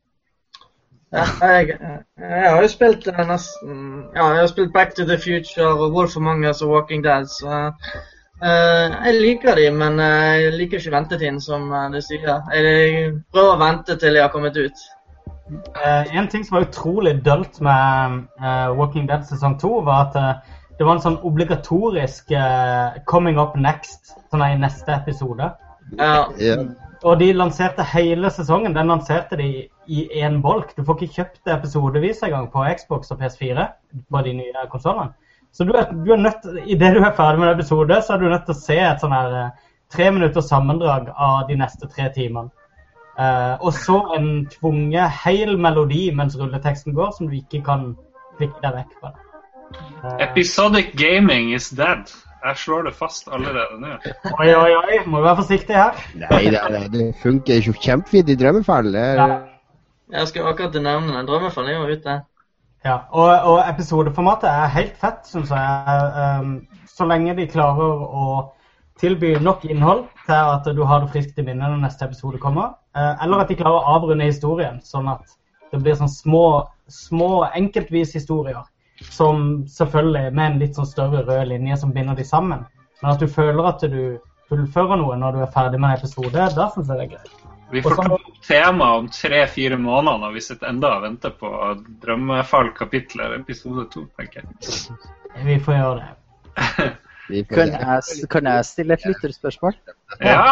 Jeg har jo spilt nesten, ja, jeg har spilt Back to the Future og Wolf Among Us og Walking Dead, så jeg liker dem, men jeg liker ikke ventetiden som du sier. Jeg prøver å vente til jeg har kommet ut. En ting som var utrolig dølt med Walking Dead sesong 2 var at det var en sånn obligatorisk coming up next, sånn I neste episode. Ja. Og de lanserte hele sesongen, den lanserte de I en bolk. Du får ikke kjøpt episodevis en gang på Xbox og PS4 på de nye konsolene. Så du er nødt, I det du ferdig med episode, så er du nødt til å se et sånn her 3 minutters sammendrag av de neste 3 timene. Og så en tvunget hel melodi mens rulleteksten går, som du ikke kan klikke deg vekk på det. Episodic gaming is dead. Jeg slår det fast allerede nå. Oi, må vi være forsiktig her. Nei, det funker jo kjempefint I Drømmefall. Ja. Jeg skal akkurat nevne den. Drømmefall jo ute. Ja, og episodeformatet helt fett, synes jeg. Så lenge de klarer å tilby nok innhold til at du har det friskt I minnet når neste episode kommer, eller at de klarer å avrunde historien, sånn at det blir sånn små enkeltvis historier, som selvfølgelig med en litt sånn større rød linje som binder de sammen. Men at du føler at du fullfører noe når du ferdig med en episode, da synes jeg det greit. Vi får ta opp tema om 3-4 måneder når vi sitter enda og venter på Drømmefall kapitler episode 2, tenker jeg. Vi får gjøre det. Kan jeg stille et lytterspørsmål? Ja.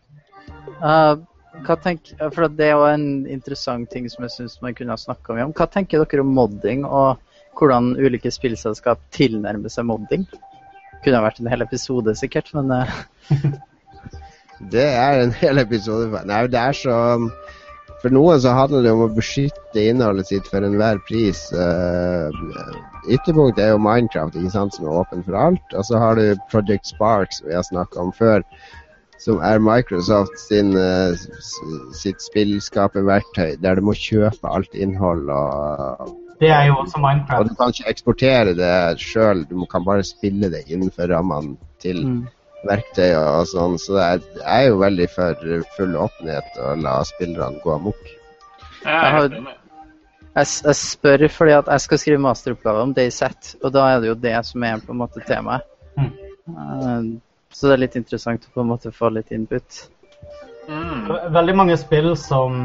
For det er jo en interessant ting som jeg synes man kunne ha snakket om. Hva tenker dere om modding, og hvordan ulike spillselskap tilnærmer seg modding? Kunne ha vært en hel episode sikkert, men... Det en hel episode. Nei, det så... For noen så handler det om å beskytte innholdet sitt for enhver pris. Ytterpunkt jo Minecraft, ikke sant, som åpen for alt. Og så har du Project Spark, som vi har snakket om før, som Microsoft sitt spillskaperverktøy, der du må kjøpe alt innhold. Og det jo også Minecraft. Og du kan ikke eksportere det selv, du kan bare spille det innenfor rammene til verktøy og sånn, så det jo veldig for full åpenhet å la spillerne gå amok. Jeg spør fordi at jeg skal skrive masteroppgave om DayZ, og da det jo det som på en måte temaet. Så det litt interessant å på en måte få litt input. Veldig mange spill som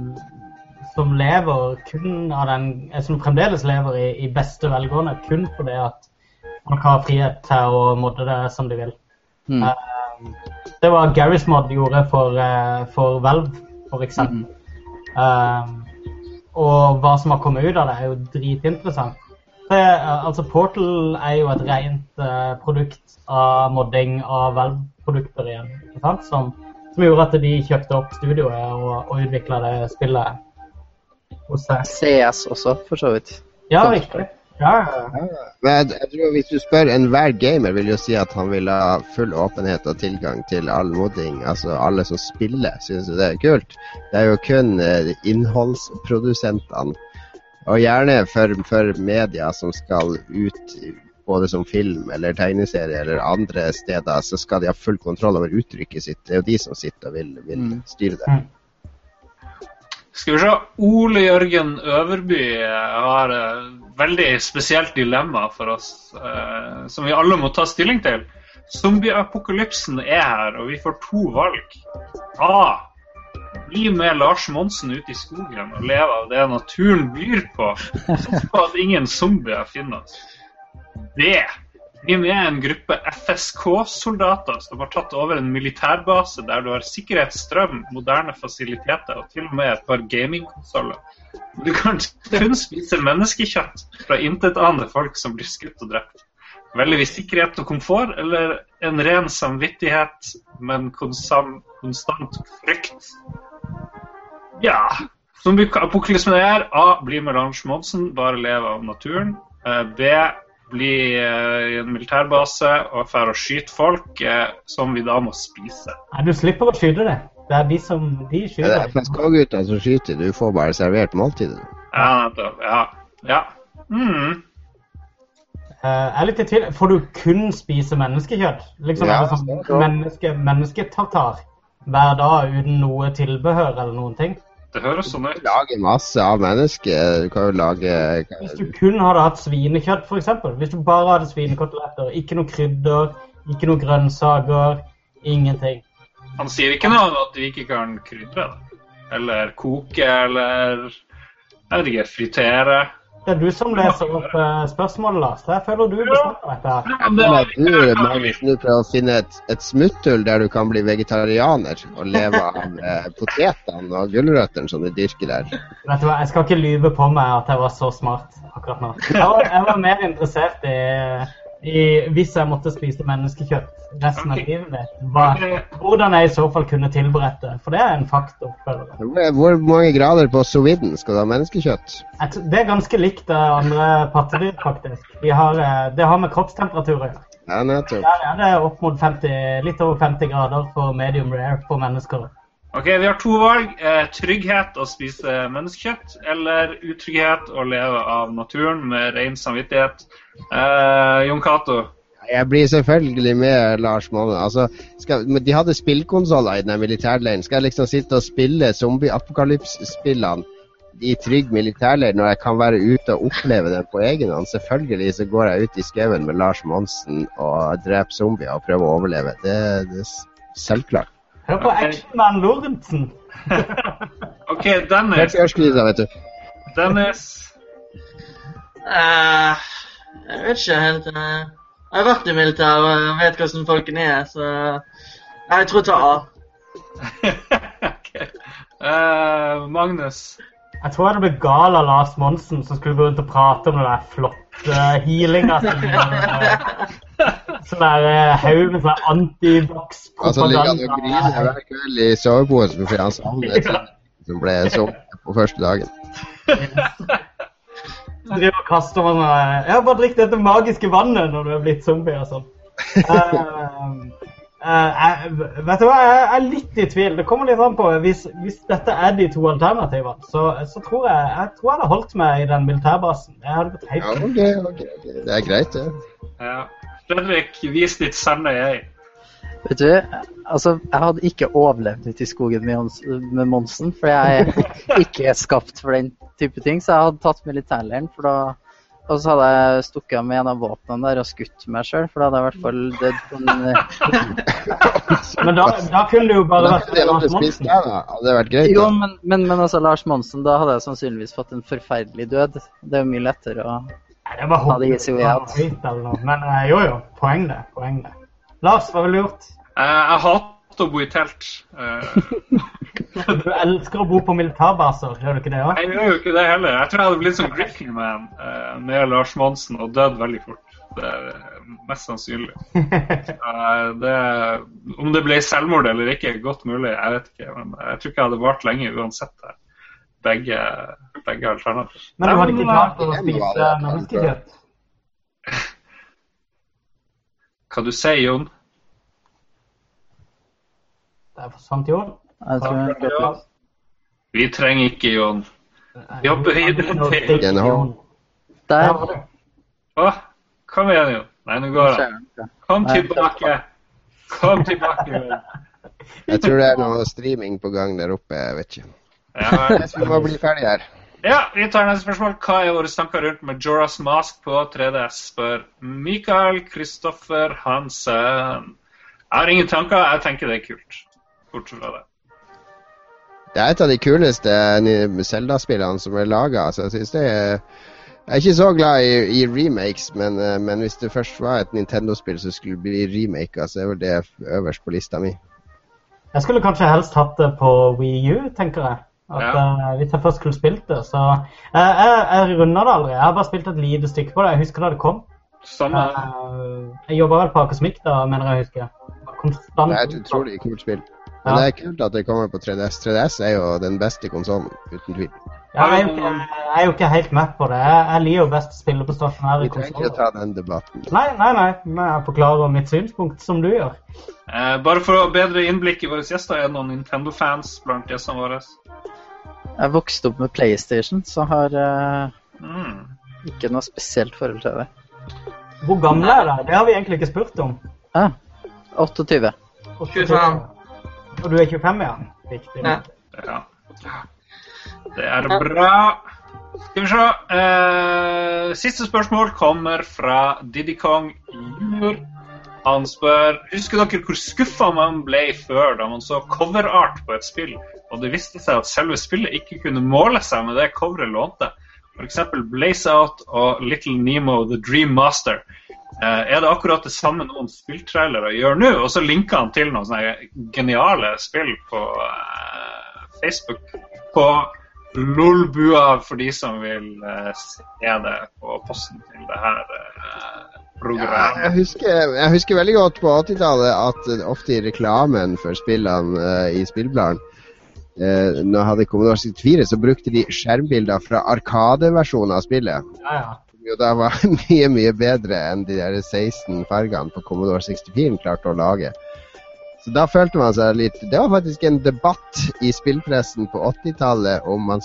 lever kun av som fremdeles lever i beste velgående, kun fordi at man kan ha frihet til å modde det som de vil. Det var Garry's Mod gjorde for Valve, for eksempel. Og hva som har kommet ut av det jo dritinteressant. Altså Portal jo et rent produkt av modding av Valve-produkter igjen, ikke sant? Som gjorde at de kjøpte opp studioet og utviklet det spillet hos seg. CS også, for så vidt. Ja, riktig. Men jeg tror hvis du spør enhver gamer vil jo si at han vil ha full åpenhet og tilgang til all modding, altså alle som spiller, synes du det kult? Det jo kun innholdsprodusentene, og gjerne for media som skal ut både som film eller tegneserie eller andre steder, så skal de ha full kontroll over uttrykket sitt. Det jo de som sitter og vil styre det. Skal vi se, Ole Jørgen Øverby har veldig spesielt dilemma for oss, som vi alle må ta stilling til. Zombie-apokalypsen her, og vi får 2 valg. A. Bli med Lars Monsen ut i skogen og leve av det naturen byr på, så at ingen zombier finnes. B. Bli med en gruppe FSK-soldater som har tatt over en militærbase der du har sikkerhetsstrøm, moderne fasiliteter og til og med et par gamingkonsoler. Du kan kun spise menneskekjøtt fra intetanende folk som blir skutt og drept. Velger vi sikkerhet og komfort, eller en ren samvittighet, men konstant frykt? Ja, zombie-apokalypsen A. Bli med Lars Monsen, bare leve av naturen. B. Bli i en militærbase og for å skyte folk som vi da må spise. Nei, du slipper å skyte det. Det de skyter. Det FSK-gutter som skyter, du får bare servert måltidet. Ja, nettopp. Ja. Jeg litt i tvil. Får du kun spise menneskekjøtt? Liksom mennesketartar hver dag uten noe tilbehør eller noen ting? Det høres sånn ut. Lage masse av mennesker. Du kan jo lage... Hvis du kun hadde hatt svinekjøtt, for eksempel. Hvis du bare hadde svinekoteletter, ikke noe krydder, ikke noe grønnsaker, ingenting. Han sier ikke noe om at du ikke kan krydre det. Eller koke, eller... Jeg vet ikke, fritere. Det du som leser opp spørsmålet, Lars. Jeg føler du bestemmer dette her. Jeg føler at du, Magnus, nå prøver å finne et smutthull der du kan bli vegetarianer og leve av potetene og gulrøttene som du dyrker der. Vet du hva, jeg skal ikke lyve på meg at jeg var så smart akkurat nå. Jeg var mer interessert i hvis jeg måtte spise menneskekjøtt resten av livet mitt, hvordan jeg i så fall kunne tilberette, for det en faktor. Hvor mange grader på sous-viden skal du ha menneskekjøtt? Det ganske likt andre pattedyr, faktisk. Det har med kroppstemperatur å gjøre. Ja, nettopp. Der det opp mot litt over 50 grader for medium rare på mennesker. Ok, vi har 2 valg. Trygghet å spise menneskekjøtt, eller utrygghet å leve av naturen med ren samvittighet. Jon Cato? Jeg blir selvfølgelig med Lars Monsen. Altså, de hadde spillkonsoler i denne militærleiren. Skal jeg liksom sitte og spille zombie-apokalypse-spillene i trygg militærleir når jeg kan være ute og oppleve den på egen hånd? Selvfølgelig så går jeg ut i skauen med Lars Monsen og dreper zombier og prøver å overleve. Det er selvklart. Hør på Actionman Lorentzen. Ok, Dennis. Dennis. Jeg vet ikke helt. Jeg har vært i militær og vet hvordan folkene så jeg tror jeg tar A. Ok. Magnus. Jeg tror det ble gal av Lars Monsen som skulle gå rundt og prate om det der flotte healinga sånn der haug med sånn antivax-propaganda. Altså ligger han og griner hver kveld i soveposen fordi han savner et som ble sånn på første dagen. Så driver og kaster man jeg har bare drikket dette magiske vannet når du er blitt zombie og sånn. Vet du hva, jeg er litt i tvil. Det kommer litt an på. Hvis dette er de to alternativene, så tror jeg hadde holdt meg i den militærbasen. Jeg hadde gått helt Ok. Det er greit, det. Ja. Fredrik, vis ditt sanne jeg. Vet du, altså, jeg hadde ikke overlevd ut i skogen med Monsen, for jeg er ikke skapt for den type ting, så jeg hadde tatt militærleiren, og så hadde jeg stukket med en av våpnene der og skutt meg selv, for da hadde jeg i hvert fall dødd på en... Men da kunne det jo bare vært Lars Monsen. Hadde det vært greit? Jo, men altså Lars Monsen, da hadde jeg sannsynligvis fått en forferdelig død. Det er jo mye lettere å ha det i seg igjen. Men jo, poeng det. Lars, hva ville du gjort? Jeg hater å bo i telt. Du elsker å bo på militærbaser, gjør du ikke det også? Jeg gjør jo ikke det heller. Jeg tror jeg hadde blitt sånn Grizzly Man med Lars Monsen og dødd veldig fort. Det er mest sannsynlig. Om det ble selvmord eller ikke, godt mulig, jeg vet ikke. Men jeg tror ikke jeg hadde vart lenge uansett det. Begge alternativer. Men du hadde ikke klart å spise menneskekjøtt? Hva du sier, Jon? Det er for sant, Jon. Vi trenger ikke Jon. Vi hopper videre til Jon. Der. Kom igjen, Jon. Nei, nå går det. Kom tilbake, Jon. Jeg tror det er noe streaming på gang der oppe, jeg vet ikke. Vi må bli ferdig her. Ja, vi tar neste spørsmål. Hva er våre tanker rundt Majora's Mask på 3DS? Spør Mikael Kristoffer Hansen. Jeg har ingen tanker, jeg tenker det er kult. Bortsett fra det. Det er et av de kuleste Zelda-spillene som er laget. Altså, jeg synes det jeg er ikke så glad i remakes, men hvis det først var et Nintendo-spill som skulle bli remake, så er vel det øverst på lista mi. Jeg skulle kanskje helst hatt det på Wii U, tenker jeg. Hvis jeg først skulle spilt det, så... Jeg runder det aldri. Jeg har bare spilt et lite stykke på det. Jeg husker da det kom. Samme. Jeg jobber vel på Akosmik da, mener jeg husker. Det er et utrolig kult spill. Men det er kult at det kommer på 3DS. 3DS er jo den beste konsolen, uten tvil. Ja, jeg er jo ikke helt med på det. Jeg liker jo best å spille på stasjonære konsoler. Vi trenger ikke ta den debatten. Nei. Men jeg forklarer mitt synspunkt som du gjør. Bare for å bedre innblikk i våre gjester, er det noen Nintendo-fans blant gjestene våre? Jeg vokste opp med PlayStation, så har ikke noe spesielt forhold til det. Hvor gamle er det? Det har vi egentlig ikke spurt om. 28. 25. Og du er 25, ja? Riktig. Ja. Det er bra. Skal vi se. Siste spørsmål kommer fra Diddy Kong Junior. Han spør, husker dere hvor skuffet man ble før da man så coverart på et spill, og det viste seg at selve spillet ikke kunne måle seg med det coveret lånte? For eksempel Blaze Out og Little Nemo The Dream Master. Er det akkurat det samme noen spilltrailere gjør nå? Og så linker han til noen sånne geniale spill på Facebook på Lolbua for de som vil se det på posten til det her programmet. Jeg husker veldig godt på 80-tallet at ofte i reklamen for spillene i spillbladene, når jeg hadde Commodore 64, så brukte de skjermbilder fra arkadeversjonen av spillet. Jo, det var mye bedre enn de der 16 fargene på Commodore 64 klarte å lage. Så da følte man seg litt... Det var faktisk en debatt i spillpressen på 80-tallet om man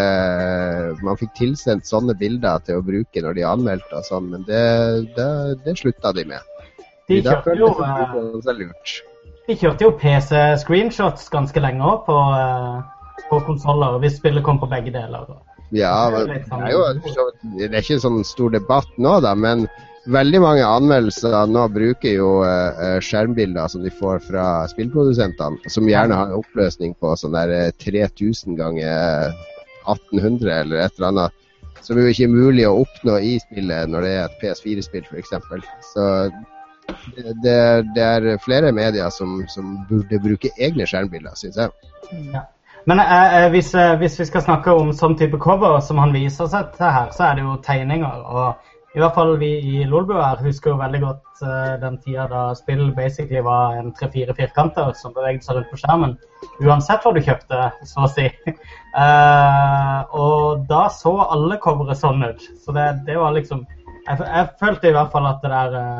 fikk tilsendt sånne bilder til å bruke når de anmeldte og sånn, men det slutta de med. De kjørte jo PC-screenshots ganske lenge også på konsoler, hvis spillet kom på begge deler. Ja, men det er jo det er ikke en sånn stor debatt nå da, men veldig mange anmeldelser nå bruker jo skjermbilder som de får fra spillprodusentene, som gjerne har en oppløsning på sånn der 3000 ganger 1800 eller et eller annet, som jo ikke er mulig å oppnå i spillet når det er et PS4-spill for eksempel. Så det er flere medier som burde bruke egne skjermbilder, synes jeg. Ja. Men hvis vi skal snakke om sånn type cover som han viser seg til her, så er det jo tegninger, og i hvert fall vi i Lolbua husker jo veldig godt den tida da spill basically var en 3-4 firkanter som beveget seg rundt på skjermen, uansett hva du kjøpte, så å si. Og da så alle covere sånn ut, så det var liksom, jeg følte i hvert fall at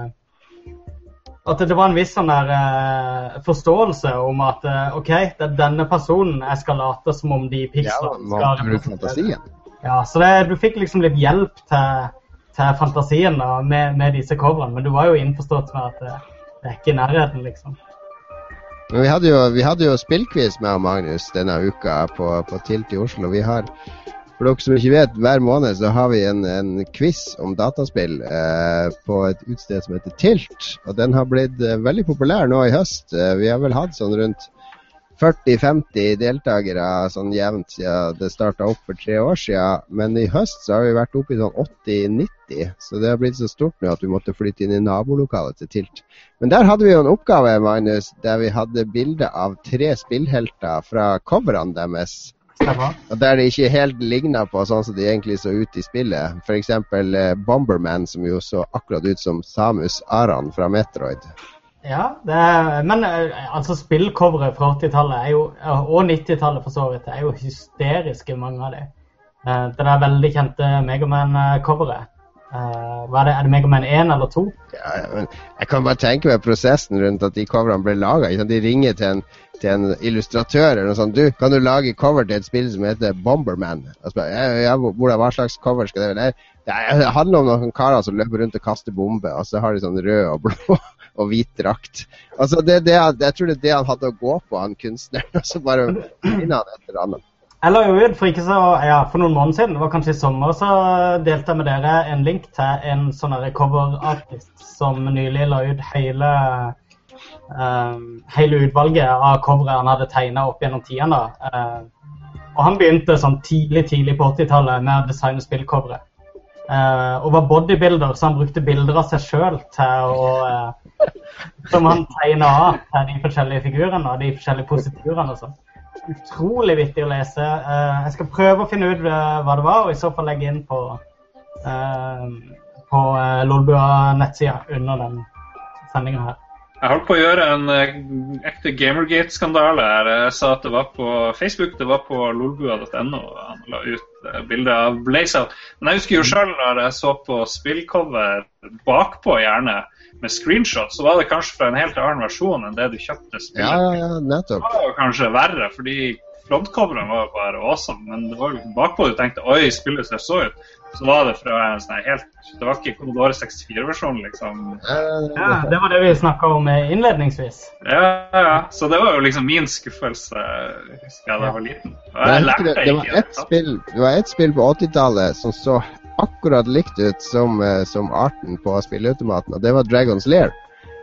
det var en viss sånn der forståelse om at ok, det er denne personen jeg skal late som om de pixlene skal representere. Ja, så du fikk liksom litt hjelp til fantasien da, med disse coverene, men du var jo innforstått med at det er ikke i nærheten, liksom. Men vi hadde jo spillquiz med Magnus denne uka på Tilt i Oslo. Vi har, for dere som ikke vet, hver måned så har vi en quiz om dataspill på et utsted som heter Tilt, og den har blitt veldig populær nå i høst. Vi har vel hatt sånn rundt 40-50 deltakere sånn jevnt siden det startet opp for 3 år siden, men i høst så har vi vært oppe i sånn 80-90, så det har blitt så stort nå at vi måtte flytte inn i nabolokalet til Tilt. Men der hadde vi jo en oppgave, Magnus, der vi hadde bilder av 3 spillhelter fra coverene deres, og der de ikke helt lignet på sånn som de egentlig så ut i spillet. For eksempel Bomberman, som jo så akkurat ut som Samus Aran fra Metroid. Ja, men altså spillcovere fra 80-tallet og 90-tallet for så vidt, er jo hysteriske mange av det. Det er veldig kjente Mega Man-covere. Er det Mega Man 1 eller 2? Ja, men jeg kan bare tenke meg prosessen rundt at de coverene ble laget. De ringer til en illustratør eller noe sånt. Du, kan du lage cover til et spill som heter Bomberman? Hva slags cover skal det være? Det handler om noen karer som løper rundt og kaster bomber, og så har de sånn rød og blå og hvit drakt. Altså, jeg tror det er det han hadde å gå på, han kunstneren, og så bare finne han et eller annet. Jeg la jo ut for noen måneder siden, det var kanskje i sommer, så delte jeg med dere en link til en sånn cover-artist som nylig la ut hele utvalget av covere han hadde tegnet opp gjennom tidene. Og han begynte sånn tidlig på 80-tallet med å designe spillcovere. Og var bodybuilder, så han brukte bilder av seg selv som han tegnet av til de forskjellige figurene og de forskjellige positurene og sånn. Utrolig viktig å lese. Jeg skal prøve å finne ut hva det var, og i så fall legge inn på Lolbua nettsida under den sendingen her. Jeg holdt på å gjøre en ekte Gamergate-skandale her. Jeg sa at det var på Facebook, det var på lolbua.no, og han la ut bilder av Blazeout. Men jeg husker jo selv når jeg så på spillcover bakpå gjerne med screenshot, så var det kanskje fra en helt annen versjon enn det du kjøpte spillet. Ja, nettopp. Det var jo kanskje verre, fordi frontcoveren var jo bare awesome, men det var jo bakpå du tenkte, oi, spillet ser så ut. Så var det fra en sånn helt, det var ikke Commodore 64-versjonen, liksom. Ja, det var det vi snakket om innledningsvis. Ja, så det var jo liksom min skuffelse, husker jeg da jeg var liten. Og jeg lærte det var et spill på 80-tallet som så akkurat likt ut som arten på spilleautomaten, og det var Dragon's Lair.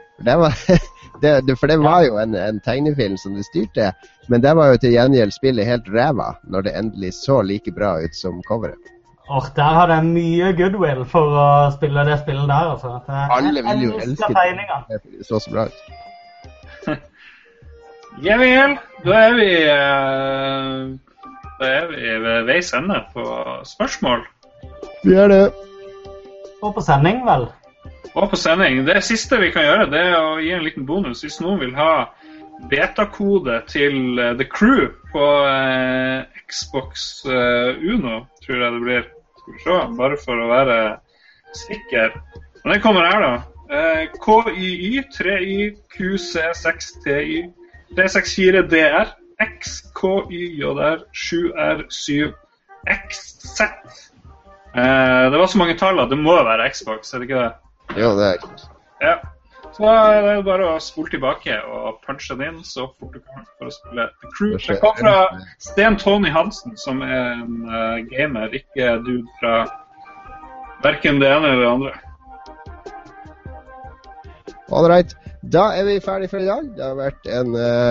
For det var jo en tegnefilm som du styrte, men det var jo til gjengjeld spillet helt ræva når det endelig så like bra ut som coveret. Der hadde jeg mye goodwill for å spille det spillet der, altså. Alle vil jo elske det. Det så bra ut. Ja vel, da er vi ved veis ende på spørsmål. Vi er det. Og på sending, vel? Og på sending. Det siste vi kan gjøre, det er å gi en liten bonus. Hvis noen vil ha betakode til The Crew på Xbox Uno, tror jeg det blir. Skal vi se, bare for å være sikker. Men den kommer her da. KYY 3Y QC6TY 364DR XKYJR 7R7XZ. Det var så mange tall at det må være Xbox, er det ikke det? Jo, det er Xbox. Ja. Så er det bare å spole tilbake og punche den inn så fort du kan for å spille The Crew. Det kom fra Sten Tony Hansen, som er en gamer, ikke dude fra hverken det ene eller det andre. All right. Da vi ferdig for i dag. Det har vært en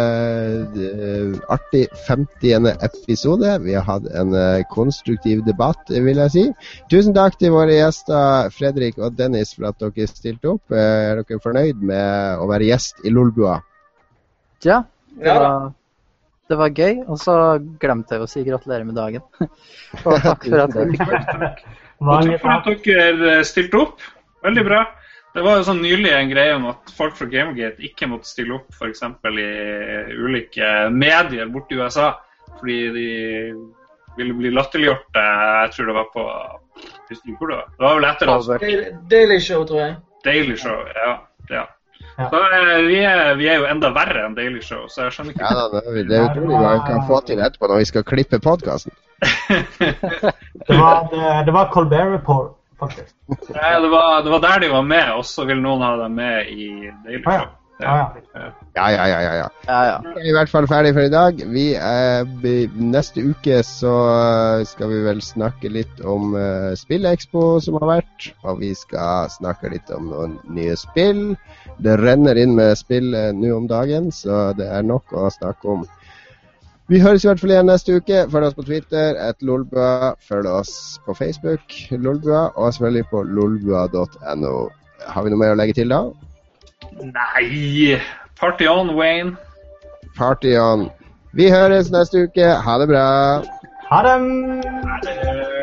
artig 50. episode. Vi har hatt en konstruktiv debatt, vil jeg si. Tusen takk til våre gjester Fredrik og Dennis for at dere stilte opp. Er dere fornøyd med å være gjest i Lolbua? Ja, det var gøy, og så glemte jeg å si gratulerer med dagen. Og takk for at dere stilte opp. Veldig bra. Det var jo sånn nylig en greie om at folk fra Gamergate ikke måtte stille opp for eksempel i ulike medier borte i USA, fordi de ville bli latterliggjort. Jeg tror det var på det var vel etter oss. Daily Show, tror jeg. Daily Show, ja. Så vi er jo enda verre enn Daily Show, så jeg skjønner ikke. Ja, det er utrolig hva vi kan få til etterpå når vi skal klippe podcasten. Det var Colbert Report, faktisk. Nei, det var der de var med, og så vil noen ha dem med i Daily Show. Ja. I hvert fall ferdig for i dag. Neste uke så skal vi vel snakke litt om Spillexpo som har vært, og vi skal snakke litt om noen nye spill. Det renner inn med spill nå om dagen, så det er nok å snakke om. Vi høres i hvert fall igjen neste uke. Følg oss på Twitter, @lolbua. Følg oss på Facebook, Lolbua, og selvfølgelig på lolbua.no. Har vi noe mer å legge til da? Nei! Party on, Wayne. Party on. Vi høres neste uke. Ha det bra. Ha det!